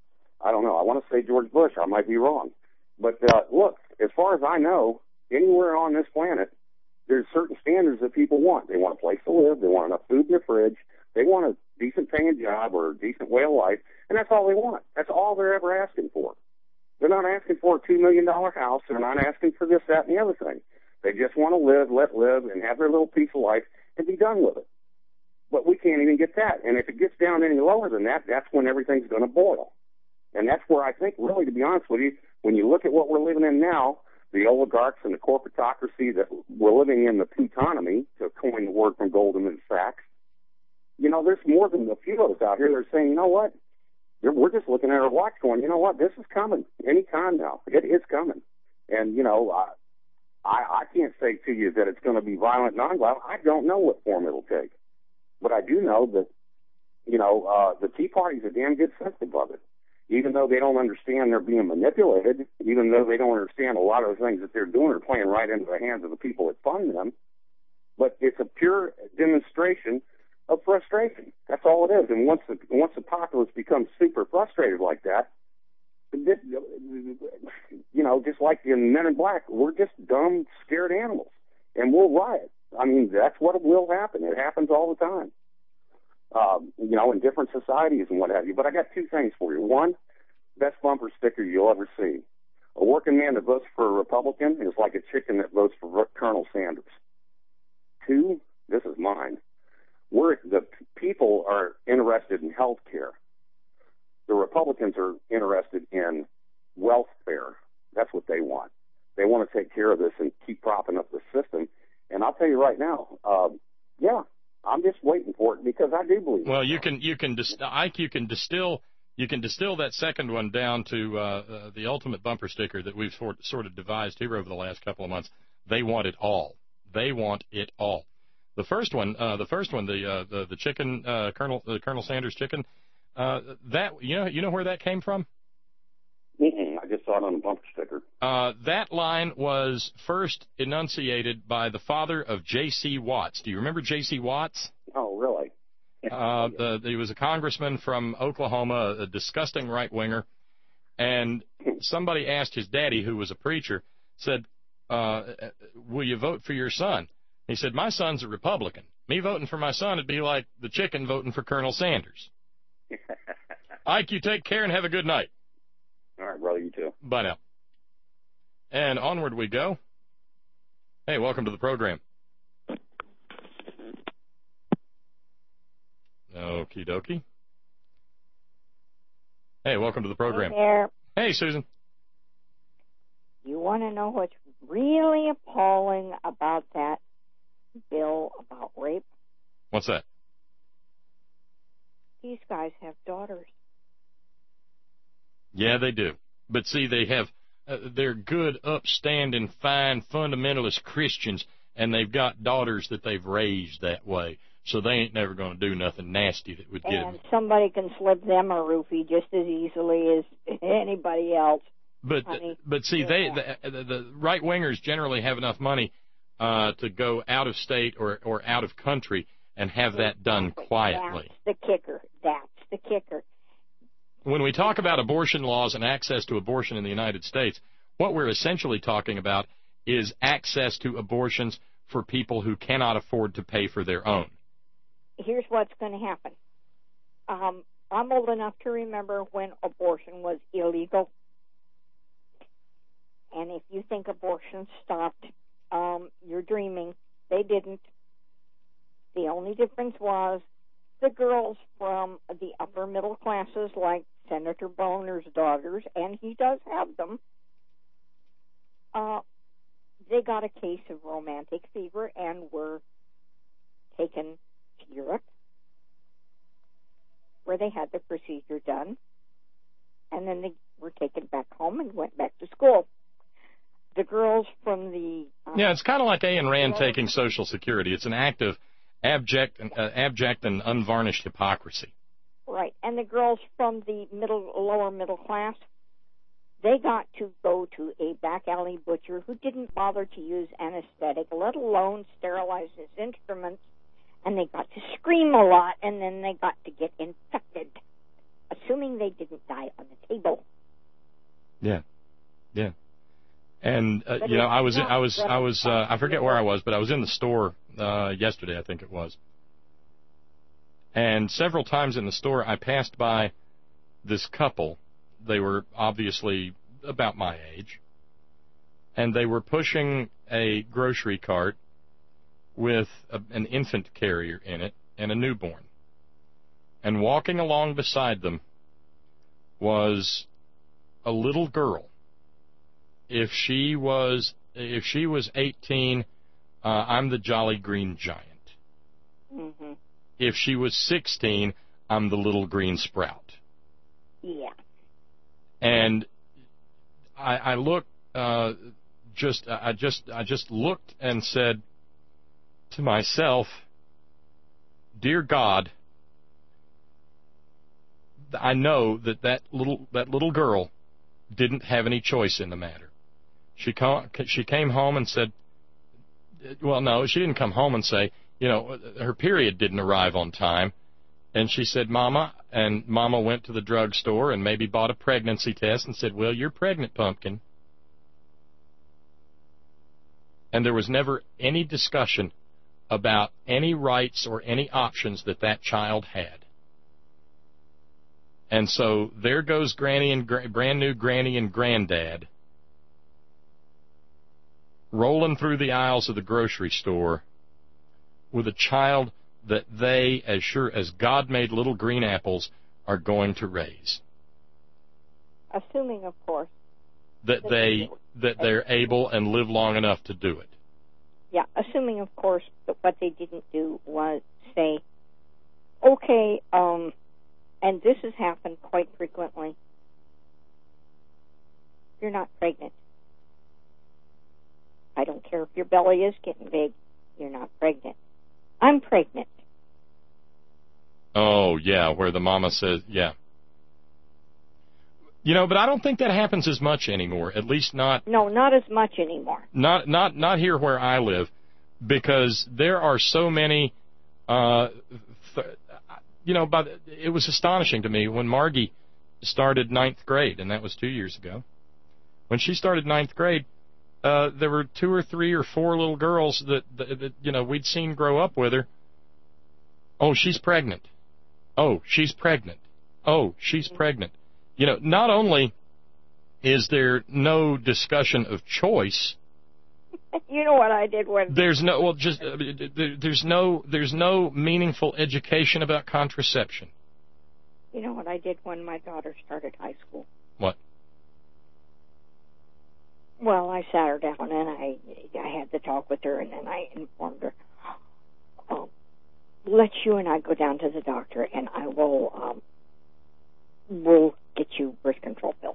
I don't know. I want to say George Bush. I might be wrong. But uh, look, as far as I know, anywhere on this planet, there's certain standards that people want. They want a place to live. They want enough food in their fridge. They want a decent paying job or a decent way of life, and that's all they want. That's all they're ever asking for. They're not asking for a two million dollar house. They're not asking for this, that, and the other thing. They just want to live, let live, and have their little piece of life and be done with it. But we can't even get that. And if it gets down any lower than that, that's when everything's going to boil. And that's where I think, really, to be honest with you, when you look at what we're living in now, the oligarchs and the corporatocracy that we're living in, the plutonomy, to coin the word from Goldman Sachs, you know, there's more than a few of us out here that are saying, you know what, we're just looking at our watch going, you know what, this is coming any time now. It is coming. And, you know, I, I, I can't say to you that it's going to be violent, nonviolent. I don't know what form it'll take. But I do know that, you know, uh, the Tea Party's a damn good sensitive of it. Even though they don't understand they're being manipulated, even though they don't understand a lot of the things that they're doing are playing right into the hands of the people that fund them. But it's a pure demonstration of frustration. That's all it is. And once the once the populace becomes super frustrated like that, you know, just like in Men in Black, we're just dumb, scared animals, and we'll riot. I mean, that's what will happen. It happens all the time, um, you know, in different societies and what have you. But I got two things for you. One, best bumper sticker you'll ever see. A working man that votes for a Republican is like a chicken that votes for Colonel Sanders. Two, this is mine. We're, the people are interested in health care. The Republicans are interested in welfare. That's what they want. They want to take care of this and keep propping up the system. And I'll tell you right now, uh, yeah, I'm just waiting for it because I do believe. Well, you can you can dis- Ike, you can distill you can distill that second one down to uh, uh, the ultimate bumper sticker that we've sort sort of devised here over the last couple of months. They want it all. They want it all. The first one, uh, the first one, the uh, the, the chicken, uh, Colonel the Colonel Sanders chicken. Uh, that you know you know where that came from? Mm-mm, I just saw it on a bumper sticker. Uh, that line was first enunciated by the father of J C Watts. Do you remember J C Watts? Oh, really? Uh, the, he was a congressman from Oklahoma, a disgusting right-winger, and somebody asked his daddy, who was a preacher, said, uh, will you vote for your son? He said, my son's a Republican. Me voting for my son would be like the chicken voting for Colonel Sanders. Ike, you take care and have a good night. All right, brother, you too. Bye now. And onward we go. Hey, welcome to the program. Okie dokie. Hey, welcome to the program. Hey there. Hey, Susan. You want to know what's really appalling about that bill about rape? What's that? These guys have daughters. Yeah, they do. But see, they have, uh, they're good, upstanding, fine, fundamentalist Christians, and they've got daughters that they've raised that way. So they ain't never going to do nothing nasty that would get them. And somebody can slip them a roofie just as easily as anybody else. But honey. but see, they the, the, the right wingers generally have enough money uh, to go out of state or or out of country and have that done quietly. That's the kicker. That's the kicker. When we talk about abortion laws and access to abortion in the United States, what we're essentially talking about is access to abortions for people who cannot afford to pay for their own. Here's what's going to happen. Um, I'm old enough to remember when abortion was illegal. And if you think abortion stopped, um, you're dreaming. They didn't. The only difference was the girls from the upper middle classes, like Senator Boner's daughters, and he does have them, uh, they got a case of romantic fever and were taken to Europe, where they had the procedure done, and then they were taken back home and went back to school. The girls from the... Uh, yeah, it's kind of like Ayn Rand taking Social Security. It's an act of abject and, uh, abject and unvarnished hypocrisy. Right, and the girls from the middle, lower middle class, they got to go to a back alley butcher who didn't bother to use anesthetic, let alone sterilize his instruments, and they got to scream a lot, and then they got to get infected, assuming they didn't die on the table. Yeah, yeah. And uh, you know, I was, I was, I was, uh, I forget where I was, but I was in the store uh, yesterday, I think it was. And several times in the store, I passed by this couple. They were obviously about my age, and they were pushing a grocery cart with a, an infant carrier in it and a newborn. And walking along beside them was a little girl. If she was if she was eighteen, uh, I'm the Jolly Green Giant. Mm-hmm. if she was sixteen, I'm the little green sprout. Yeah. And I, I looked, uh, just, I just, I just looked and said to myself, dear God, I know that that little, that little girl didn't have any choice in the matter. She come, she came home and said, well, no, she didn't come home and say, you know, her period didn't arrive on time. And she said, Mama, and Mama went to the drugstore and maybe bought a pregnancy test and said, well, you're pregnant, pumpkin. And there was never any discussion about any rights or any options that that child had. And so there goes Granny and gra- brand new Granny and Granddad rolling through the aisles of the grocery store with a child that they, as sure as God made little green apples, are going to raise. Assuming, of course, that they that they're able and live long enough to do it. Yeah, assuming, of course, that what they didn't do was say, okay, um, and this has happened quite frequently, you're not pregnant. I don't care if your belly is getting big, you're not pregnant. I'm pregnant. Oh, yeah, where the mama says, yeah. You know, but I don't think that happens as much anymore, at least not... No, not as much anymore. Not not, not here where I live, because there are so many... Uh, th- you know, by the, it was astonishing to me when Margie started ninth grade, and that was two years ago. When she started ninth grade, uh, there were two or three or four little girls that, that, that, you know, we'd seen grow up with her. Oh, she's pregnant. Oh, she's pregnant. Oh, she's pregnant. You know, not only is there no discussion of choice. You know what I did when there's no well, just uh, there, there's no there's no meaningful education about contraception. You know what I did when my daughter started high school? What? Well, I sat her down and I I had to talk with her, and then I informed her, um, let you and I go down to the doctor, and I will um, we'll get you birth control pills.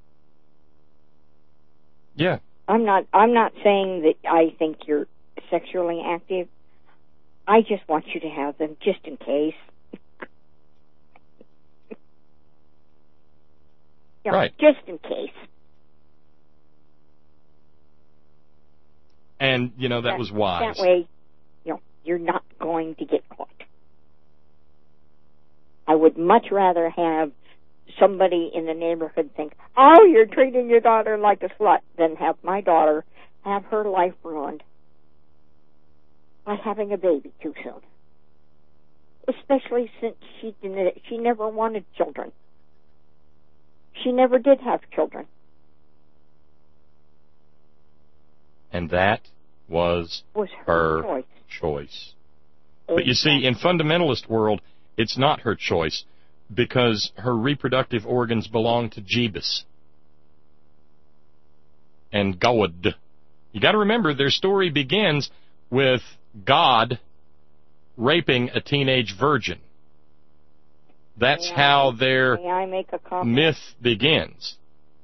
Yeah. I'm not I'm not saying that I think you're sexually active. I just want you to have them just in case. You know, right. Just in case. And, you know, that, that was wise. That way, you know, you're not going to get caught. I would much rather have somebody in the neighborhood think, oh, you're treating your daughter like a slut, than have my daughter have her life ruined by having a baby too soon. Especially since she didn't, she never wanted children. She never did have children. And that was, was her, her choice. choice. But you see, in fundamentalist world, it's not her choice, because her reproductive organs belong to Jebus and God. You got to remember, their story begins with God raping a teenage virgin. That's may how I, their may I make a comment? myth begins.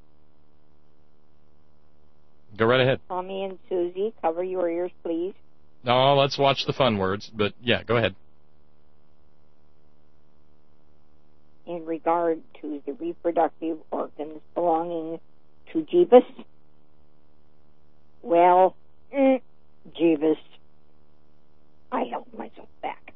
Go right ahead. Tommy and Susie, cover your ears, please. No, let's watch the fun words, but yeah, go ahead. In regard to the reproductive organs belonging to Jebus, well, mm, Jebus, I held myself back.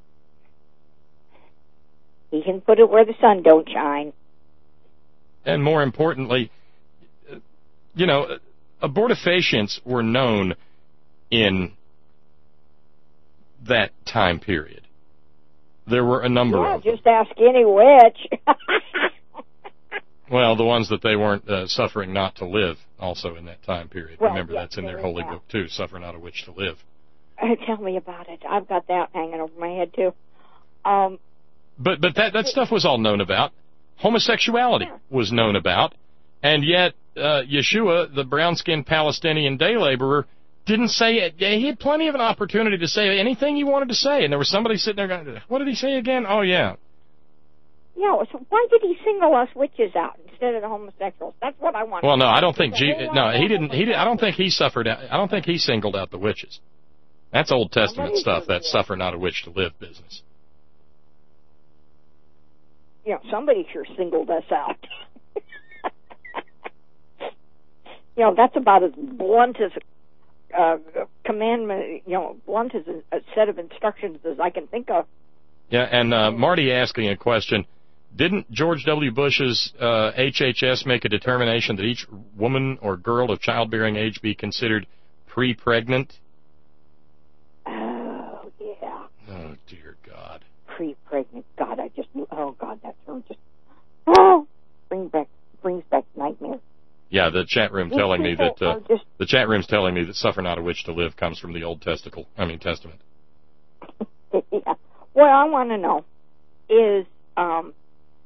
He can put it where the sun don't shine. And more importantly, you know, abortifacients were known in that time period. There were a number yeah, of them. just ask any witch. Well, the ones that they weren't uh, suffering not to live also in that time period. Well, Remember, yes, that's in their there holy is that. book, too, Suffer Not a Witch to Live. Uh, tell me about it. I've got that hanging over my head, too. Um, but but that, that stuff was all known about. Homosexuality yeah. was known about. And yet, uh, Yeshua, the brown-skinned Palestinian day laborer, didn't say it. Yeah, he had plenty of an opportunity to say anything he wanted to say, and there was somebody sitting there going, what did he say again? Oh, yeah. Yeah, so why did he single us witches out instead of the homosexuals? That's what I want. Well, no, I don't think G- no, he didn't. He did. I don't think he suffered. I don't think he singled out the witches. That's Old Testament stuff. That suffer not a witch to live business. Yeah, somebody sure singled us out. You know, that's about as blunt as a uh, commandment. You know, blunt as a, a set of instructions as I can think of. Yeah, and uh, Marty asking a question. Didn't George W. Bush's uh, H H S make a determination that each woman or girl of childbearing age be considered pre-pregnant? Oh, yeah. Oh, dear God. Pre-pregnant. God, I just knew. Oh, God, that term just... Oh, brings back, brings back nightmares. Yeah, the chat room telling me that... Uh, just... The chat room's telling me that suffer not a witch to live comes from the Old Testicle, I mean, Testament. Yeah. What I want to know is... Um,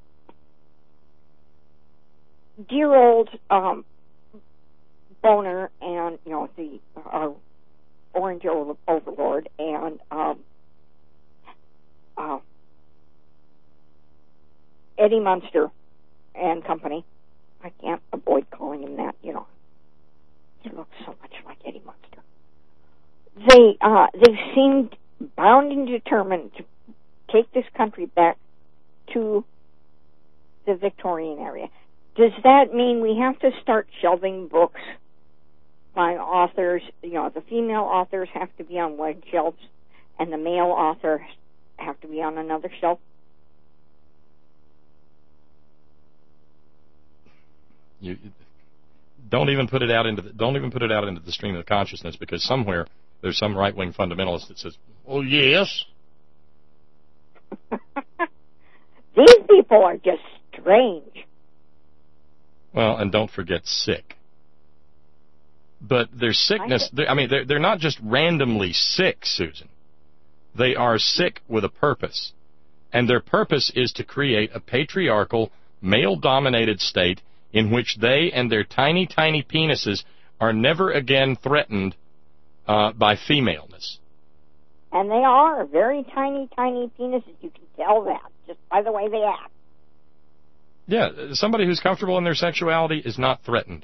dear old um, Boner and, you know, the uh, Orange Overlord and um, uh, Eddie Munster and company. I can't avoid calling him that, you know. He looks so much like Eddie Munster. They, uh, they seemed bound and determined to take this country back to the Victorian area. Does that mean we have to start shelving books by authors? You know, the female authors have to be on one shelf, and the male authors have to be on another shelf? You don't even put it out into the, don't even put it out into the stream of consciousness, because somewhere there's some right-wing fundamentalist that says, "Oh yes." These people are just strange. Well, and don't forget sick. But their sickness, I mean, they're, they're not just randomly sick, Susan. They are sick with a purpose. And their purpose is to create a patriarchal, male-dominated state in which they and their tiny, tiny penises are never again threatened uh, by femaleness. And they are very tiny, tiny penises. You can tell that just by the way they act. Yeah, somebody who's comfortable in their sexuality is not threatened.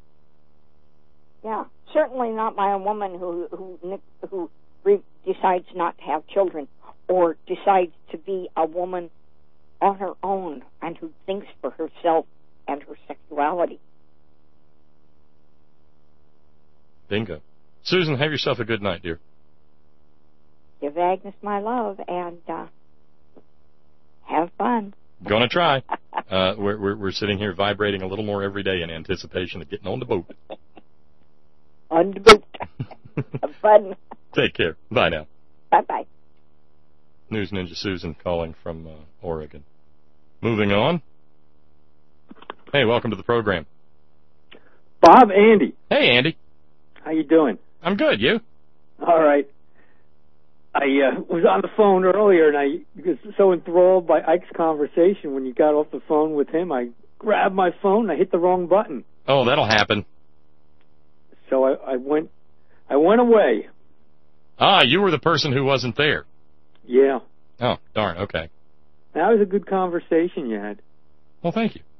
Yeah, certainly not by a woman who who who re- decides not to have children or decides to be a woman on her own and who thinks for herself and her sexuality. Bingo. Susan, have yourself a good night, dear. Give Agnes my love and uh, have fun. Gonna try. Uh, we're, we're we're sitting here vibrating a little more every day in anticipation of getting on the boat. On the boat. Have fun. Take care. Bye now. Bye bye. News Ninja Susan calling from uh, Oregon. Moving on. Hey, welcome to the program. Bob, Andy. Hey, Andy. How you doing? I'm good. You? All right. I uh, was on the phone earlier, and I was so enthralled by Ike's conversation when you got off the phone with him, I grabbed my phone and I hit the wrong button. Oh, that'll happen. So I, I went, I went away. Ah, you were the person who wasn't there. Yeah. Oh, darn. Okay. That was a good conversation you had. Well, thank you.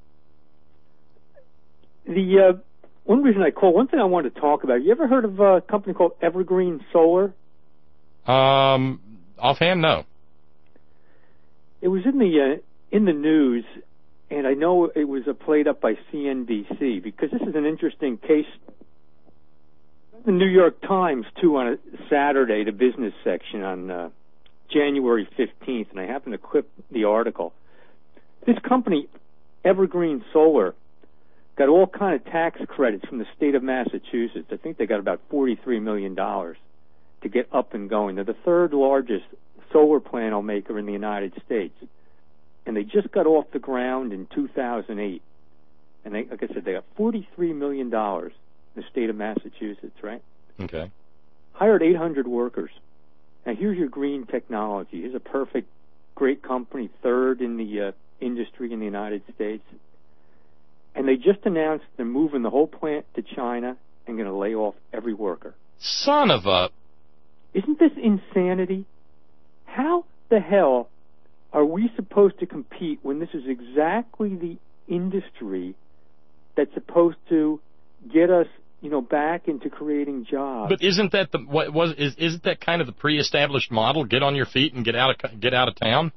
The uh, one reason I called, one thing I wanted to talk about. You ever heard of a company called Evergreen Solar? Um, offhand, no. It was in the uh, in the news, and I know it was uh, played up by C N B C because this is an interesting case. The New York Times too on a Saturday, the business section on uh, January fifteenth, and I happened to clip the article. This company, Evergreen Solar, got all kind of tax credits from the state of Massachusetts. I think they got about forty-three million dollars to get up and going. They're the third largest solar panel maker in the United States. And they just got off the ground in two thousand eight. And they, like I said, they got forty-three million dollars in the state of Massachusetts, right? Okay. Hired eight hundred workers. Now, here's your green technology. Here's a perfect, great company, third in the uh, industry in the United States. And they just announced they're moving the whole plant to China and going to lay off every worker. Son of a... Isn't this insanity? How the hell are we supposed to compete when this is exactly the industry that's supposed to get us, you know, back into creating jobs? But isn't that the what was is isn't that kind of the pre-established model? Get on your feet and get out of get out of town.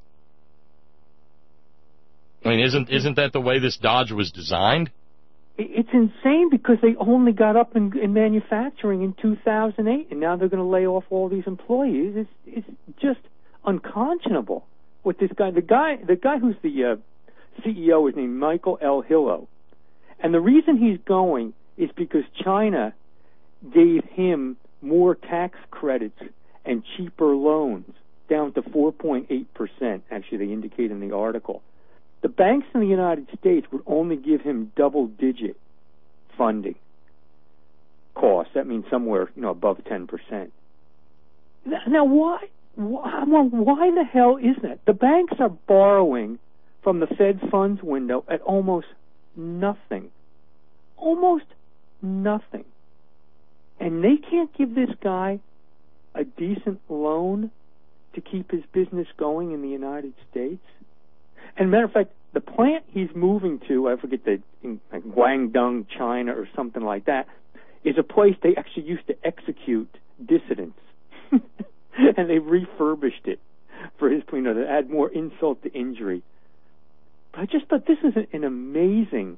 I mean, isn't isn't that the way this Dodge was designed? It's insane because they only got up in, in manufacturing in two thousand eight, and now they're going to lay off all these employees. It's it's just unconscionable. What this guy, the guy, the guy who's the uh, C E O is named Michael L. Hillo, and the reason he's going is because China gave him more tax credits and cheaper loans, down to four point eight percent. Actually, they indicate in the article. The banks in the United States would only give him double-digit funding costs. That means somewhere, you know, above ten percent. Now, why, why, why the hell is that? The banks are borrowing from the Fed funds window at almost nothing. Almost nothing. And they can't give this guy a decent loan to keep his business going in the United States? And matter of fact, the plant he's moving to, I forget the, in like Guangdong, China, or something like that, is a place they actually used to execute dissidents, and they refurbished it for his, you know, to add more insult to injury. But I just thought this is an, an amazing.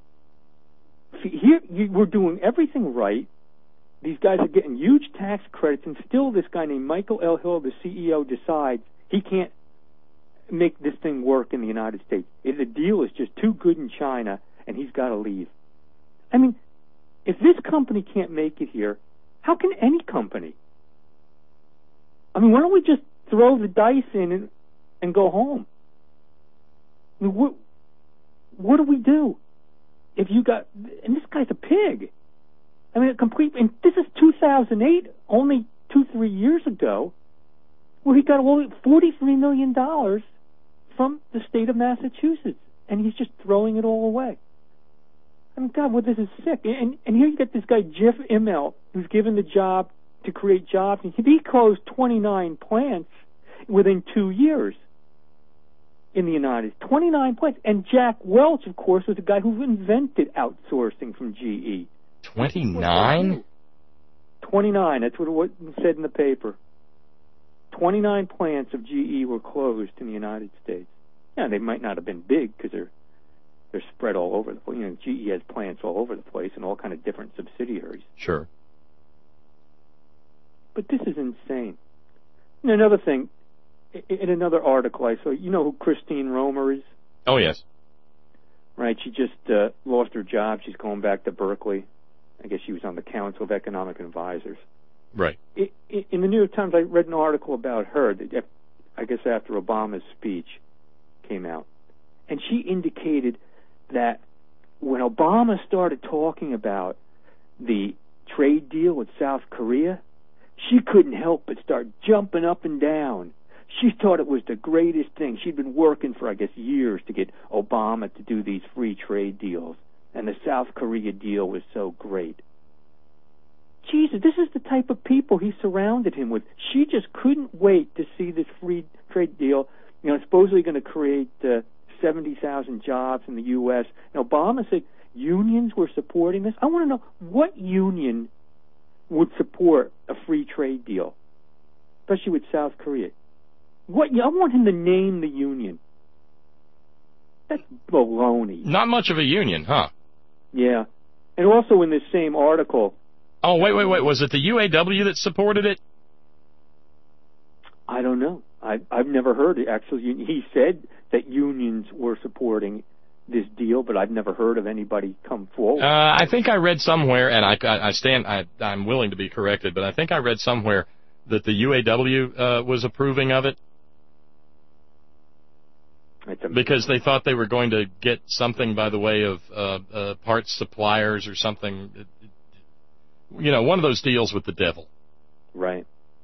Here you, we're doing everything right. These guys are getting huge tax credits, and still this guy named Michael L. Hill, the C E O, decides he can't make this thing work in the United States. The deal is just too good in China, and he's got to leave. I mean, if this company can't make it here, how can any company? I mean, why don't we just throw the dice in and, and go home? I mean, what, what do we do? If you got, and this guy's a pig. I mean, a complete, and this is two thousand eight, only two, three years ago, where he got forty-three million dollars from the state of Massachusetts, and he's just throwing it all away. I mean, God, well, this is sick. And and here you get this guy, Jeff Immelt, who's given the job to create jobs. And he closed twenty-nine plants within two years in the United States. twenty-nine plants. And Jack Welch, of course, was the guy who invented outsourcing from G E. twenty-nine? twenty-nine, that's what it said in the paper. twenty-nine plants of G E were closed in the United States. Yeah, they might not have been big because they're they're spread all over the place. You know, G E has plants all over the place and all kind of different subsidiaries. Sure. But this is insane. And another thing, in another article I saw, you know who Christine Romer is? Oh, yes. Right, she just uh, lost her job. She's going back to Berkeley. I guess she was on the Council of Economic Advisors. Right. In the New York Times, I read an article about her, that I guess after Obama's speech came out. And she indicated that when Obama started talking about the trade deal with South Korea, she couldn't help but start jumping up and down. She thought it was the greatest thing. She'd been working for, I guess, years to get Obama to do these free trade deals. And the South Korea deal was so great. Jesus, this is the type of people he surrounded him with. She just couldn't wait to see this free trade deal, you know, supposedly going to create uh, seventy thousand jobs in the U S And Obama said unions were supporting this. I want to know what union would support a free trade deal, especially with South Korea. What? I want him to name the union. That's baloney. Not much of a union, huh? Yeah. And also in this same article... Oh, wait, wait, wait. Was it the U A W that supported it? I don't know. I, I've never heard it. Actually, he said that unions were supporting this deal, but I've never heard of anybody come forward. Uh, I think I read somewhere, and I, I, I stand, I, I'm willing to be corrected, but I think I read somewhere that the U A W uh, was approving of it. Because they thought they were going to get something by the way of uh, uh, parts suppliers or something. You know, one of those deals with the devil. Right.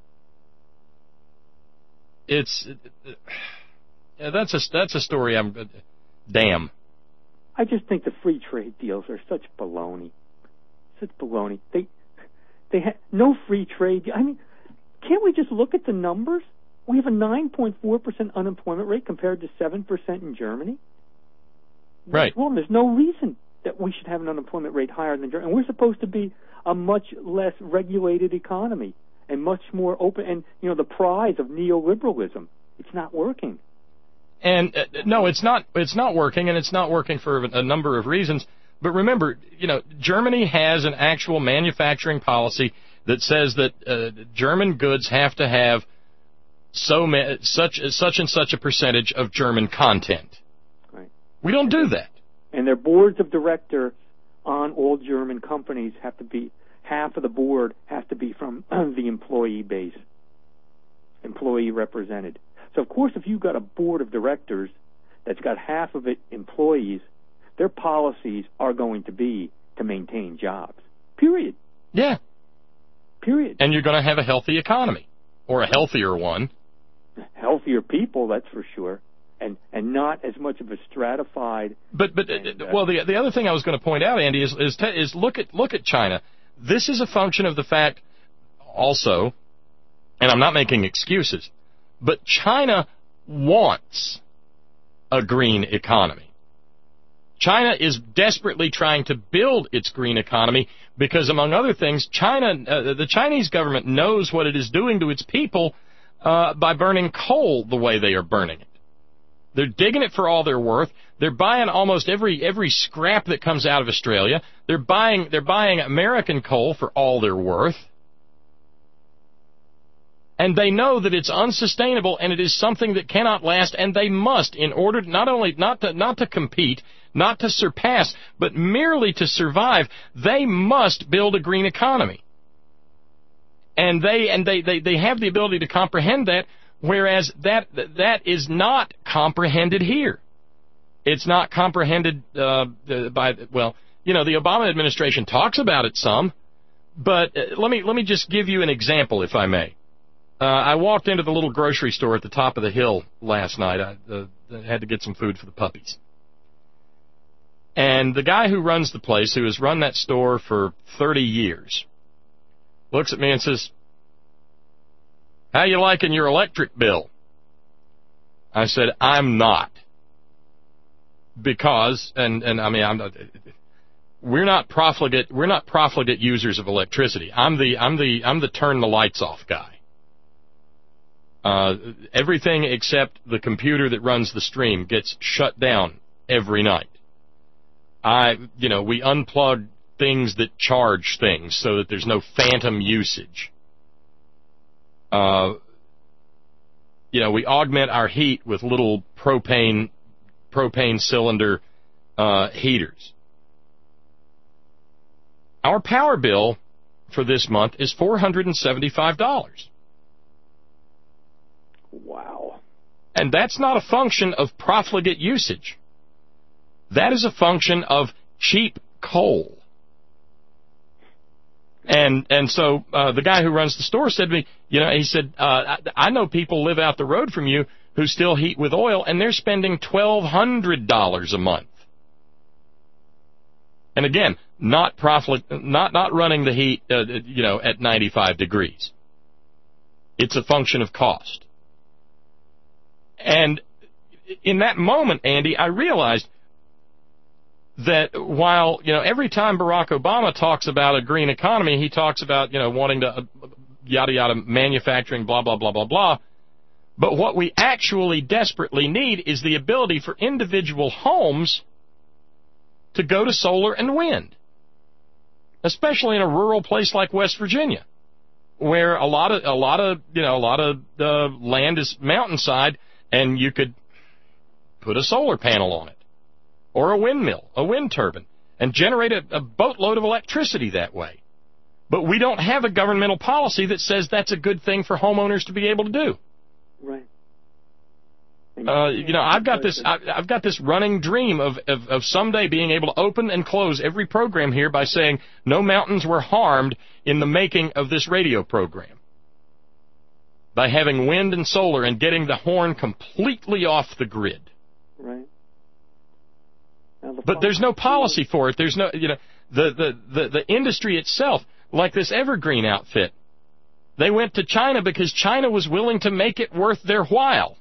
It's uh, that's a that's a story. I'm uh, damn. I just think the free trade deals are such baloney, such baloney. They They ha- no free trade. I mean, can't we just look at the numbers? We have a nine point four percent unemployment rate compared to seven percent in Germany. Right. Well, there's no reason that we should have an unemployment rate higher than Germany. And we're supposed to be a much less regulated economy and much more open. And, you know, the prize of neoliberalism, it's not working. And, uh, no, it's not, it's not working, and it's not working for a number of reasons. But remember, you know, Germany has an actual manufacturing policy that says that uh, German goods have to have so ma- such such and such a percentage of German content. Right. We don't do that. And their boards of directors on all German companies have to be, half of the board has to be from the employee base, employee represented. So, of course, if you've got a board of directors that's got half of it employees, their policies are going to be to maintain jobs. Period. Yeah. Period. And you're going to have a healthy economy, or a healthier one. Healthier people, that's for sure, and and not as much of a stratified. But but and, uh, well, the the other thing I was going to point out, Andy, is is, te- is look at look at China. This is a function of the fact, also, and I'm not making excuses, but China wants a green economy. China is desperately trying to build its green economy because, among other things, China, uh, the Chinese government knows what it is doing to its people uh, by burning coal the way they are burning it. They're digging it for all they're worth. They're buying almost every every scrap that comes out of Australia. They're buying they're buying American coal for all they're worth. And they know that it's unsustainable and it is something that cannot last, and they must, in order to not only not to not to compete, not to surpass, but merely to survive, they must build a green economy. And they and they, they, they have the ability to comprehend that, whereas that that is not comprehended here. It's not comprehended uh, by, well, you know, the Obama administration talks about it some, but uh, let me let me just give you an example, if I may. Uh, I walked into the little grocery store at the top of the hill last night. I uh, had to get some food for the puppies. And the guy who runs the place, who has run that store for thirty years, looks at me and says, "How you liking your electric bill?" I said, "I'm not." Because, and, and I mean, I'm not, we're not profligate, we're not profligate users of electricity. I'm the, I'm the, I'm the turn the lights off guy. Uh, everything except the computer that runs the stream gets shut down every night. I, you know, we unplug things that charge things so that there's no phantom usage. Uh, you know, we augment our heat with little propane, propane cylinder, uh, heaters. Our power bill for this month is four hundred seventy-five dollars. Wow. And that's not a function of profligate usage. That is a function of cheap coal. And and so uh, the guy who runs the store said to me, you know, he said, uh, I, I know people live out the road from you who still heat with oil, and they're spending twelve hundred dollars a month. And again, not proflig- not not running the heat, uh, you know, at ninety-five degrees. It's a function of cost. And in that moment, Andy, I realized that while, you know, every time Barack Obama talks about a green economy, he talks about, you know, wanting to, uh, yada, yada, manufacturing, blah, blah, blah, blah, blah. But what we actually desperately need is the ability for individual homes to go to solar and wind, especially in a rural place like West Virginia, where a lot of, a lot of, you know, a lot of the land is mountainside, and you could put a solar panel on it, or a windmill, a wind turbine, and generate a, a boatload of electricity that way. But we don't have a governmental policy that says that's a good thing for homeowners to be able to do. Right. Uh, you know, I've got this, I, I've got this running dream of, of, of someday being able to open and close every program here by saying no mountains were harmed in the making of this radio program, by having wind and solar and getting the horn completely off the grid. Right. But there's no policy for it. There's no, you know, the, the, the, the industry itself, like this Evergreen outfit. They went to China because China was willing to make it worth their while.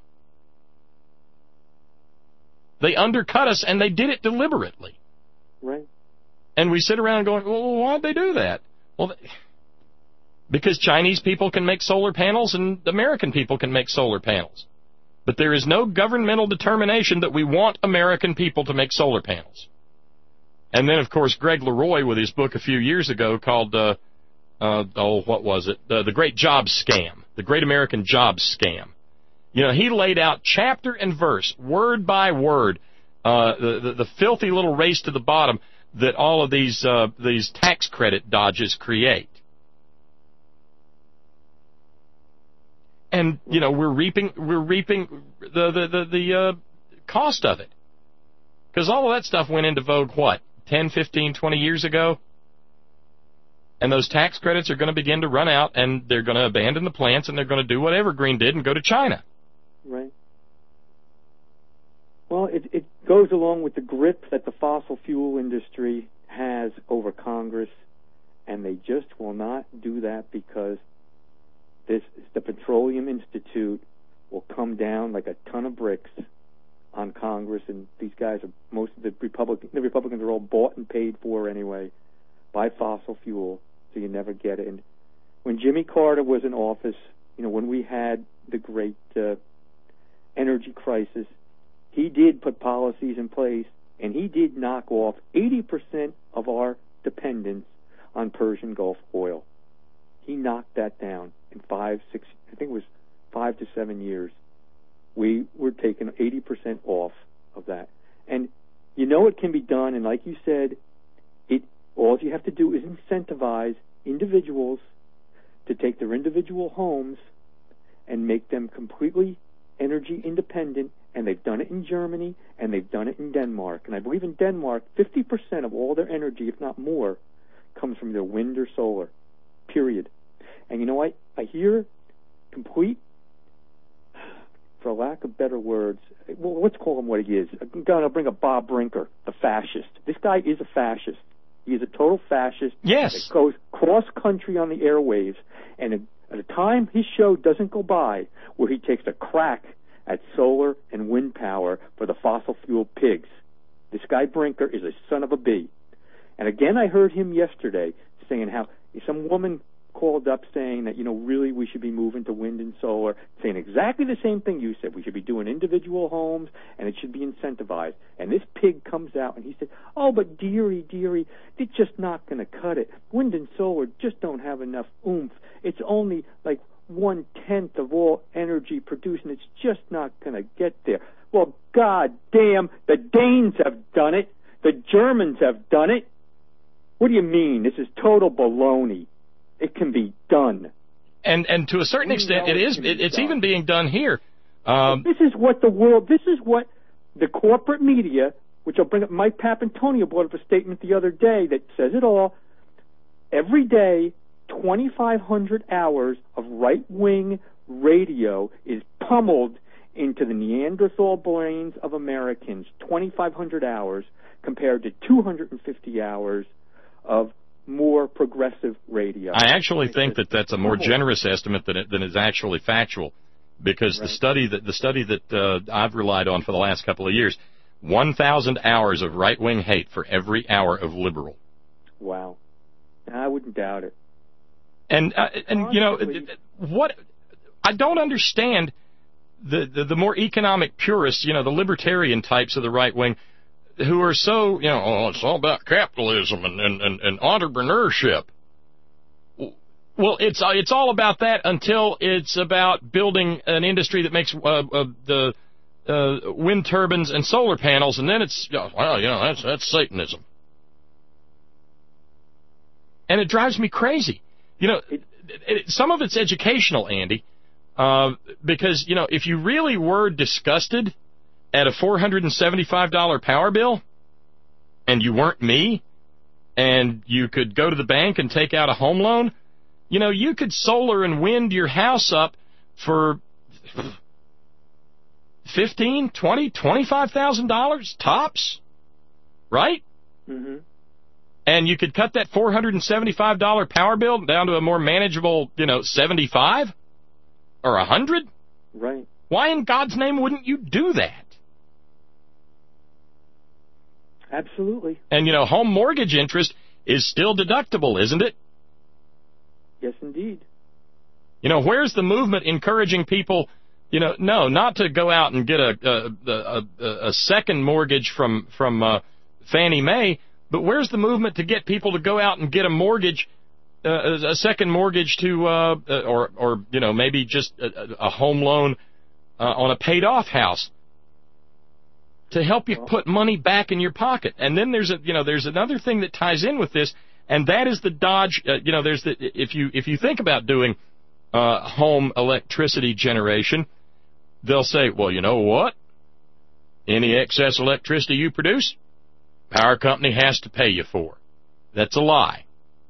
They undercut us, and they did it deliberately. Right. And we sit around going, well, why'd they do that? Well, they, because Chinese people can make solar panels and American people can make solar panels. But there is no governmental determination that we want American people to make solar panels. And then, of course, Greg Leroy, with his book a few years ago called, uh, uh, oh, what was it? Uh, The Great Job Scam, The Great American Job Scam. You know, he laid out chapter and verse, word by word, uh, the, the, the filthy little race to the bottom that all of these uh, these tax credit dodges create. And, you know, we're reaping we're reaping the, the, the, the uh, cost of it. Because all of that stuff went into vogue, what, ten, fifteen, twenty years ago? And those tax credits are going to begin to run out, and they're going to abandon the plants, and they're going to do what Evergreen did and go to China. Right. Well, it, it goes along with the grip that the fossil fuel industry has over Congress, and they just will not do that because this the Petroleum Institute will come down like a ton of bricks on Congress, and these guys are most of the Republicans. The Republicans are all bought and paid for anyway by fossil fuel, so you never get it. And when Jimmy Carter was in office, you know, when we had the great uh, energy crisis, he did put policies in place, and he did knock off eighty percent of our dependence on Persian Gulf oil. He knocked that down in five, six, I think it was five to seven years. We were taking eighty percent off of that. And you know it can be done, and like you said, it all you have to do is incentivize individuals to take their individual homes and make them completely energy independent, and they've done it in Germany, and they've done it in Denmark. And I believe in Denmark, fifty percent of all their energy, if not more, comes from their wind or solar, period. And you know what? I hear complete, for lack of better words, well, let's call him what he is. I'm going to bring up Bob Brinker, the fascist. This guy is a fascist. He is a total fascist. Yes. That goes cross-country on the airwaves, and at a time his show doesn't go by where he takes a crack at solar and wind power for the fossil fuel pigs. This guy Brinker is a son of a bee. And again, I heard him yesterday saying how some woman called up saying that, you know, really we should be moving to wind and solar, saying exactly the same thing you said. We should be doing individual homes, and it should be incentivized. And this pig comes out, and he said, oh, but dearie, dearie, they're just not going to cut it. Wind and solar just don't have enough oomph. It's only like one-tenth of all energy produced, and it's just not going to get there. Well, God damn, the Danes have done it. The Germans have done it. What do you mean? This is total baloney. It can be done. And and to a certain We extent, know it it is. can be It, it's done. even being done here. Um, This is what the world, this is what the corporate media, which I'll bring up, Mike Papantonio brought up a statement the other day that says it all. Every day, twenty-five hundred hours of right-wing radio is pummeled into the Neanderthal brains of Americans, twenty-five hundred hours compared to two hundred fifty hours of more progressive radio. I actually think that that's a more generous estimate than it, than is actually factual, because Right. the study that the study that uh, I've relied on for the last couple of years, one thousand hours of right-wing hate for every hour of liberal. Wow. I wouldn't doubt it. And uh, and you know what? I don't understand the, the the more economic purists, you know, the libertarian types of the right wing, who are so, you know, oh, it's all about capitalism and, and, and, and entrepreneurship. Well, it's it's all about that until it's about building an industry that makes uh, uh, the uh, wind turbines and solar panels, and then it's, well, you know, that's that's Satanism. And it drives me crazy. You know, it, it, some of it's educational, Andy, uh, because, you know, if you really were disgusted at a four hundred seventy-five dollars power bill, and you weren't me, and you could go to the bank and take out a home loan, you know, you could solar and wind your house up for fifteen, twenty, twenty-five thousand dollars tops, right? Mm-hmm. And you could cut that four hundred seventy-five dollars power bill down to a more manageable, you know, seventy-five or one hundred. Right. Why in God's name wouldn't you do that? Absolutely. And, you know, home mortgage interest is still deductible, isn't it? Yes, indeed. You know, where's the movement encouraging people, you know, no, not to go out and get a a, a, a, a second mortgage from, from uh, Fannie Mae, but where's the movement to get people to go out and get a mortgage, uh, a second mortgage to, uh, or, or you know, maybe just a, a home loan uh, on a paid-off house to help you put money back in your pocket? And then there's a, you know, there's another thing that ties in with this, and that is the Dodge. Uh, you know, there's the if you if you think about doing uh, home electricity generation, they'll say, well, you know what? Any excess electricity you produce, power company has to pay you for. That's a lie.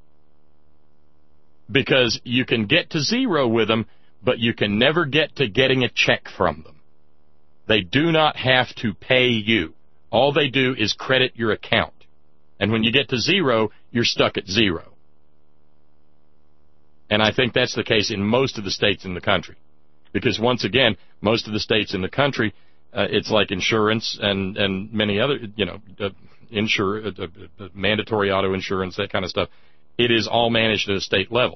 Because you can get to zero with them, but you can never get to getting a check from them. They do not have to pay you. All they do is credit your account. And when you get to zero, you're stuck at zero. And I think that's the case in most of the states in the country. Because once again, most of the states in the country, uh, it's like insurance and, and many other, you know, uh, insure, uh, uh, mandatory auto insurance, that kind of stuff. It is all managed at a state level.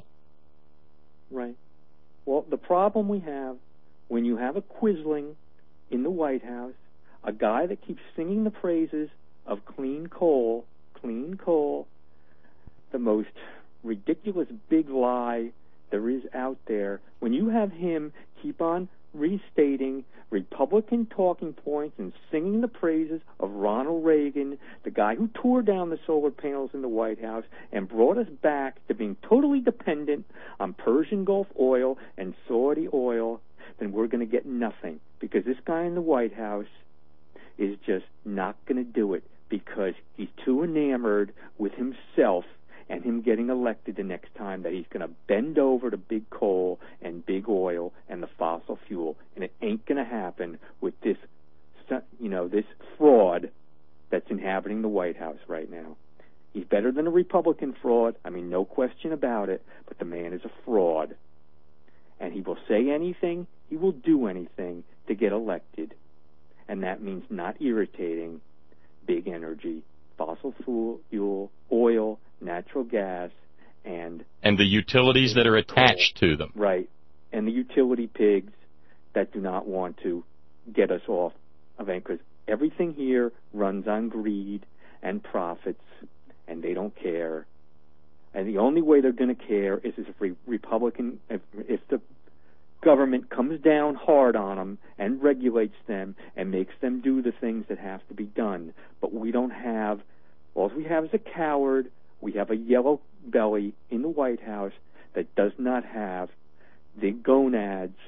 Right. Well, the problem we have when you have a Quisling in the White House, a guy that keeps singing the praises of clean coal, clean coal, the most ridiculous big lie there is out there. When you have him keep on restating Republican talking points and singing the praises of Ronald Reagan, the guy who tore down the solar panels in the White House and brought us back to being totally dependent on Persian Gulf oil and Saudi oil, then we're going to get nothing. Because this guy in the White House is just not going to do it because he's too enamored with himself and him getting elected the next time that he's going to bend over to big coal and big oil and the fossil fuel. And it ain't going to happen with this, you know, this fraud that's inhabiting the White House right now. He's better than a Republican fraud. I mean, no question about it. But the man is a fraud. And he will say anything, he will do anything to get elected. And that means not irritating big energy, fossil fuel, oil, natural gas, and... And the utilities that are attached to them. Right. And the utility pigs that do not want to get us off of anchors. Everything here runs on greed and profits, and they don't care. And the only way they're going to care is if re- Republican, if, if the government comes down hard on them and regulates them and makes them do the things that have to be done. But we don't have, all we have is a coward. We have a yellow belly in the White House that does not have the gonads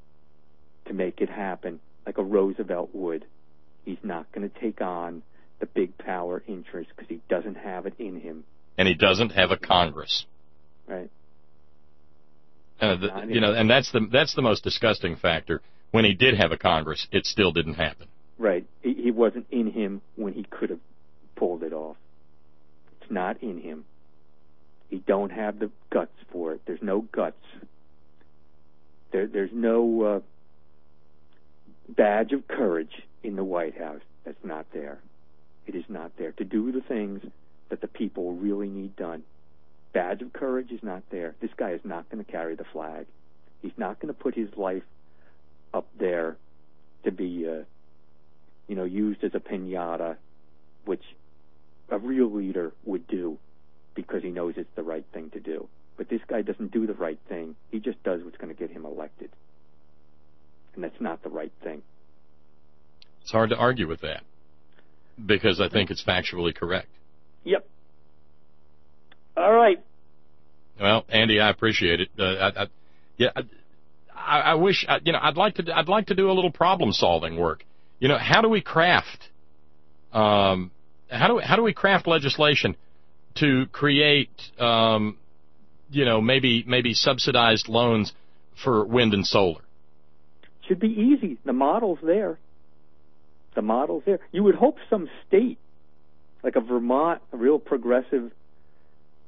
to make it happen like a Roosevelt would. He's not going to take on the big power interests because he doesn't have it in him. And he doesn't have a Congress. Right. Uh, the, you know, and that's the that's the most disgusting factor. When he did have a Congress, it still didn't happen. Right. He, he wasn't in him when he could have pulled it off. It's not in him. He don't have the guts for it. There's no guts. There, there's no uh, badge of courage in the White House. That's not there. It is not there to do the things that the people really need done. Badge of courage is not there. This guy is not going to carry the flag. He's not going to put his life up there to be, uh, you know, used as a piñata, which a real leader would do because he knows it's the right thing to do. But this guy doesn't do the right thing. He just does what's going to get him elected. And that's not the right thing. It's hard to argue with that because I think it's factually correct. Yep. All right. Well, Andy, I appreciate it. Uh, I, I, yeah, I, I wish you know. I'd like to. I'd like to do a little problem-solving work. You know, how do we craft? Um, how do we, how do we craft legislation to create? Um, you know, maybe maybe subsidized loans for wind and solar. Should be easy. The model's there. The model's there. You would hope some state, like a Vermont, a real progressive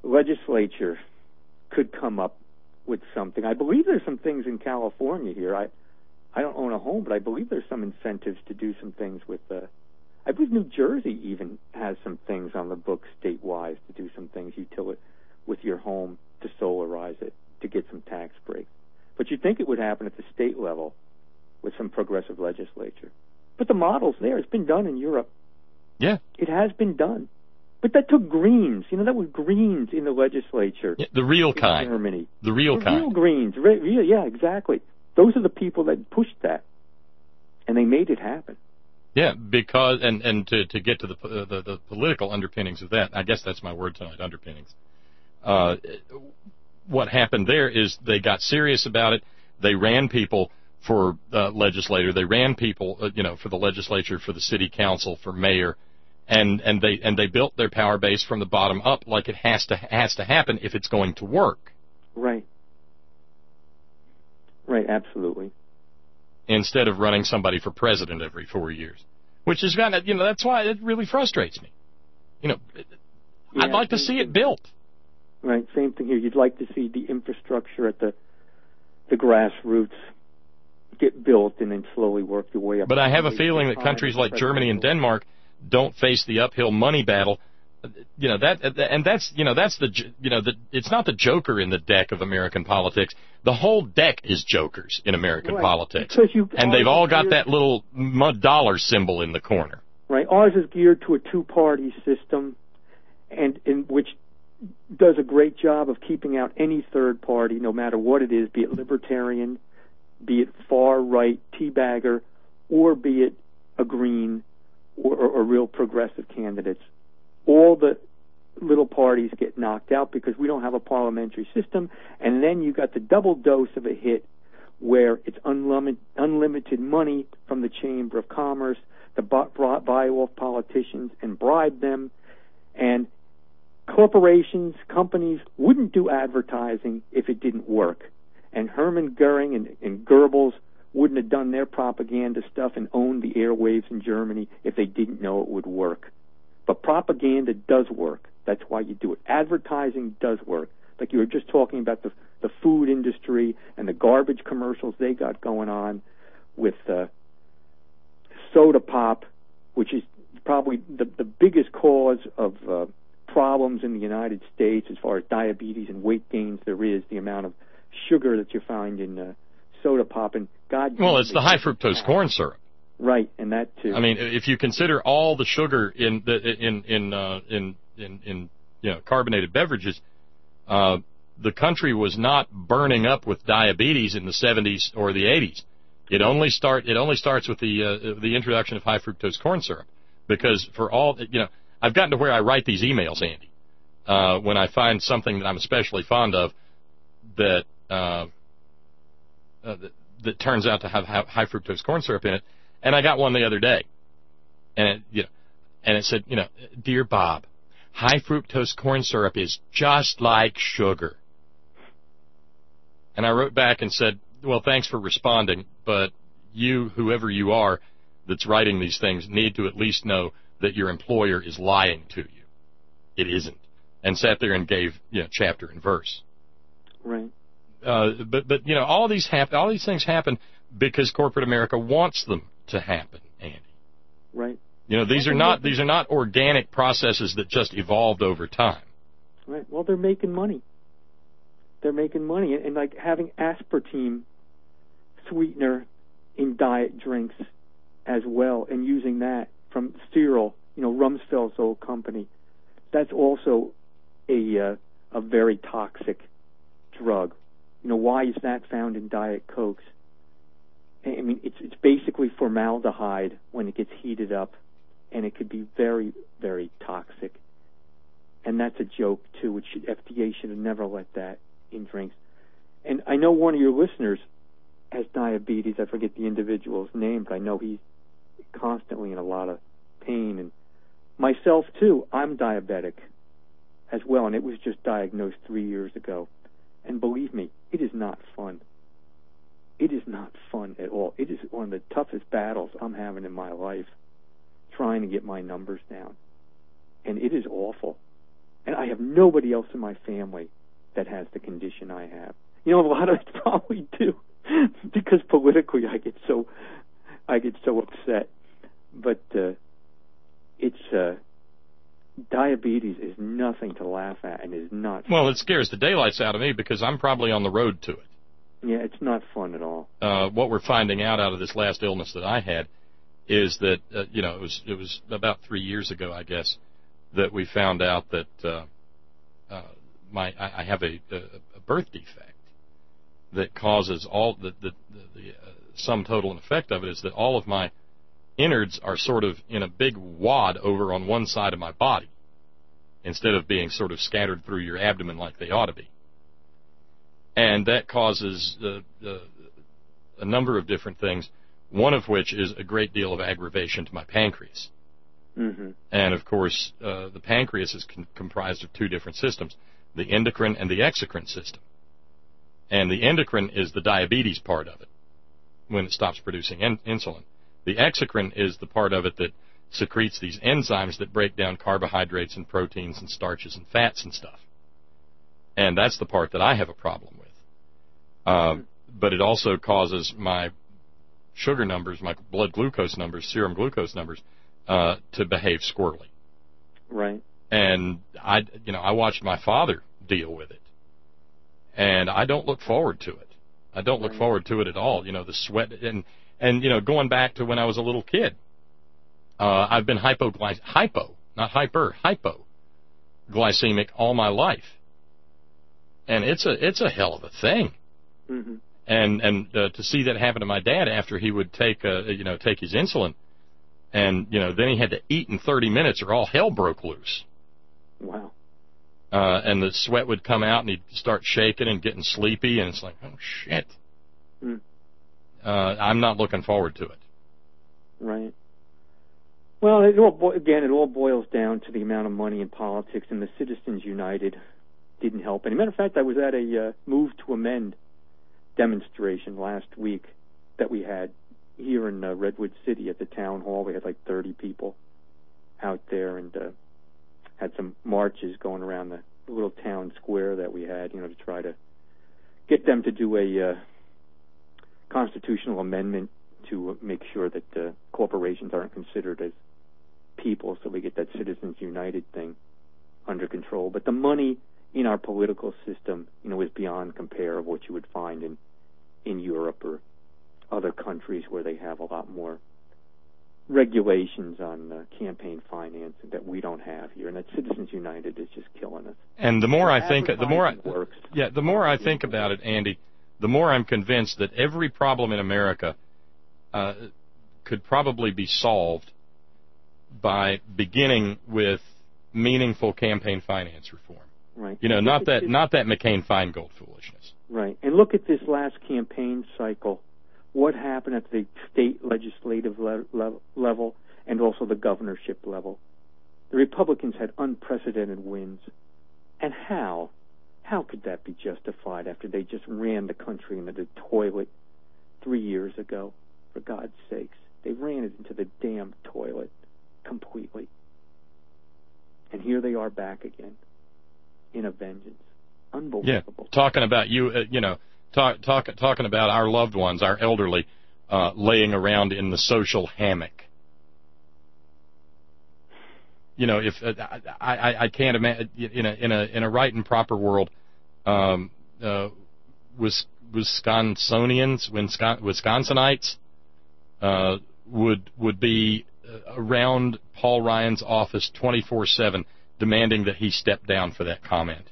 legislature could come up with something. I believe there's some things in California here. I I don't own a home, but I believe there's some incentives to do some things with. Uh, I believe New Jersey even has some things on the books statewide to do some things utility with your home to solarize it to get some tax breaks. But you'd think it would happen at the state level with some progressive legislature. But the model's there. It's been done in Europe. Yeah. It has been done. But that took Greens. You know, that was Greens in the legislature. Yeah, the real kind. Germany. The real the kind. Real Greens. Re- real, yeah, exactly. Those are the people that pushed that. And they made it happen. Yeah, because, and, and to, to get to the, uh, the the political underpinnings of that, I guess that's my word tonight, underpinnings. Uh, what happened there is they got serious about it. They ran people for uh, legislator. They ran people, uh, you know, for the legislature, for the city council, for mayor, and and they and they built their power base from the bottom up, like it has to has to happen if it's going to work. Right. Right. Absolutely. Instead of running somebody for president every four years, which is kind of, you know, that's why it really frustrates me. You know, yeah, I'd like to see it built. Right. Same thing here. You'd like to see the infrastructure at the the grassroots get built and then slowly work your way up. But I have a feeling that countries like Germany and Denmark don't face the uphill money battle. You know that, and that's you know that's the you know the it's not the joker in the deck of American politics. The whole deck is jokers in American right. politics, you, and they've all got that little mud dollar symbol in the corner. Right. Ours is geared to a two-party system, and in which does a great job of keeping out any third party, no matter what it is, be it libertarian, be it far-right teabagger, or be it a green or, or, or real progressive candidates. All the little parties get knocked out because we don't have a parliamentary system, and then you got the double dose of a hit where it's unlimited, unlimited money from the Chamber of Commerce to buy off politicians and bribe them, and corporations, companies wouldn't do advertising if it didn't work. And Hermann Goering and, and Goebbels wouldn't have done their propaganda stuff and owned the airwaves in Germany if they didn't know it would work. But propaganda does work. That's why you do it. Advertising does work. Like you were just talking about the the food industry and the garbage commercials they got going on with uh, soda pop, which is probably the, the biggest cause of uh, problems in the United States as far as diabetes and weight gains there is, the amount of sugar that you find in uh, soda pop. And God, well, it's the high fructose corn syrup. Right, and that too. I mean, if you consider all the sugar in the in in uh, in, in in you know carbonated beverages, uh, the country was not burning up with diabetes in the seventies or the eighties. It only start it only starts with the uh, the introduction of high fructose corn syrup, because for all you know, I've gotten to where I write these emails, Andy, uh, when I find something that I'm especially fond of that uh, uh, that, that turns out to have high fructose corn syrup in it. And I got one the other day, and it, you know, and it said, you know, dear Bob, high fructose corn syrup is just like sugar. And I wrote back and said, well, thanks for responding, but you, whoever you are, that's writing these things, need to at least know that your employer is lying to you. It isn't, and sat there and gave you know chapter and verse. Right. Uh, but but you know all these happen, all these things happen because corporate America wants them to happen, Andy. Right. You know, these are not these are not organic processes that just evolved over time. Right. Well, they're making money. They're making money, and, and like having aspartame sweetener in diet drinks as well, and using that from Cyril, you know, Rumsfeld's old company. That's also a uh, a very toxic drug. You know, why is that found in Diet Cokes? I mean, it's it's basically formaldehyde when it gets heated up, and it could be very, very toxic. And that's a joke too. Which should, F D A should have never let that in drinks. And I know one of your listeners has diabetes. I forget the individual's name, but I know he's constantly in a lot of pain. And myself too, I'm diabetic as well, and it was just diagnosed three years ago. And believe me, it is not fun. It is not fun at all. It is one of the toughest battles I'm having in my life, trying to get my numbers down. And it is awful. And I have nobody else in my family that has the condition I have. You know, a lot of it's probably due because politically I get so I get so upset. But uh, it's uh, diabetes is nothing to laugh at and is not fun. Well, it scares the daylights out of me because I'm probably on the road to it. Yeah, it's not fun at all. Uh, what we're finding out out of this last illness that I had is that, uh, you know, it was it was about three years ago, I guess, that we found out that uh, uh, my I, I have a, a birth defect that causes all the the, the, the uh, sum total and effect of it is that all of my innards are sort of in a big wad over on one side of my body instead of being sort of scattered through your abdomen like they ought to be. And that causes uh, uh, a number of different things, one of which is a great deal of aggravation to my pancreas. Mm-hmm. And, of course, uh, the pancreas is con- comprised of two different systems, the endocrine and the exocrine system. And the endocrine is the diabetes part of it when it stops producing in- insulin. The exocrine is the part of it that secretes these enzymes that break down carbohydrates and proteins and starches and fats and stuff. And that's the part that I have a problem with. Uh, but it also causes my sugar numbers, my blood glucose numbers, serum glucose numbers, uh, to behave squirrely. Right. And I, you know, I watched my father deal with it, and I don't look forward to it. I don't look forward to it at all. You know, the sweat and and you know, going back to when I was a little kid, uh, I've been hypoglyc hypo, not hyper, hypoglycemic all my life, and it's a it's a hell of a thing. Mm-hmm. And and uh, to see that happen to my dad after he would take uh, you know take his insulin, and you know then he had to eat in thirty minutes or all hell broke loose. Wow. Uh, and the sweat would come out and he'd start shaking and getting sleepy, and it's like, oh shit. Mm. Uh, I'm not looking forward to it. Right. Well, it all bo- again, it all boils down to the amount of money in politics, and the Citizens United didn't help. And as a matter of fact, I was at a uh, Move to Amend demonstration last week that we had here in uh, Redwood City at the town hall. We had like thirty people out there and uh, had some marches going around the little town square that we had, you know, to try to get them to do a uh, constitutional amendment to uh, make sure that uh, corporations aren't considered as people, so we get that Citizens United thing under control. But the money in our political system, you know, is beyond compare of what you would find in, in Europe or other countries where they have a lot more regulations on uh, campaign finance that we don't have here. And that Citizens United is just killing us. And the more I think, the more I, works. yeah, the more I think about it, Andy, the more I'm convinced that every problem in America uh, could probably be solved by beginning with meaningful campaign finance reform. Right. You know, not that not that McCain-Feingold foolishness. Right. And look at this last campaign cycle. What happened at the state legislative le- le- level and also the governorship level? The Republicans had unprecedented wins. And how? How could that be justified after they just ran the country into the toilet three years ago? For God's sakes. They ran it into the damn toilet completely. And here they are back again in a vengeance. Unbelievable. Yeah, talking about you, uh, you know, talk, talk, talking about our loved ones, our elderly, uh, laying around in the social hammock. You know, if uh, I, I, I can't imagine in a in a in a right and proper world, um, uh, Wisconsinians, Wisconsinites, uh, would would be around Paul Ryan's office twenty-four seven, demanding that he step down for that comment.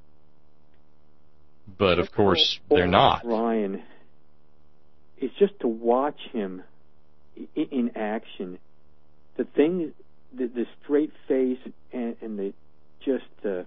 But of course, they're not. Ryan, it's just to watch him in action. The thing, the, the straight face and, and the just uh,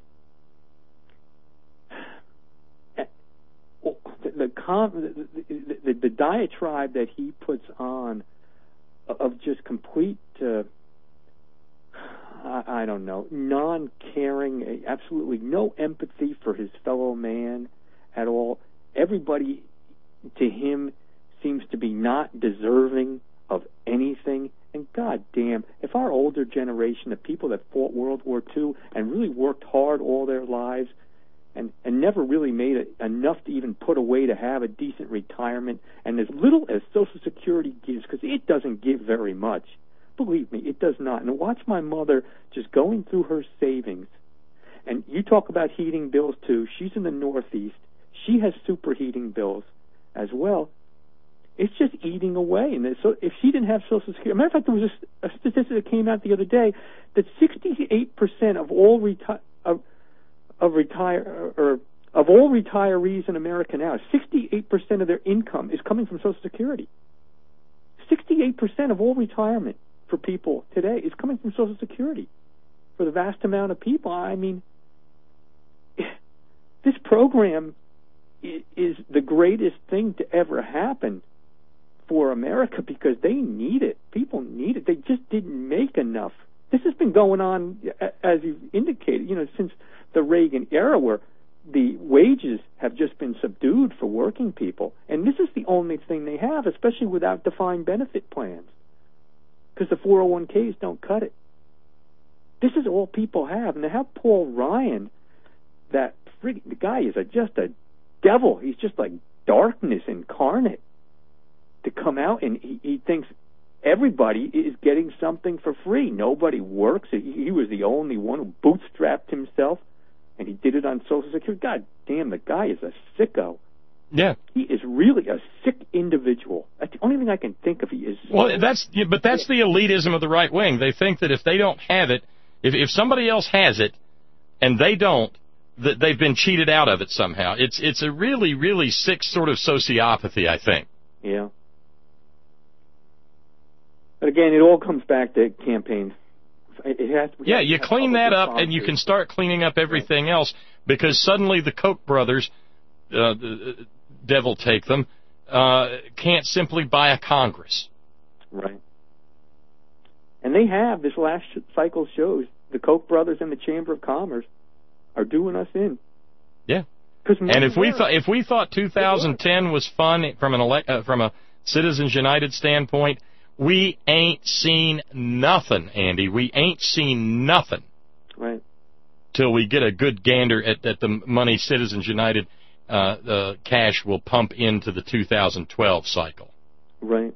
the the, com, the, the the diatribe that he puts on of just complete. Uh, I, I don't know, non-caring, absolutely no empathy for his fellow man at all. Everybody to him seems to be not deserving of anything And goddamn, if our older generation, the people that fought World War Two and really worked hard all their lives and, and never really made it enough to even put away to have a decent retirement, and as little as Social Security gives, because it doesn't give very much. Believe me, it does not. And watch my mother just going through her savings. And you talk about heating bills, too. She's in the Northeast. She has superheating bills as well. It's just eating away. And so if she didn't have Social Security, as a matter of fact, there was a, a statistic that came out the other day that sixty-eight percent of all reti- of, of retire or of all retirees in America now, sixty-eight percent of their income is coming from Social Security. sixty-eight percent of all retirement for people today is coming from Social Security. For the vast amount of people, I mean, this program is the greatest thing to ever happen for America because they need it. People need it. They just didn't make enough. This has been going on, as you've indicated, you know, since the Reagan era, where the wages have just been subdued for working people. And this is the only thing they have, especially without defined benefit plans, because the four oh one Ks don't cut it. This is all people have. And to have Paul Ryan, that frig- the guy is a, just a devil. He's just like darkness incarnate, to come out and he, he thinks everybody is getting something for free. Nobody works. He, he was the only one who bootstrapped himself, and he did it on Social Security. God damn, the guy is a sicko. Yeah. He is really a sick individual. That's the only thing I can think of. He is. Well, that's yeah, but that's the elitism of the right wing. They think that if they don't have it, if if somebody else has it and they don't, that they've been cheated out of it somehow. It's it's a really, really sick sort of sociopathy, I think. Yeah. But again, it all comes back to campaigns. It has to, yeah, you clean that up, and you can start cleaning up everything else, because suddenly the Koch brothers, uh, the devil take them, uh, can't simply buy a Congress. Right. And they have, this last cycle shows, the Koch brothers and the Chamber of Commerce are doing us in. Yeah. And if we thought if we thought two thousand ten was fun from an ele- uh, from a Citizens United standpoint, we ain't seen nothing, Andy. We ain't seen nothing. Right. Till we get a good gander at, at the money Citizens United uh, uh, cash will pump into the two thousand twelve cycle. Right.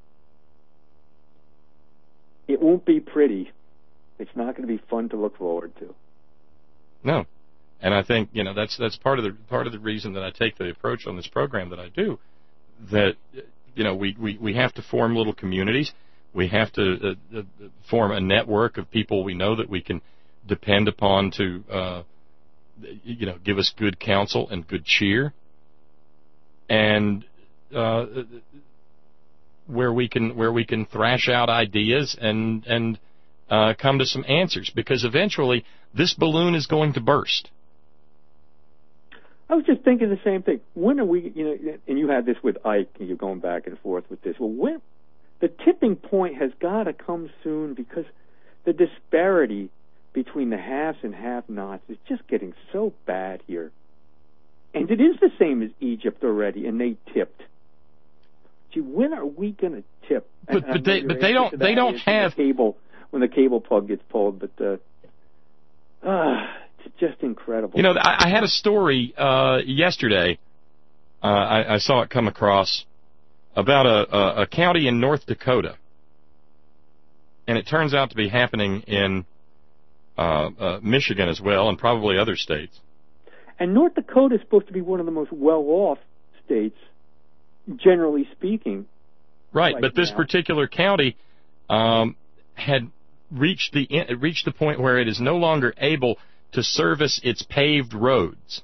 It won't be pretty. It's not going to be fun to look forward to. No. And I think, you know, that's that's part of the part of the reason that I take the approach on this program that I do, that you know, we, we, we have to form little communities. We have to uh, uh, form a network of people we know that we can depend upon to, uh, you know, give us good counsel and good cheer, and uh, where we can where we can thrash out ideas and and uh, come to some answers. Because eventually this balloon is going to burst. I was just thinking the same thing. When are we, you know, and you had this with Ike, and you're going back and forth with this. Well, when the tipping point has got to come soon, because the disparity between the haves and have-nots is just getting so bad here. And it is the same as Egypt already, and they tipped. Gee, when are we going to tip? But, but they, but they don't, they don't have the cable when the cable plug gets pulled. But uh, uh it's just incredible. You know, I, I had a story uh, yesterday. Uh, I, I saw it come across about a, a, a county in North Dakota, and it turns out to be happening in uh, uh, Michigan as well, and probably other states. And North Dakota is supposed to be one of the most well-off states, generally speaking. Right, right but this now. particular county um, had reached the reached the point where it is no longer able to service its paved roads.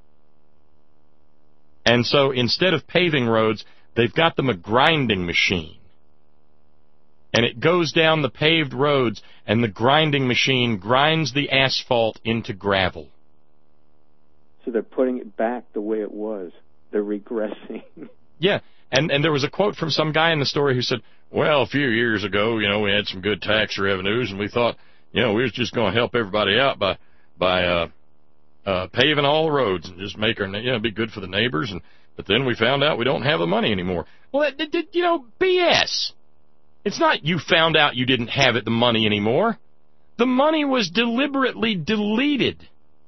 And so instead of paving roads, they've got them a grinding machine. And it goes down the paved roads, and the grinding machine grinds the asphalt into gravel. So they're putting it back the way it was. They're regressing. Yeah, and, and there was a quote from some guy in the story who said, well, a few years ago, you know, we had some good tax revenues, and we thought, you know, we was just going to help everybody out by by uh, uh, paving all the roads and just make our, you know, be good for the neighbors. And but then we found out we don't have the money anymore. Well, that, that, you know, B S. It's not you found out you didn't have it, the money anymore. The money was deliberately deleted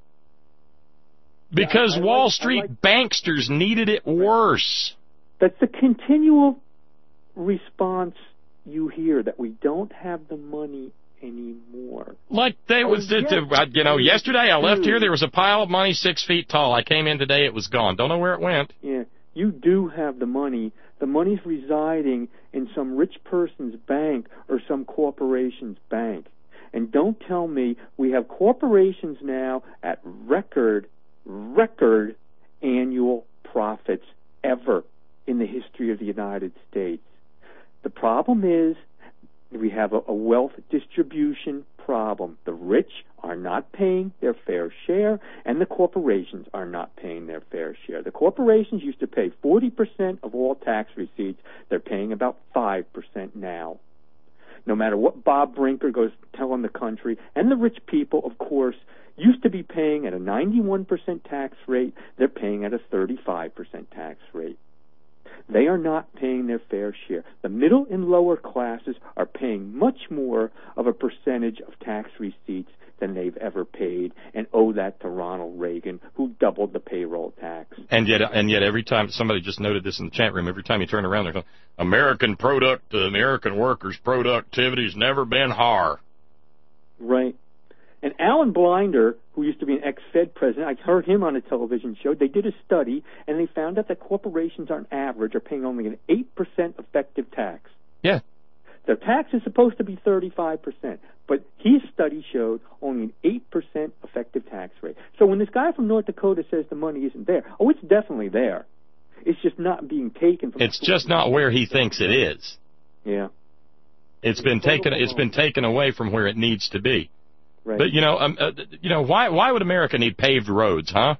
because yeah, I, I Wall like, Street like, banksters needed it worse. That's the continual response you hear, that we don't have the money anymore. Like they oh, was, yes, you know, yesterday I left do. here, there was a pile of money six feet tall. I came in today, it was gone. Don't know where it went. Yeah, you do have the money. The money's residing in some rich person's bank or some corporation's bank. And don't tell me we have corporations now at record, record annual profits ever in the history of the United States. The problem is we have a, a wealth distribution problem. The rich are not paying their fair share, and the corporations are not paying their fair share. The corporations used to pay forty percent of all tax receipts. They're paying about five percent now. No matter what Bob Brinker goes telling the country, and the rich people, of course, used to be paying at a ninety-one percent tax rate. They're paying at a thirty-five percent tax rate. They are not paying their fair share. The middle and lower classes are paying much more of a percentage of tax receipts than they've ever paid, and owe that to Ronald Reagan, who doubled the payroll tax. And yet, and yet, every time, somebody just noted this in the chat room, every time you turn around, they're going, American product, the American workers' productivity's never been higher. Right. And Alan Blinder, who used to be an ex-Fed president, I heard him on a television show. They did a study, and they found out that corporations, on average, are paying only an eight percent effective tax. Yeah. Their tax is supposed to be thirty-five percent, but his study showed only an eight percent effective tax rate. So when this guy from North Dakota says the money isn't there, oh, it's definitely there. It's just not being taken from. It's just not where he thinks it is. Yeah. It's been taken. It's been taken away from where it needs to be. Right. But you know, um, uh, you know, why why would America need paved roads, huh?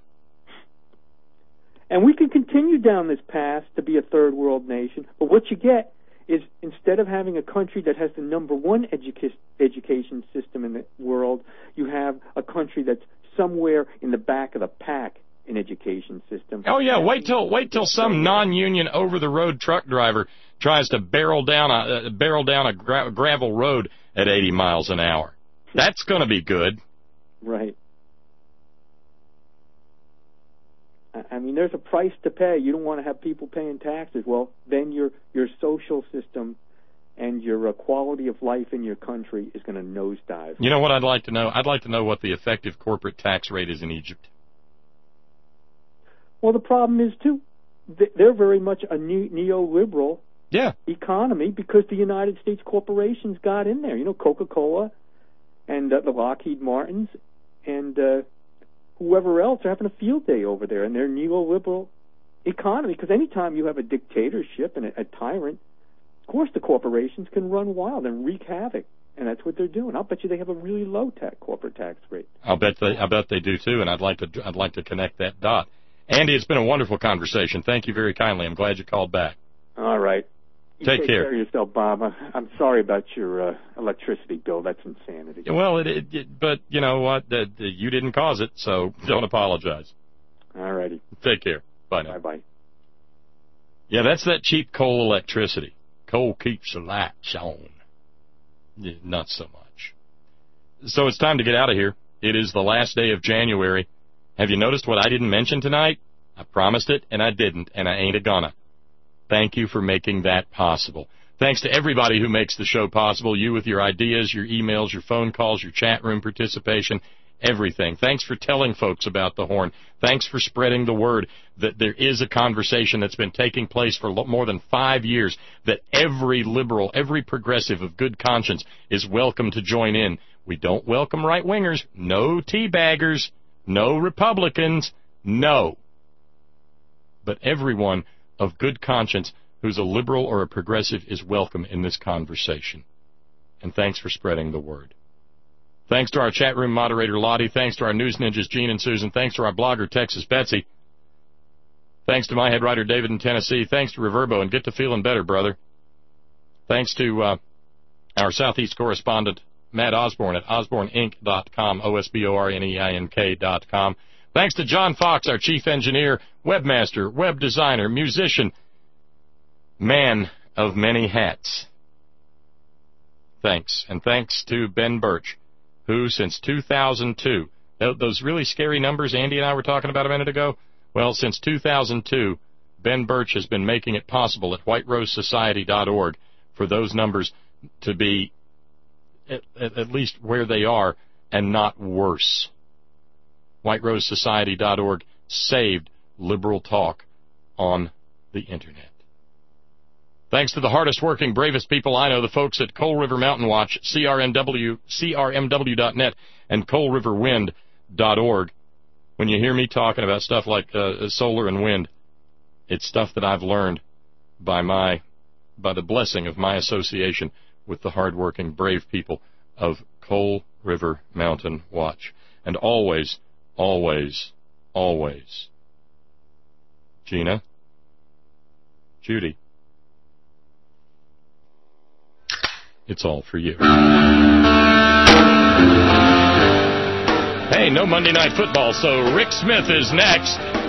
And we can continue down this path to be a third world nation, but what you get is, instead of having a country that has the number one educa- education system in the world, you have a country that's somewhere in the back of the pack in education system. Oh yeah, wait till wait till some non-union over-the-road truck driver tries to barrel down a uh, barrel down a gra- gravel road at eighty miles an hour. That's going to be good. Right. I mean, there's a price to pay. You don't want to have people paying taxes. Well, then your your social system and your uh, quality of life in your country is going to nosedive. You know what I'd like to know? I'd like to know what the effective corporate tax rate is in Egypt. Well, the problem is, too, they're very much a new neoliberal yeah. economy because the United States corporations got in there. You know, Coca-Cola and uh, the Lockheed Martins and uh, whoever else are having a field day over there in their neoliberal economy. Because anytime you have a dictatorship and a, a tyrant, of course the corporations can run wild and wreak havoc, and that's what they're doing. I'll bet you they have a really low tax corporate tax rate. I'll bet they, I bet they do too, and I'd like to I'd like to connect that dot. Andy, it's been a wonderful conversation. Thank you very kindly. I'm glad you called back. All right. You take, take care. care of yourself, Bob. I'm sorry about your uh, electricity bill. That's insanity. Well, it, it, it but you know what? The, the, you didn't cause it, so don't apologize. All righty. Take care. Bye now. Bye-bye. Yeah, that's that cheap coal electricity. Coal keeps the lights on. Yeah, not so much. So it's time to get out of here. It is the last day of January. Have you noticed what I didn't mention tonight? I promised it, and I didn't, and I ain't a-gonna. Thank you for making that possible. Thanks to everybody who makes the show possible, you with your ideas, your emails, your phone calls, your chat room participation, everything. Thanks for telling folks about the Horn. Thanks for spreading the word that there is a conversation that's been taking place for more than five years, that every liberal, every progressive of good conscience is welcome to join in. We don't welcome right-wingers, no teabaggers, no Republicans, no. But everyone of good conscience who's a liberal or a progressive is welcome in this conversation. And thanks for spreading the word. Thanks to our chat room moderator, Lottie. Thanks to our news ninjas, Gene and Susan. Thanks to our blogger, Texas Betsy. Thanks to my head writer, David in Tennessee. Thanks to Reverbo, and get to feeling better, brother. Thanks to uh, our Southeast correspondent, Matt Osborne at osborne inc dot com, O S B O R N E I N K dot com. Thanks to John Fox, our chief engineer, webmaster, web designer, musician, man of many hats. thanks. And thanks to Ben Birch, who since two thousand two, those really scary numbers Andy and I were talking about a minute ago, well, since two thousand two, Ben Birch has been making it possible at white rose society dot org for those numbers to be at, at least where they are and not worse. white rose society dot org saved liberal talk on the Internet. Thanks to the hardest working, bravest people I know, the folks at Coal River Mountain Watch, C R M W, C R M W dot net, and coal river wind dot org. When you hear me talking about stuff like uh, solar and wind, it's stuff that I've learned by my, by the blessing of my association with the hard-working, brave people of Coal River Mountain Watch. And always, always, always, Gina, Judy, it's all for you. Hey, no Monday Night Football, so Rick Smith is next.